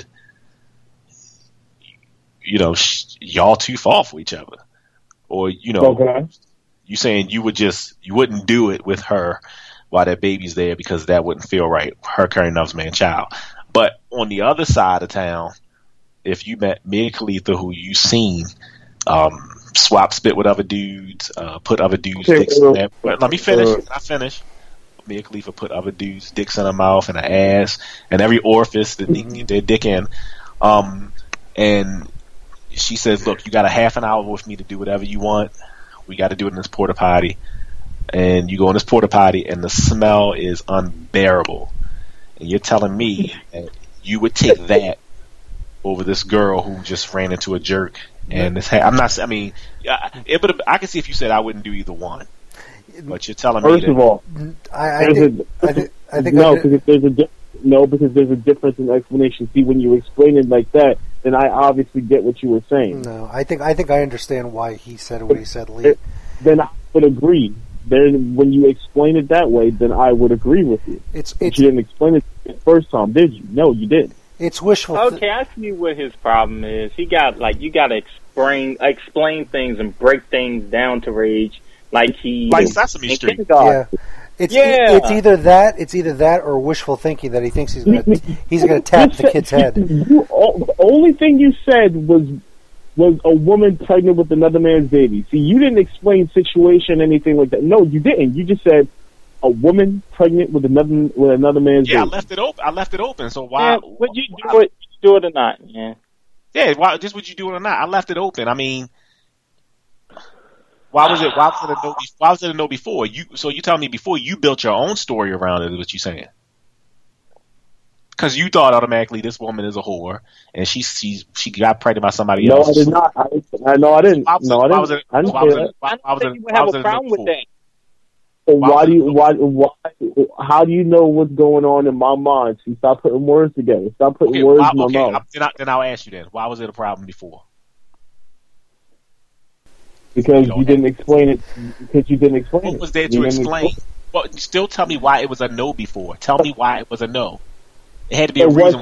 y'all two fall for each other. Or, you saying you wouldn't do it with her while that baby's there because that wouldn't feel right, her carrying another man's child. But on the other side of town, if you met Mia Khalifa, who you seen swap spit with other dudes, put other dudes' dicks in there. Let me finish. Can I finish? Mia Khalifa put other dudes' dicks in her mouth and her ass and every orifice that they can get their dick in. And she says, look, you got a half an hour with me to do whatever you want. We got to do it in this porta potty. And you go in this porta potty and the smell is unbearable. And you're telling me that you would take that over this girl who just ran into a jerk. And this, I can see if you said I wouldn't do either one. But you're telling me First of all, because there's a difference in explanation. See, when you explain it like that, then I obviously get what you were saying. No, I think I understand why he said what he said, Lee. Then I would agree. Then when you explain it that way, then I would agree with you. But you didn't explain it the first time, did you? No, you didn't. It's wishful. Okay, I see what his problem is. You got to explain things and break things down to Rage, like Sesame Street. Yeah. It's either that or wishful thinking that he thinks he's gonna tap the kid's head. The only thing you said was a woman pregnant with another man's baby. See, you didn't explain situation, anything like that. No, you didn't. You just said a woman pregnant with another man's baby. Yeah, I left it open. So why? Yeah, would you do it or not? Yeah. Yeah. Why? Just would you do it or not? I left it open. I mean. Why was it a no before? So you tell me before you built your own story around it is what you're saying. Because you thought automatically this woman is a whore and she got pregnant by somebody else. No, I did not. I didn't. Why was it a problem with that? How do you know what's going on in my mind? See, stop putting words together. Stop putting words in my mouth. Then I'll ask you then. Why was it a problem before? Because you didn't explain it. What was there to explain? Well, still tell me why it was a no before. Tell me why it was a no. It had to be a reason.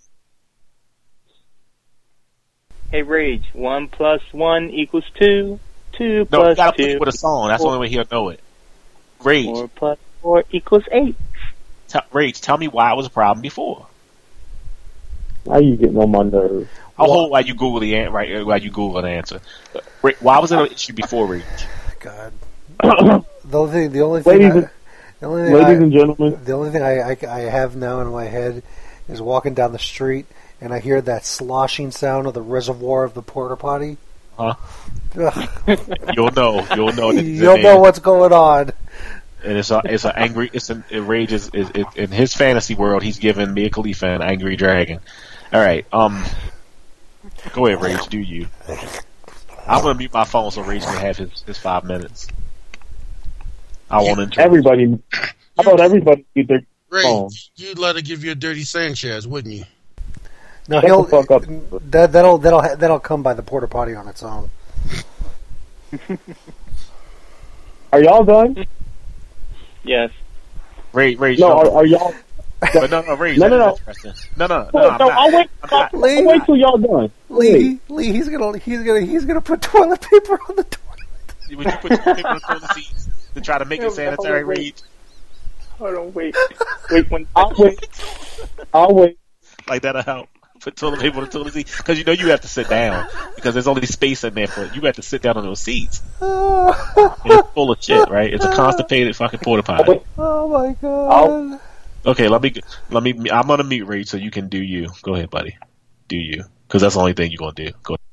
Hey, Rage, 1 + 1 = 2. 2 + 2. No, you gotta put it with a song. That's the only way he'll know it. Rage. 4 + 4 = 8. Rage, tell me why it was a problem before. Why are you getting on my nerves? I'll hold while you Google an answer. Why was it an issue before Rage? God. The only thing, ladies and gentlemen, the only thing I have now in my head is walking down the street and I hear that sloshing sound of the reservoir of the porta potty. Huh? You'll know. You'll know what's going on. And it's an angry. Rage is in his fantasy world. He's giving Mia Khalifa an angry dragon. All right. Go ahead, Rage. Do you? I'm gonna mute my phone so Rage can have his 5 minutes. I won't everybody. How about everybody mute their phone? You'd let her give you a dirty Sanchez, wouldn't you? No, that'll come by the porta potty on its own. Are y'all done? Yes. Rage. No, are y'all? But no, Rage. No. No. I'll wait till y'all done. Lee, he's gonna put toilet paper on the toilet. Would you put toilet paper on the toilet seats to try to make it sanitary, Rage? Hold on, wait. I'll wait. Like that'll help. Put toilet paper on the toilet seat because you know you have to sit down because there's only space in there for you. Have to sit down on those seats. It's full of shit, right? It's a constipated fucking porta potty. Oh my god. Okay, let me. I'm gonna mute Rage so you can do you. Go ahead, buddy. Do you? Because that's the only thing you're gonna do. Go ahead.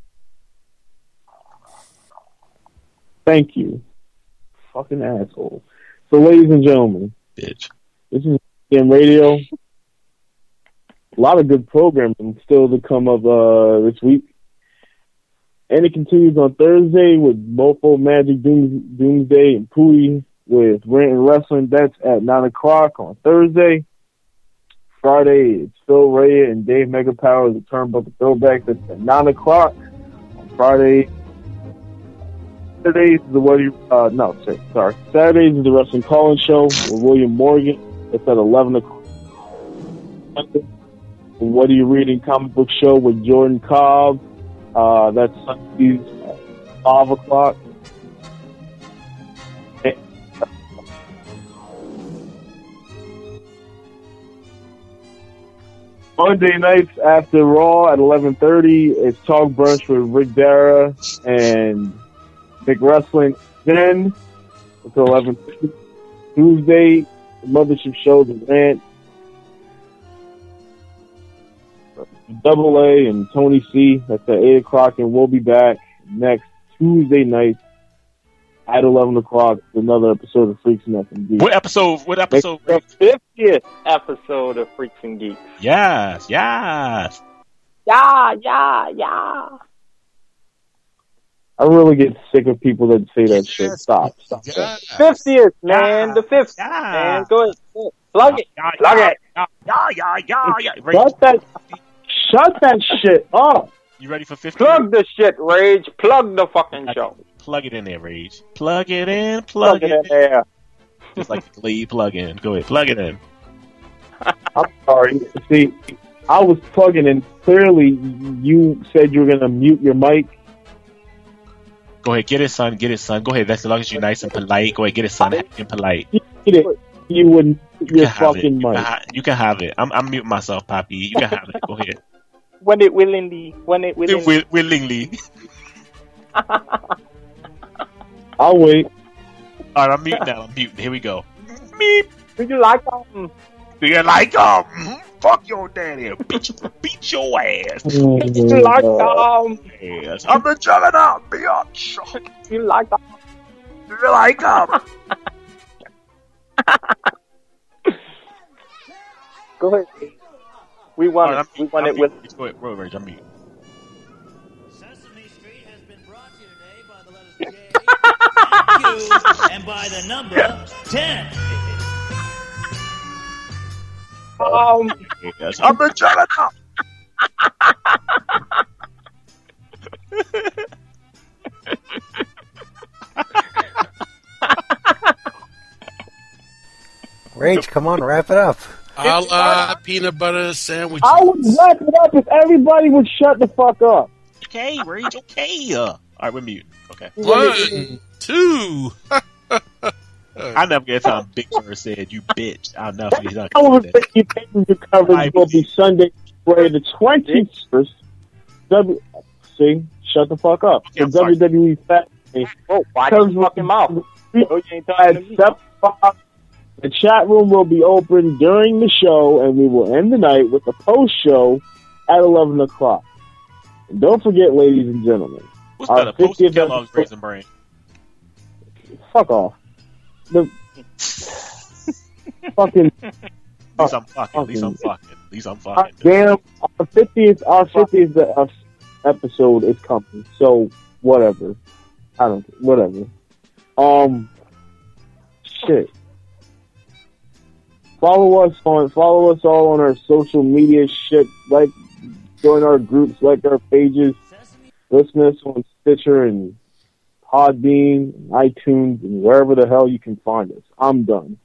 Thank you. Fucking asshole. So, ladies and gentlemen, bitch. This is GM Radio. A lot of good programming still to come up this week. And it continues on Thursday with Mofo, Magic, Doomsday, and Pootie with Rant and Wrestling. That's at 9 o'clock on Thursday. Friday, it's Phil Ray and Dave Megapower, the Turnbuckle Throwback. That's at 9 o'clock on Friday. Saturdays is the Saturdays is the Wrestling Call-In Show with William Morgan. It's at 11 o'clock. What Are You Reading? Comic Book Show with Jordan Cobb. That's Sundays at 5 o'clock. Monday nights after Raw at 11:30, it's Talk Brunch with Rick Dara and Big Wrestling. Then until 11:50. Tuesday, the Mothership Show, The Rant. Double A and Tony C. That's at 8 o'clock, and we'll be back next Tuesday night at 11 o'clock with another episode of Freaks and FMG. What episode? The 50th episode of Freaks and Geeks. Yes. Yeah. I really get sick of people that say that shit. Stop. 50th, man. The 50th, man. Go ahead. Plug it. Shut that shit up. You ready for 50? Plug the shit, Rage. Plug the fucking show. Plug it in there, Rage. Plug it in. Plug it in there. Just like the Glee plug-in. Go ahead. Plug it in. I'm sorry. See, I was plugging in. Clearly, you said you were going to mute your mic. Go ahead. Get it, son. Go ahead. That's as long as you're nice and polite. Go ahead. Get it, son. And polite. You wouldn't your fucking mic. You can have it. I'm muting myself, Poppy. You can have it. Go ahead. When it willingly. Willingly. I'll wait. All right, I'm muting now. Here we go. Meep. Do you like them? Fuck your daddy. Beat your ass. Do you like them? Yes. I'm the juggernaut, bitch. Do you like them? Do you like them? Go ahead. We want it with. Go ahead, Rage. I'm muting. And by the number 10. Yes, I'm the juggernaut. Rage, come on, wrap it up. A la peanut butter sandwich. I would wrap it up if everybody would shut the fuck up. Okay, Rage, okay. All right, we're muting. Okay. 1, 2. I never get time Big Bird said, you bitch. I'll never forget. He's not I will think you pay-per-view coverage will be Sunday, February the 21st. See? Shut the fuck up. Okay, the WWE Saturday. Watch your fucking mouth. The chat room will be open during the show, and we will end the night with the post-show at 11 o'clock. And don't forget, ladies and gentlemen, what's better, post Kellogg's Raisin Bran? Fuck off. The Fucking. At least I'm fucking. At least I'm fucking. At least I'm fucking. Damn, our 50th episode is coming. So whatever. Whatever. Shit. Follow us all on our social media shit. Like, join our groups, like our pages. Listen to us on Stitcher and Podbean, and iTunes, and wherever the hell you can find us. I'm done.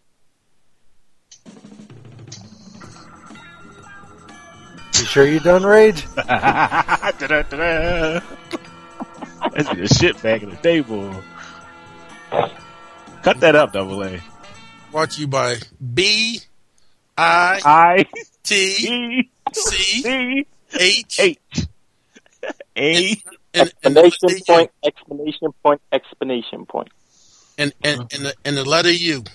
You sure you done, Rage? That's the shit back in the day, boy. Cut that up, Double A. Brought to you by BITCH Explanation point. And the letter U.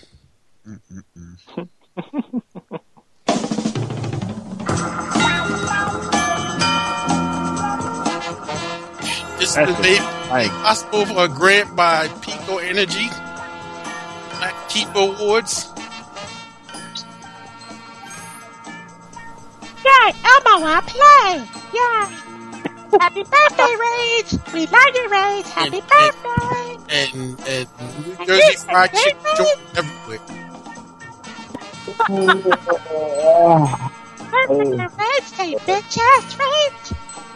This is made possible for a grant by Pico Energy, Black Keeper Awards. Yay, Elmo, I play. Yay. Happy birthday, Rage. We love you, Rage. Happy birthday. And New Jersey Fried Chicken joint everywhere. Perfect, Rage. Say bitch ass, Rage.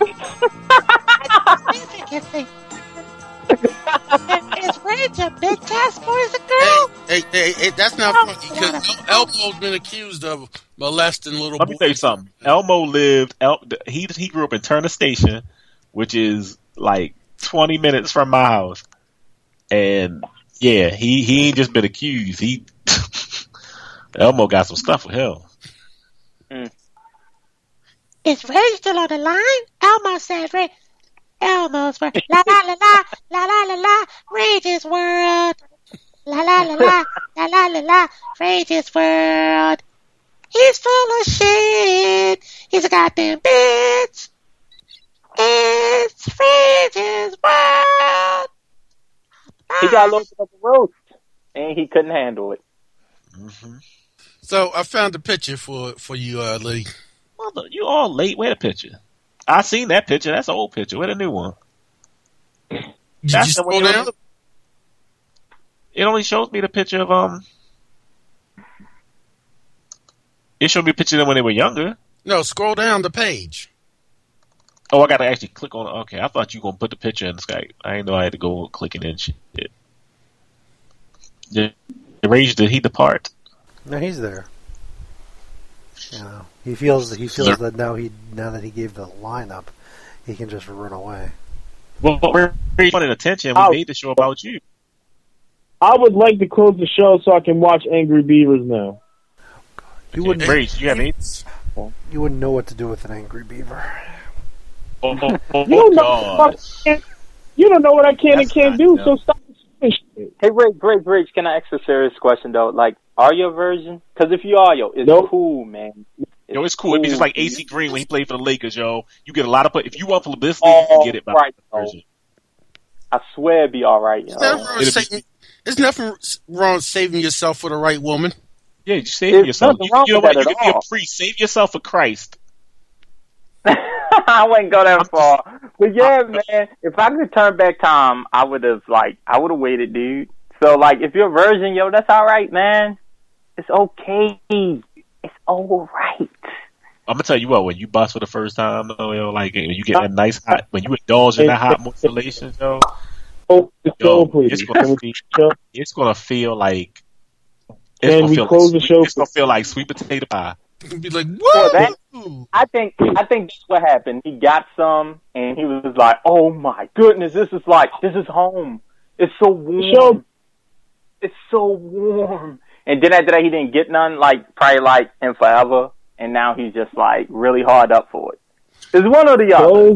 Is Rage a bitch ass boy as a girl? Hey, that's not funny because Elmo's been accused of molesting little boys. Let me tell you something. Elmo he grew up in Turner Station, which is like 20 minutes from my house. And yeah, he ain't just been accused. Elmo got some stuff with him. Is Rage still on the line? Elmo said Rage. Elmo's world. La la la la la la la la. Rage's world. La la la la la la la la. Rage's world. He's full of shit. He's a goddamn bitch. It's Rage's world. He got a little bit of a roast, and he couldn't handle it. Mm-hmm. So I found a picture for you, Liddy. Mother, you all late. Where the picture? I seen that picture. That's an old picture. Where the new one? Did you scroll down? It only shows me the picture of It showed me a picture of them when they were younger. No, scroll down the page. Oh, I gotta actually click on it. Okay, I thought you were gonna put the picture in the Skype. I didn't know I had to go clicking in shit. The Rage, did he depart? No, he's there. You know, he feels that now that he gave the lineup, he can just run away. Well, we're wanting attention. We made the show about you. I would like to close the show so I can watch Angry Beavers now. You wouldn't. Rage, you have any? You wouldn't know what to do with an angry beaver. You don't know what I can and can't do. So stop. Hey, Rage, can I ask a serious question though? Like, are you a virgin? Because if you are, it's cool, man. It's cool. It'd be just like AC Green when he played for the Lakers, yo. You get a lot of if you want publicity, you can get it by virgin. I swear it'd be all right, yo. There's nothing wrong with saving yourself for the right woman. Yeah, you save yourself. You know what? You can be a priest. Save yourself for Christ. I wouldn't go that far. But yeah, man, if I could turn back time, I would have waited, dude. So, like, if you're a virgin, yo, that's all right, man. It's okay. It's all right. I'm gonna tell you what, when you bust for the first time, though, yo, like, when you get that nice hot, when you indulge in that hot modulation, yo, it's gonna feel like it's gonna feel like sweet potato pie. Be like, whoa! I think that's what happened. He got some, and he was like, "Oh my goodness, this is home. It's so warm. It's so warm." And then after that, he didn't get none, probably in forever. And now he's just really hard up for it. It's one or the other.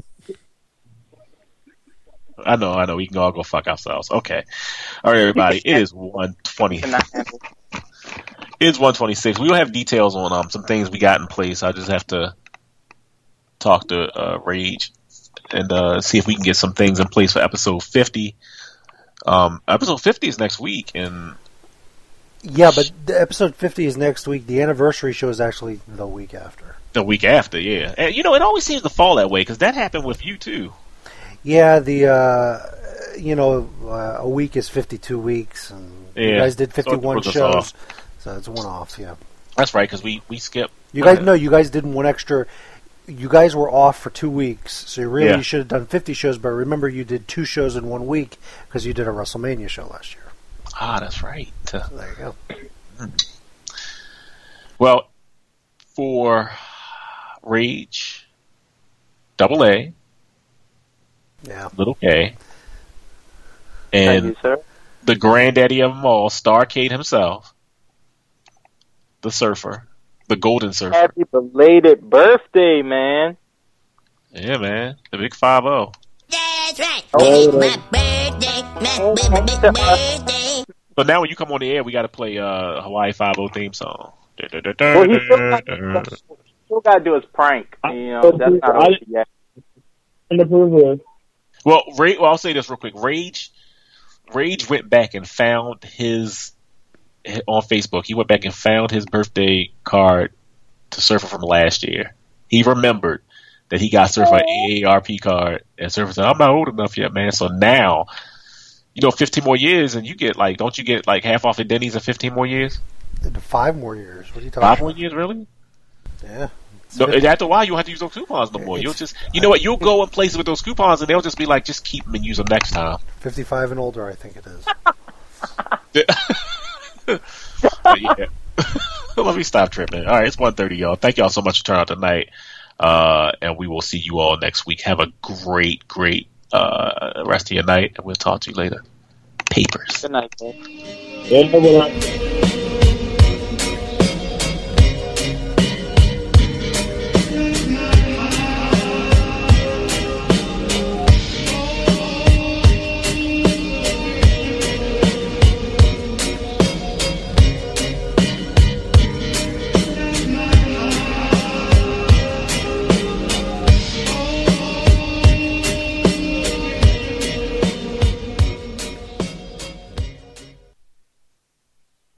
I know. We can all go fuck ourselves. Okay. All right, everybody. It is 1:20. It's 1:26. We don't have details on some things we got in place. I just have to talk to Rage and see if we can get some things in place for episode 50. Episode 50 is next week, and Yeah, but the episode 50 is next week. The anniversary show is actually the week after. The week after, yeah. And, you know, it always seems to fall that way, because that happened with you, too. Yeah, a week is 52 weeks, and you guys did 51 shows, so it's one off, yeah. That's right, because we skipped. You guys did one extra. You guys were off for 2 weeks, so you should have done 50 shows, but remember you did 2 shows in 1 week because you did a WrestleMania show last year. Ah, that's right. So there you go. Well, for Rage, Double A, Little K, and Thank you, sir. The granddaddy of them all, Starcade himself, the Surfer, the Golden Surfer. Happy belated birthday, man. Yeah, man. The big 5-0. That's right. It's my birthday. So now when you come on the air, we got to play Hawaii 5-0 theme song. Well, he still got to do his prank. You know, that's not over yet. Well, I'll say this real quick. Rage went back and found on Facebook. He went back and found his birthday card to Surfer from last year. He remembered that he got Surfer an AARP card, and Surfer said, "I'm not old enough yet, man." So now, 15 more years, and you get don't you get half off at Denny's in 15 more years? 5 more years. What are you talking about? 5 more years, really? Yeah. No, after a while, you don't have to use those coupons no more. You'll just, you'll go in places with those coupons, and they'll just be like, just keep them and use them next time. 55 and older, I think it is. Yeah. Let me stop tripping. All right, it's 1:30, y'all. Thank y'all so much for turning out tonight, and we will see you all next week. Have a great rest of your night, and we'll talk to you later. Papers. Good night, man.